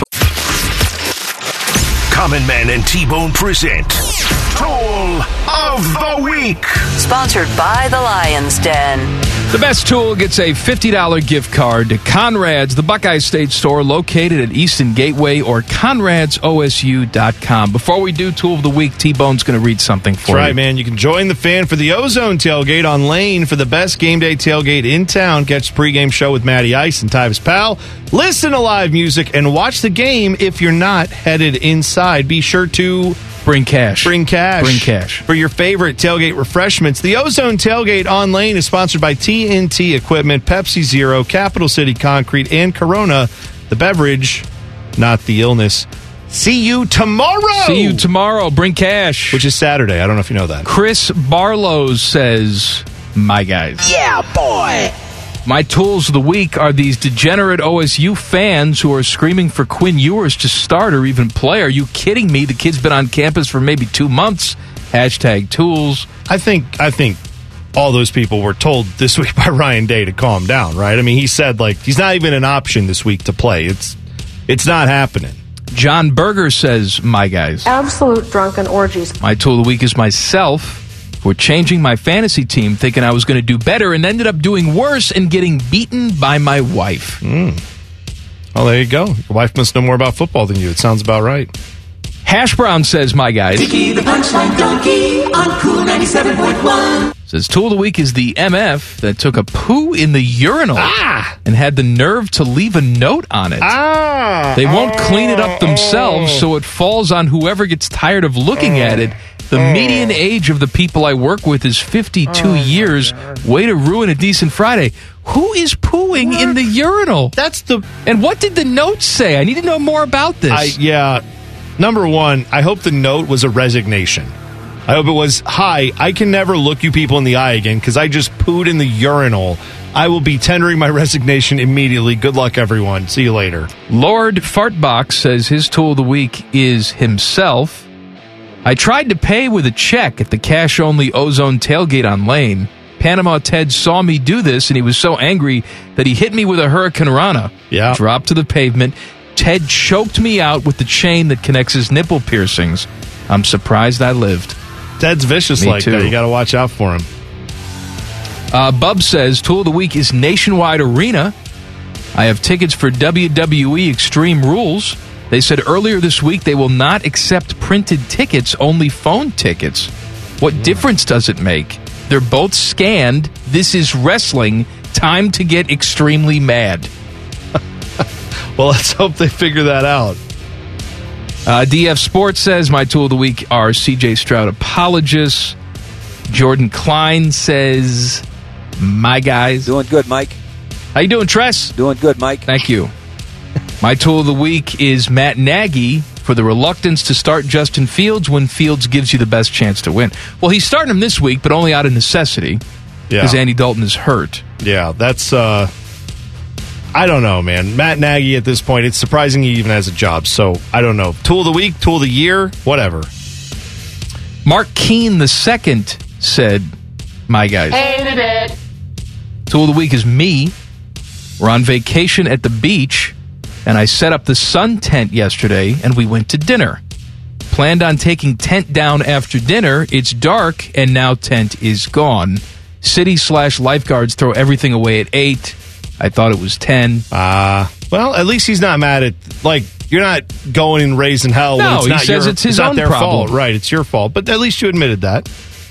C: Common Man and T-Bone present Tool of the Week.
E: Sponsored by the Lion's Den.
I: The best tool gets a $50 gift card to Conrad's, the Buckeye State store located at Easton Gateway, or Conrad'sOSU.com. Before we do Tool of the Week, T-Bone's going to read something for you.
D: That's right, man. You can join the Fan for the Ozone Tailgate on Lane for the best game day tailgate in town. Catch the pregame show with Matty Ice and Tyvis Powell. Listen to live music and watch the game if you're not headed inside. Be sure to
I: Bring cash.
D: For your favorite tailgate refreshments. The Ozone Tailgate on Lane is sponsored by TNT Equipment, Pepsi Zero, Capital City Concrete, and Corona, the beverage, not the illness. See you tomorrow.
I: Bring cash.
D: Which is Saturday. I don't know if you know that.
I: Chris Barlow says, my guys.
C: Yeah, boy.
I: My tools of the week are these degenerate OSU fans who are screaming for Quinn Ewers to start or even play. Are you kidding me? The kid's been on campus for maybe 2 months. #tools.
D: I think all those people were told this week by Ryan Day to calm down, right? I mean, he said, he's not even an option this week to play. It's not happening.
I: John Berger says, my guys.
L: Absolute drunken orgies.
I: My tool of the week is myself. For changing my fantasy team, thinking I was going to do better, and ended up doing worse and getting beaten by my wife.
D: Well, there you go. Your wife must know more about football than you. It sounds about right.
I: Hash Brown says, my guys.
M: Dickie the Punchline Donkey on Cool 97.1.
I: Says, tool of the week is the MF that took a poo in the urinal and had the nerve to leave a note on it. They won't clean it up themselves, so it falls on whoever gets tired of looking at it. The median age of the people I work with is 52 years. Way to ruin a decent Friday. Who is pooing in the urinal? And what did the note say? I need to know more about this.
D: Number one, I hope the note was a resignation. I hope it was, hi, I can never look you people in the eye again because I just pooed in the urinal. I will be tendering my resignation immediately. Good luck, everyone. See you later.
I: Lord Fartbox says his tool of the week is himself. I tried to pay with a check at the cash-only Ozone Tailgate on Lane. Panama Ted saw me do this, and he was so angry that he hit me with a Hurricane Rana.
D: Yeah.
I: Dropped to the pavement. Ted choked me out with the chain that connects his nipple piercings. I'm surprised I lived.
D: Ted's vicious
I: Me
D: like
I: too.
D: that. You got to watch out for him.
I: Bub says, tool of the week is Nationwide Arena. I have tickets for WWE Extreme Rules. They said earlier this week they will not accept printed tickets, only phone tickets. What difference does it make? They're both scanned. This is wrestling. Time to get extremely mad.
D: Well, let's hope they figure that out.
I: DF Sports says my tool of the week are CJ Stroud apologists. Jordan Klein says, my guys.
N: Doing good, Mike.
I: How you doing, Tress?
N: Doing good, Mike.
I: Thank you. My tool of the week is Matt Nagy for the reluctance to start Justin Fields when Fields gives you the best chance to win. Well, he's starting him this week, but only out of necessity because Andy Dalton is hurt.
D: Yeah, that's... I don't know, man. Matt Nagy at this point, it's surprising he even has a job. So I don't know. Tool of the week, tool of the year, whatever.
A: Mark Keene II said, my guys.
M: Hated it.
A: Tool of the week is me. We're on vacation at the beach, and I set up the sun tent yesterday, and we went to dinner. Planned on taking tent down after dinner. It's dark, and now tent is gone. City/lifeguards throw everything away at 8. I thought it was 10.
D: Well, at least he's not mad at, like, you're not going and raising hell.
A: No,
D: when it's
A: he
D: not
A: says it's his
D: not
A: own
D: their
A: problem.
D: fault. Right, it's your fault. But at least you admitted that.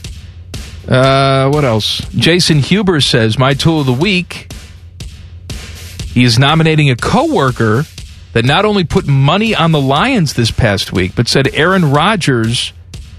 A: What else? Jason Huber says, my tool of the week, he is nominating a coworker that not only put money on the Lions this past week, but said Aaron Rodgers...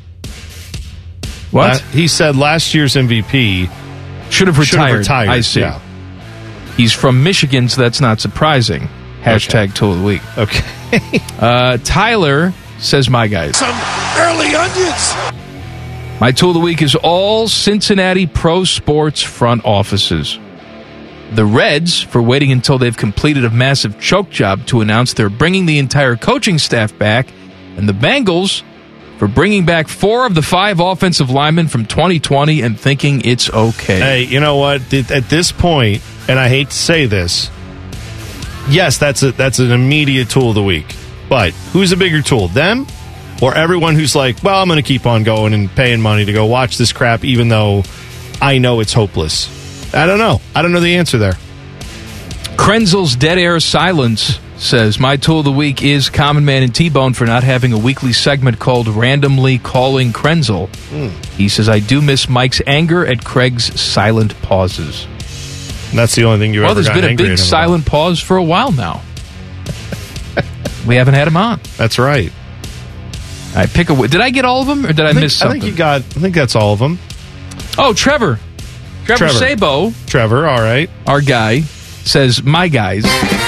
A: What?
D: He said last year's MVP
A: should have retired. I see.
D: Yeah.
A: He's from Michigan, so that's not surprising. Hashtag tool of the week.
D: Okay.
A: Tyler says, my guys.
B: Some early onions.
A: My tool of the week is all Cincinnati pro sports front offices. The Reds, for waiting until they've completed a massive choke job to announce they're bringing the entire coaching staff back. And the Bengals, for bringing back 4 of the 5 offensive linemen from 2020 and thinking it's okay.
D: Hey, you know what? At this point, and I hate to say this, yes, that's an immediate tool of the week. But who's a bigger tool, them or everyone who's like, well, I'm going to keep on going and paying money to go watch this crap even though I know it's hopeless? I don't know. I don't know the answer there.
A: Krenzel's Dead Air Silence says, my tool of the week is Common Man and T-Bone for not having a weekly segment called Randomly Calling Krenzel. He says, I do miss Mike's anger at Craig's silent pauses.
D: And that's the only thing you ever got angry at him
A: Well, there's been a big silent pause for a while now. We haven't had him on.
D: That's right.
A: All right, pick a... Did I get all of them, or did I miss something?
D: I think that's all of them.
A: Oh, Trevor Sabo.
D: Trevor, all right.
A: Our guy says, my guys.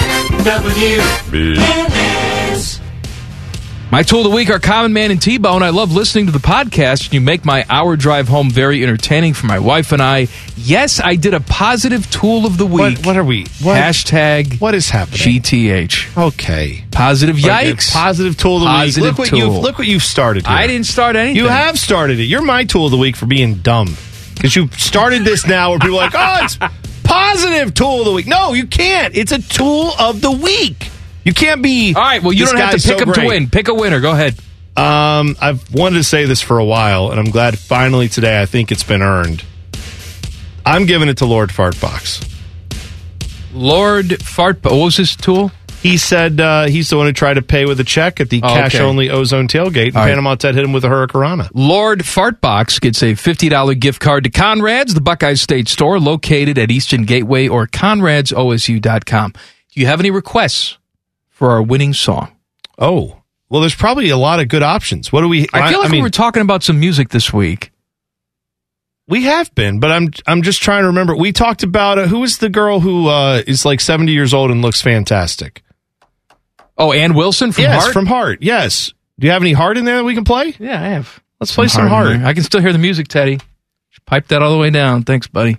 M: WNS.
A: My tool of the week are Common Man and T-Bone. I love listening to the podcast, and you make my hour drive home very entertaining for my wife and I. Yes, I did a positive tool of the week.
D: What are we?
A: Hashtag
D: what is happening?
A: GTH.
D: Okay.
A: Positive yikes.
D: Positive tool of the week. Look what you've started here.
A: I didn't start anything.
D: You have started it. You're my tool of the week for being dumb. Because you started this now where people are like, oh, it's positive tool of the week. No, you can't. It's a tool of the week. You can't be...
A: All right, well, you don't have to pick them to win. Pick a winner. Go ahead.
D: I've wanted to say this for a while, and I'm glad finally today I think it's been earned. I'm giving it to Lord Fartbox.
A: Lord Fartbox. What was his tool?
D: He said he's the one who tried to pay with a check at the cash-only Ozone tailgate, and Panama Ted hit him with a Hurricanrana.
A: Lord Fartbox gets a $50 gift card to Conrad's, the Buckeye State store, located at Eastern Gateway or ConradsOSU.com. Do you have any requests for our winning song?
D: Oh, well, there's probably a lot of good options. What do we...
A: I feel like we were talking about some music this week.
D: We have been, but I'm just trying to remember. We talked about who is the girl who is like 70 years old and looks fantastic?
A: Oh, Ann Wilson from Heart?
D: Yes, from Heart. Yes. Do you have any Heart in there that we can play?
A: Yeah, I have.
D: Let's play some Heart.
A: I can still hear the music, Teddy. Pipe that all the way down. Thanks, buddy.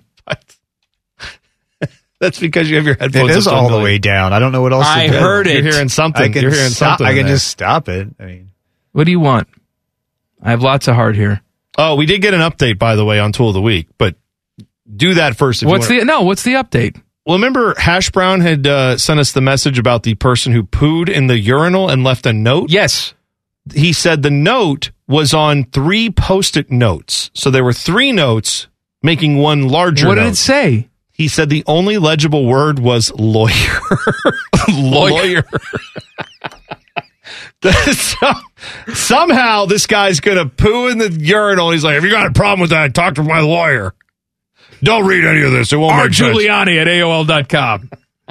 D: That's because you have your headphones.
H: It is all the way down. I don't know what else.
A: I heard it.
D: You're hearing something. You're hearing something.
H: I can just stop it. I mean,
A: what do you want? I have lots of Heart here.
D: Oh, we did get an update, by the way, on Tool of the Week, but do that first.
A: What's the update?
D: Well, remember Hash Brown had sent us the message about the person who pooed in the urinal and left a note?
A: Yes.
D: He said the note was on 3 Post-it notes. So there were 3 notes making one larger
A: What
D: note.
A: did it say?
D: He said the only legible word was lawyer. Lawyer. Somehow this guy's going to poo in the urinal. He's like, if you got a problem with that, talk to my lawyer. Don't read any of this. It won't make sense.
A: Giuliani at AOL.com.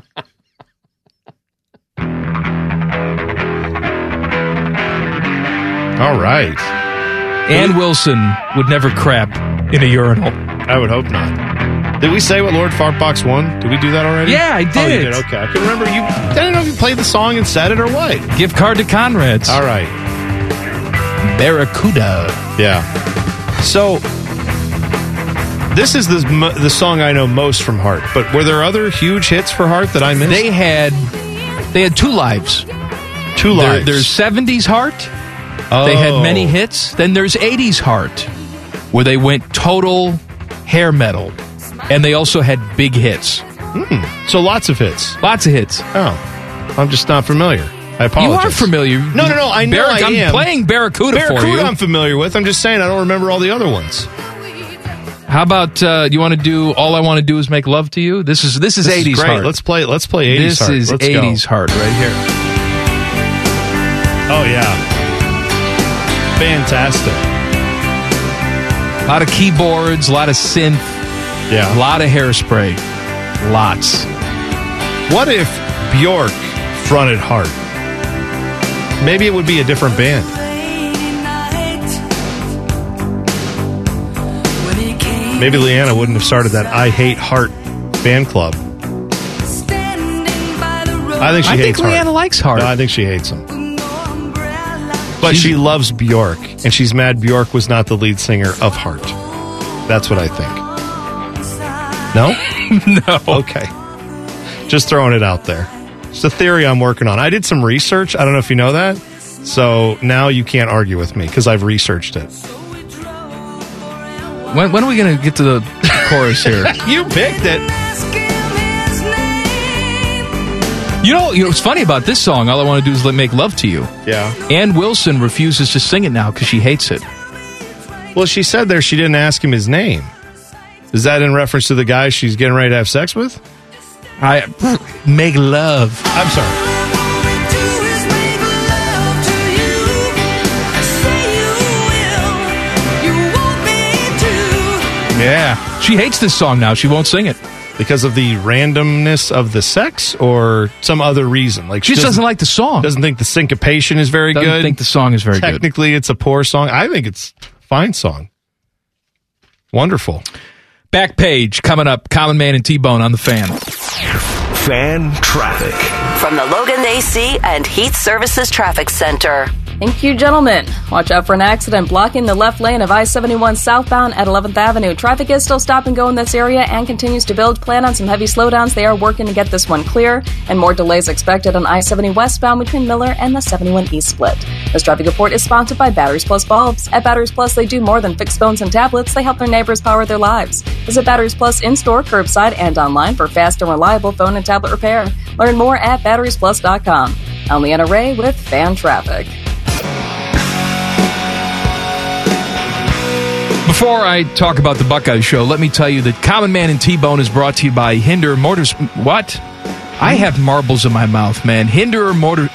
D: All right.
A: Ann Wilson would never crap in a urinal.
D: I would hope not. Did we say what Lord Fartbox won? Did we do that already?
A: Yeah, I did.
D: Oh, you did? Okay. I can remember you. I didn't know if you played the song and said it or what.
A: Gift card to Conrad's.
D: All right.
A: Barracuda.
D: Yeah. So, This is the song I know most from Heart. But were there other huge hits for Heart that I missed?
I: They had two lives.
D: Two lives.
I: There's 70s Heart.
D: Oh.
I: They had many hits. Then there's 80s Heart, where they went total hair metal. And they also had big hits.
D: So lots of hits.
I: Lots of hits.
D: Oh. I'm just not familiar. I apologize.
I: You are familiar.
D: No. I know I am.
I: I'm playing Barracuda for you.
D: Barracuda I'm familiar with. I'm just saying I don't remember all the other ones.
I: How about you want to do All I Want to Do Is Make Love to You? This is 80s
D: great.
I: Heart.
D: Let's play 80s Heart.
I: This is 80s Heart right here.
D: Oh, yeah. Fantastic.
I: A lot of keyboards, a lot of synth.
D: Yeah.
I: A lot of hairspray. Lots.
D: What if Bjork fronted Heart? Maybe it would be a different band. Maybe Leanna wouldn't have started that I Hate Heart fan club. I think she hates Heart.
I: Leanna likes Heart.
D: No, I think she hates him. But she loves Bjork, and she's mad Bjork was not the lead singer of Heart. That's what I think. No?
I: No.
D: Okay. Just throwing it out there. It's a theory I'm working on. I did some research. I don't know if you know that. So now you can't argue with me because I've researched it.
I: When are we going to get to the chorus here?
D: You picked it.
I: You know what's funny about this song? All I Want to Do Is Make Love to You.
D: Yeah.
I: Ann Wilson refuses to sing it now because she hates it.
D: Well, she said there she didn't ask him his name. Is that in reference to the guy she's getting ready to have sex with?
I: Make love.
D: I'm sorry.
I: Yeah. She hates this song now. She won't sing it.
D: Because of the randomness of the sex or some other reason? Like
I: she just doesn't like the song.
D: Doesn't think the syncopation is very good.
I: Doesn't think the song is very good.
D: Technically, it's a poor song. I think it's a fine song. Wonderful.
I: Back page coming up. Common Man and T-Bone on the Fan.
C: Fan traffic.
E: From the Logan AC and Heat Services Traffic Center. Thank you, gentlemen. Watch out for an accident blocking the left lane of I-71 southbound at 11th Avenue. Traffic is still stop and go in this area and continues to build. Plan on some heavy slowdowns. They are working to get this one clear, and more delays expected on I-70 westbound between Miller and the 71 East split. This traffic report is sponsored by Batteries Plus Bulbs. At Batteries Plus, they do more than fix phones and tablets. They help their neighbors power their lives. Visit Batteries Plus in-store, curbside, and online for fast and reliable phone and tablet repair. Learn more at batteriesplus.com. I'm Leanna Ray with Fan Traffic.
I: Before I talk about the Buckeye Show, let me tell you that Common Man and T-Bone is brought to you by Hinder Motors. What? I have marbles in my mouth, man. Hinder Motorsports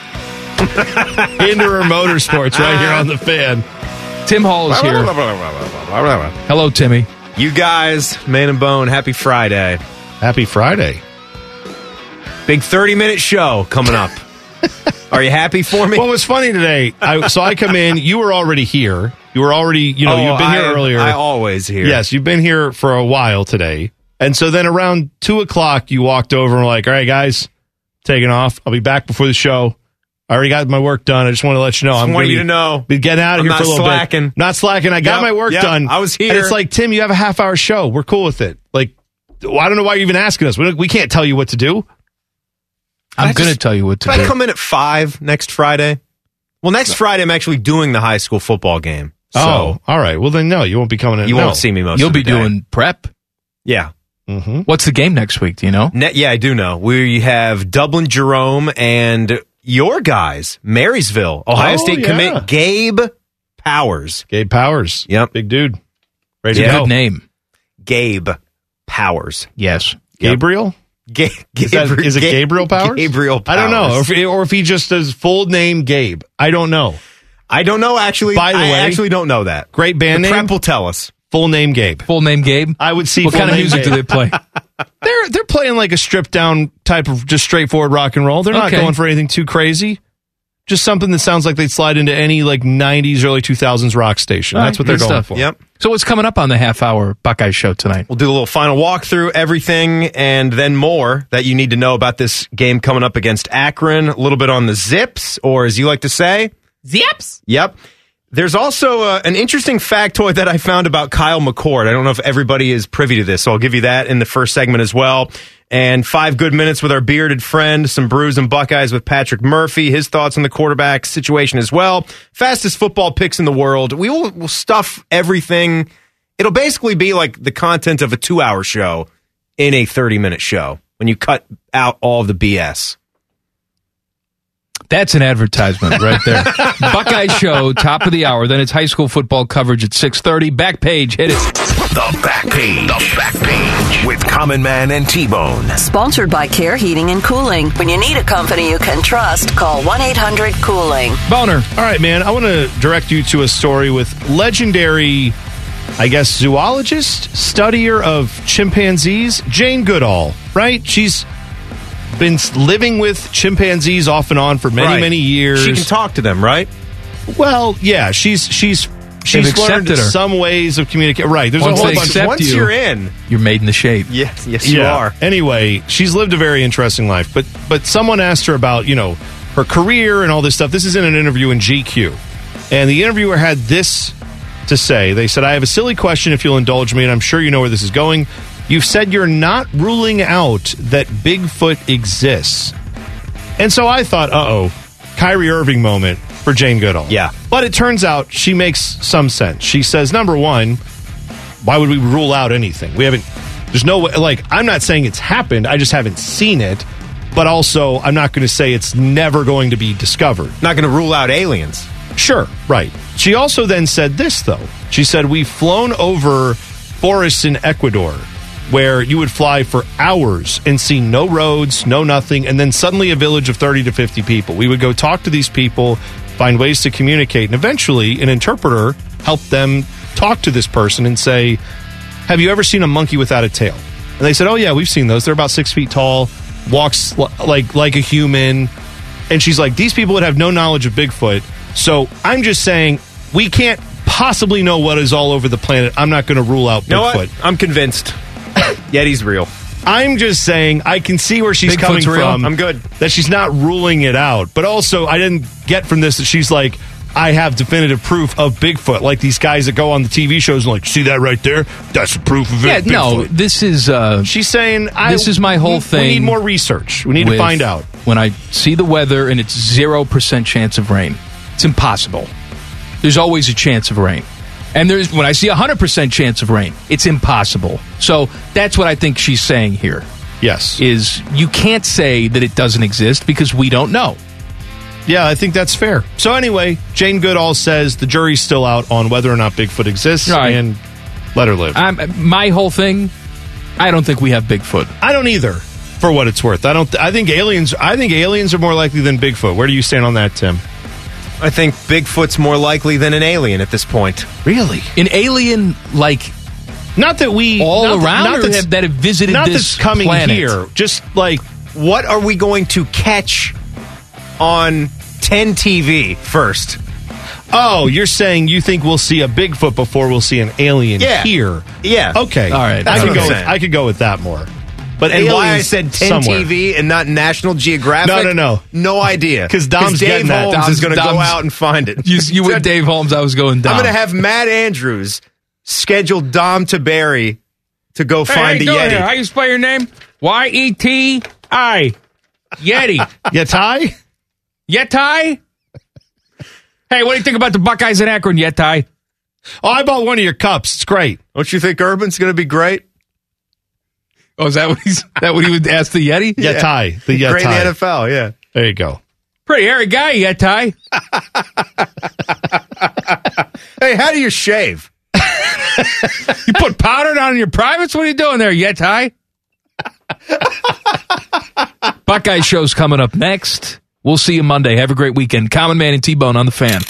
I: right here on the Fan. Tim Hall is here. Hello, Timmy.
N: You guys, Man and Bone, happy Friday.
D: Happy Friday.
N: Big 30-minute show coming up. Are you happy for me?
D: Well, it was funny today. So I come in. You were already here. You were already, you've been here earlier.
N: I always here.
D: Yes, you've been here for a while today. And so then around 2 o'clock, you walked over and were like, all right, guys, taking off. I'll be back before the show. I already got my work done. I just want to let you know.
N: I'm going to know.
D: Be getting out of here for a little bit. Not slacking. I got my work done.
N: I was here.
D: And it's like, Tim, you have a half-hour show. We're cool with it. Like, I don't know why you're even asking us. We can't tell you what to do.
I: I'm going to tell you what to do.
N: Can I come in at 5 next Friday? Well, next Friday, I'm actually doing the high school football game. So,
D: all right. Well, then, no, you won't be coming in.
N: You won't see me most of the day.
I: You'll be doing prep?
N: Yeah.
D: Mm-hmm.
I: What's the game next week? Do you know?
N: Yeah, I do know. We have Dublin Jerome and your guys, Marysville, Ohio State commit Gabe Powers.
D: Gabe Powers.
N: Yep.
D: Big dude. Ready
I: to go. Good name.
N: Gabe Powers.
I: Yes.
D: Gabriel?
N: Is
D: it Gabriel Powers?
N: Gabriel Powers.
D: I don't know. Or if he just does full name Gabe. I don't know.
N: I don't know, actually.
D: By the way,
N: I actually don't know that.
D: Great band name.
N: Prep will tell us.
D: Full name Gabe.
I: Full name Gabe?
D: I would see
I: what kind of music do they play?
D: They're playing like a stripped down type of just straightforward rock and roll. They're not going for anything too crazy. Just something that sounds like they'd slide into any like 90s, early 2000s rock station. That's what they're going for.
N: Yep.
I: So what's coming up on the half-hour Buckeye Show tonight?
N: We'll do a little final walkthrough, everything, and then more that you need to know about this game coming up against Akron. A little bit on the Zips, or as you like to say,
O: Zips.
N: Yep. There's also an interesting factoid that I found about Kyle McCord. I don't know if everybody is privy to this, so I'll give you that in the first segment as well. And 5 good minutes with our bearded friend, some Brews and Buckeyes with Patrick Murphy, his thoughts on the quarterback situation as well. Fastest football picks in the world. We'll stuff everything. It'll basically be like the content of a 2-hour show in a 30-minute show when you cut out all of the BS.
I: That's an advertisement right there. Buckeye Show, top of the hour. Then it's high school football coverage at 6:30. Back page, hit it.
C: The Back Page. The Back Page with Common Man and T-Bone.
E: Sponsored by Care Heating and Cooling. When you need a company you can trust, call 1-800-COOLING.
I: Boner.
D: All right, man. I want to direct you to a story with legendary, I guess, zoologist, studier of chimpanzees, Jane Goodall, right? She's been living with chimpanzees off and on for many years.
N: She can talk to them, right?
D: Well, yeah, she's learned some ways of communicating. Right, there's a whole bunch.
N: Once you're in,
I: you're made in the shape.
N: Yes, you are.
D: Anyway, she's lived a very interesting life. But someone asked her about her career and all this stuff. This is in an interview in GQ, and the interviewer had this to say. They said, "I have a silly question, if you'll indulge me, and I'm sure you know where this is going. You've said you're not ruling out that Bigfoot exists." And so I thought, Kyrie Irving moment for Jane Goodall.
N: Yeah.
D: But it turns out she makes some sense. She says, number one, why would we rule out anything? There's no way, I'm not saying it's happened, I just haven't seen it. But also, I'm not going to say it's never going to be discovered.
N: Not going to rule out aliens.
D: Sure, right. She also then said this, though. She said, we've flown over forests in Ecuador, where you would fly for hours and see no roads, no nothing, and then suddenly a village of 30 to 50 people. We would go talk to these people, find ways to communicate, and eventually an interpreter helped them talk to this person and say, have you ever seen a monkey without a tail? And they said, oh yeah, we've seen those. They're about 6 feet tall, walks like a human. And she's like, these people would have no knowledge of Bigfoot. So I'm just saying, we can't possibly know what is all over the planet. I'm not going to rule out Bigfoot.
N: You know what? I'm convinced. Yeti's real.
D: I'm just saying I can see where she's
N: Bigfoot's
D: coming
N: real.
D: from.
N: I'm good.
D: That she's not ruling it out. But also, I didn't get from this that she's like, I have definitive proof of Bigfoot. Like these guys that go on the TV shows and see that right there? That's the proof of it.
I: Yeah,
D: Bigfoot.
I: no, this is...
D: she's saying...
I: this is my whole thing.
D: We need more research. We need to find out.
I: When I see the weather and it's 0% chance of rain, it's impossible. There's always a chance of rain. And when I see 100% chance of rain, it's impossible. So that's what I think she's saying here.
D: Yes.
I: Is you can't say that it doesn't exist because we don't know.
D: Yeah, I think that's fair. So anyway, Jane Goodall says the jury's still out on whether or not Bigfoot exists, right, and let her live.
I: My whole thing, I don't think we have Bigfoot.
D: I don't either, for what it's worth. I think aliens are more likely than Bigfoot. Where do you stand on that, Tim?
N: I think Bigfoot's more likely than an alien at this point.
D: Really?
I: An alien, like...
D: Not that we...
I: All around that have visited
D: not
I: this
D: that's coming
I: planet.
D: Here. Just like...
N: What are we going to catch on 10 TV first?
D: Oh, you're saying you think we'll see a Bigfoot before we'll see an alien here?
N: Yeah.
D: Okay.
N: All right.
D: I could go with that more. But
N: and why I said 10 somewhere. TV and not National Geographic?
D: No.
N: No idea.
D: Because Dave
N: Holmes is going to go out and find it.
I: You went Dave Holmes, I was going Dom.
N: I'm going to have Matt Andrews schedule Dom Taberry to go find the Yeti.
K: Here. How you spell your name? Y-E-T-I. Yeti.
D: Yeti?
K: Yeti? Hey, what do you think about the Buckeyes in Akron, Yeti?
D: Oh, I bought one of your cups. It's great.
N: Don't you think Urban's going to be great?
I: Oh, is that what he would ask the Yeti?
D: Yeah. Yeti. The Yeti.
N: Great in the NFL, yeah.
D: There you go.
K: Pretty hairy guy, Yeti.
N: Hey, how do you shave?
K: You put powder down in your privates? What are you doing there, Yeti?
I: Buckeye Show's coming up next. We'll see you Monday. Have a great weekend. Common Man and T-Bone on the Fan.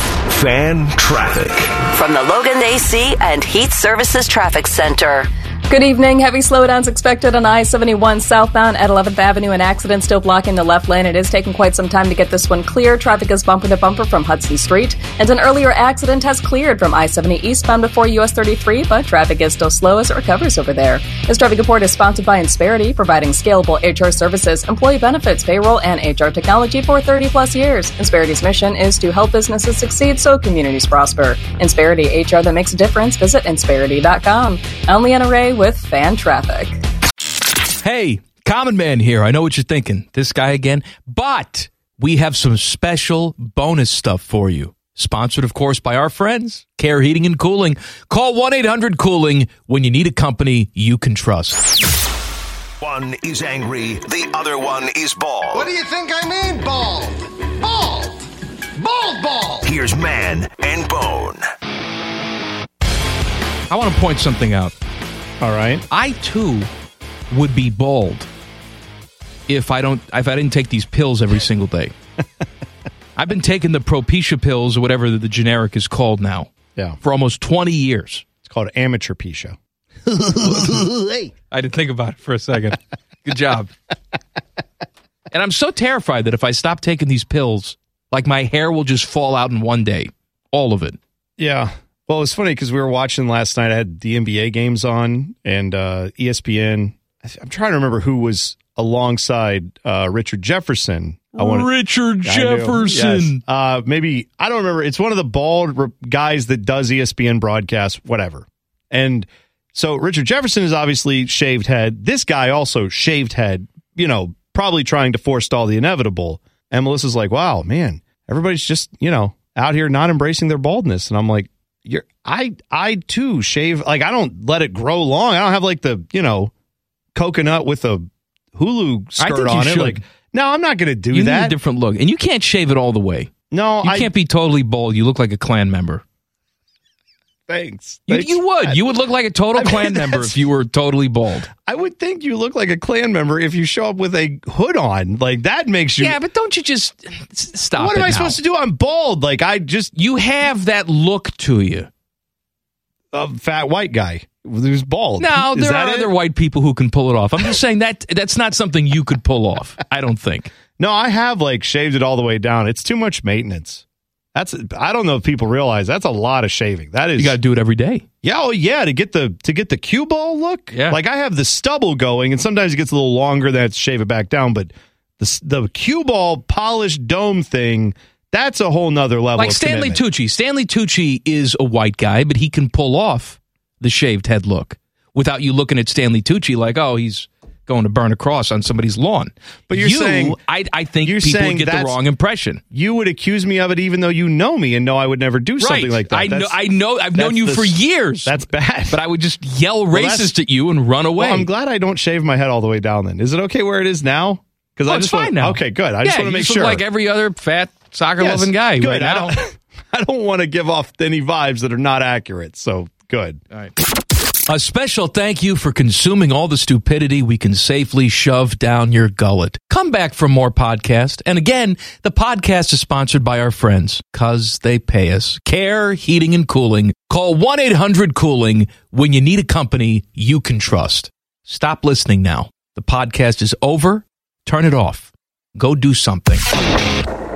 C: Fan traffic.
E: From the Logan AC and Heat Services Traffic Center. Good evening. Heavy slowdowns expected on I-71 southbound at 11th Avenue. An accident still blocking the left lane. It is taking quite some time to get this one clear. Traffic is bumper to bumper from Hudson Street. And an earlier accident has cleared from I-70 eastbound before US 33, but traffic is still slow as it recovers over there. This traffic report is sponsored by Insperity, providing scalable HR services, employee benefits, payroll, and HR technology for 30 plus years. Insperity's mission is to help businesses succeed so communities prosper. Insperity, HR that makes a difference. Visit Insperity.com. I'm Leanna Ray with Fan Traffic.
A: Hey, Common Man here. I know what you're thinking. This guy again. But we have some special bonus stuff for you. Sponsored, of course, by our friends, Care Heating and Cooling. Call 1-800-COOLING when you need a company you can trust.
C: One is angry, the other one is bald.
B: What do you think I mean, bald? Bald! Bald!
C: Here's Man and Bone.
A: I want to point something out.
D: All right.
A: I, too, would be bald if I didn't take these pills every single day. I've been taking the Propecia pills or whatever the generic is called now.
D: Yeah.
A: For almost 20 years.
D: It's called Amateurpecia.
A: I didn't think about it for a second. Good job. And I'm so terrified that if I stop taking these pills, like my hair will just fall out in one day. All of it.
D: Yeah. Well, it was funny because we were watching last night. I had the NBA games on and ESPN. I'm trying to remember who was alongside Richard Jefferson.
A: Richard Jefferson.
D: Yes. Maybe, I don't remember. It's one of the bald guys that does ESPN broadcasts, whatever. And so Richard Jefferson is obviously shaved head. This guy also shaved head, probably trying to forestall the inevitable. And Melissa's like, wow, man, everybody's just, out here not embracing their baldness. And I'm like, I too shave. Like, I don't let it grow long. I don't have like the, coconut with a Hulu skirt on it. Like, no, I'm not going to do that.
A: You need a different look. And you can't shave it all the way.
D: No,
A: you can't be totally bald. You look like a Klan member.
D: Thanks.
A: You would. You would look like a total Klan member if you were totally bald.
D: I would think you look like a Klan member if you show up with a hood on. Like, that makes you...
A: Yeah, but don't you just stop
D: What am I supposed to do? I'm bald. Like,
A: You have that look to you.
D: A fat white guy who's bald.
A: No, there are other white people who can pull it off. I'm just saying that's not something you could pull off, I don't think.
D: No, I have, shaved it all the way down. It's too much maintenance. I don't know if people realize that's a lot of shaving. That is,
A: you got to do it every day.
D: Yeah, to get the cue ball look.
A: Yeah,
D: I have the stubble going, and sometimes it gets a little longer. Then I have to shave it back down. But the cue ball polished dome thing, that's a whole nother level.
A: Like
D: of
A: Stanley
D: commitment.
A: Tucci. Stanley Tucci is a white guy, but he can pull off the shaved head look without you looking at Stanley Tucci like, oh, he's going to burn a cross on somebody's lawn. But you're saying, I think people would get the wrong impression.
D: You would accuse me of it even though you know me and know I would never do something like that.
A: I know. I've known you for years.
D: That's bad.
A: But I would just yell racist at you and run away.
D: Well, I'm glad I don't shave my head all the way down then. Is it okay where it is now? Because
A: it's fine now.
D: Okay, good. I just want to make sure.
A: Look like every other fat soccer-loving guy
D: good.
A: right now.
D: I don't want to give off any vibes that are not accurate. So good.
A: All right. A special thank you for consuming all the stupidity we can safely shove down your gullet. Come back for more podcast. And again, the podcast is sponsored by our friends, because they pay us. Care Heating and Cooling. Call 1-800-COOLING when you need a company you can trust. Stop listening now. The podcast is over. Turn it off. Go do something.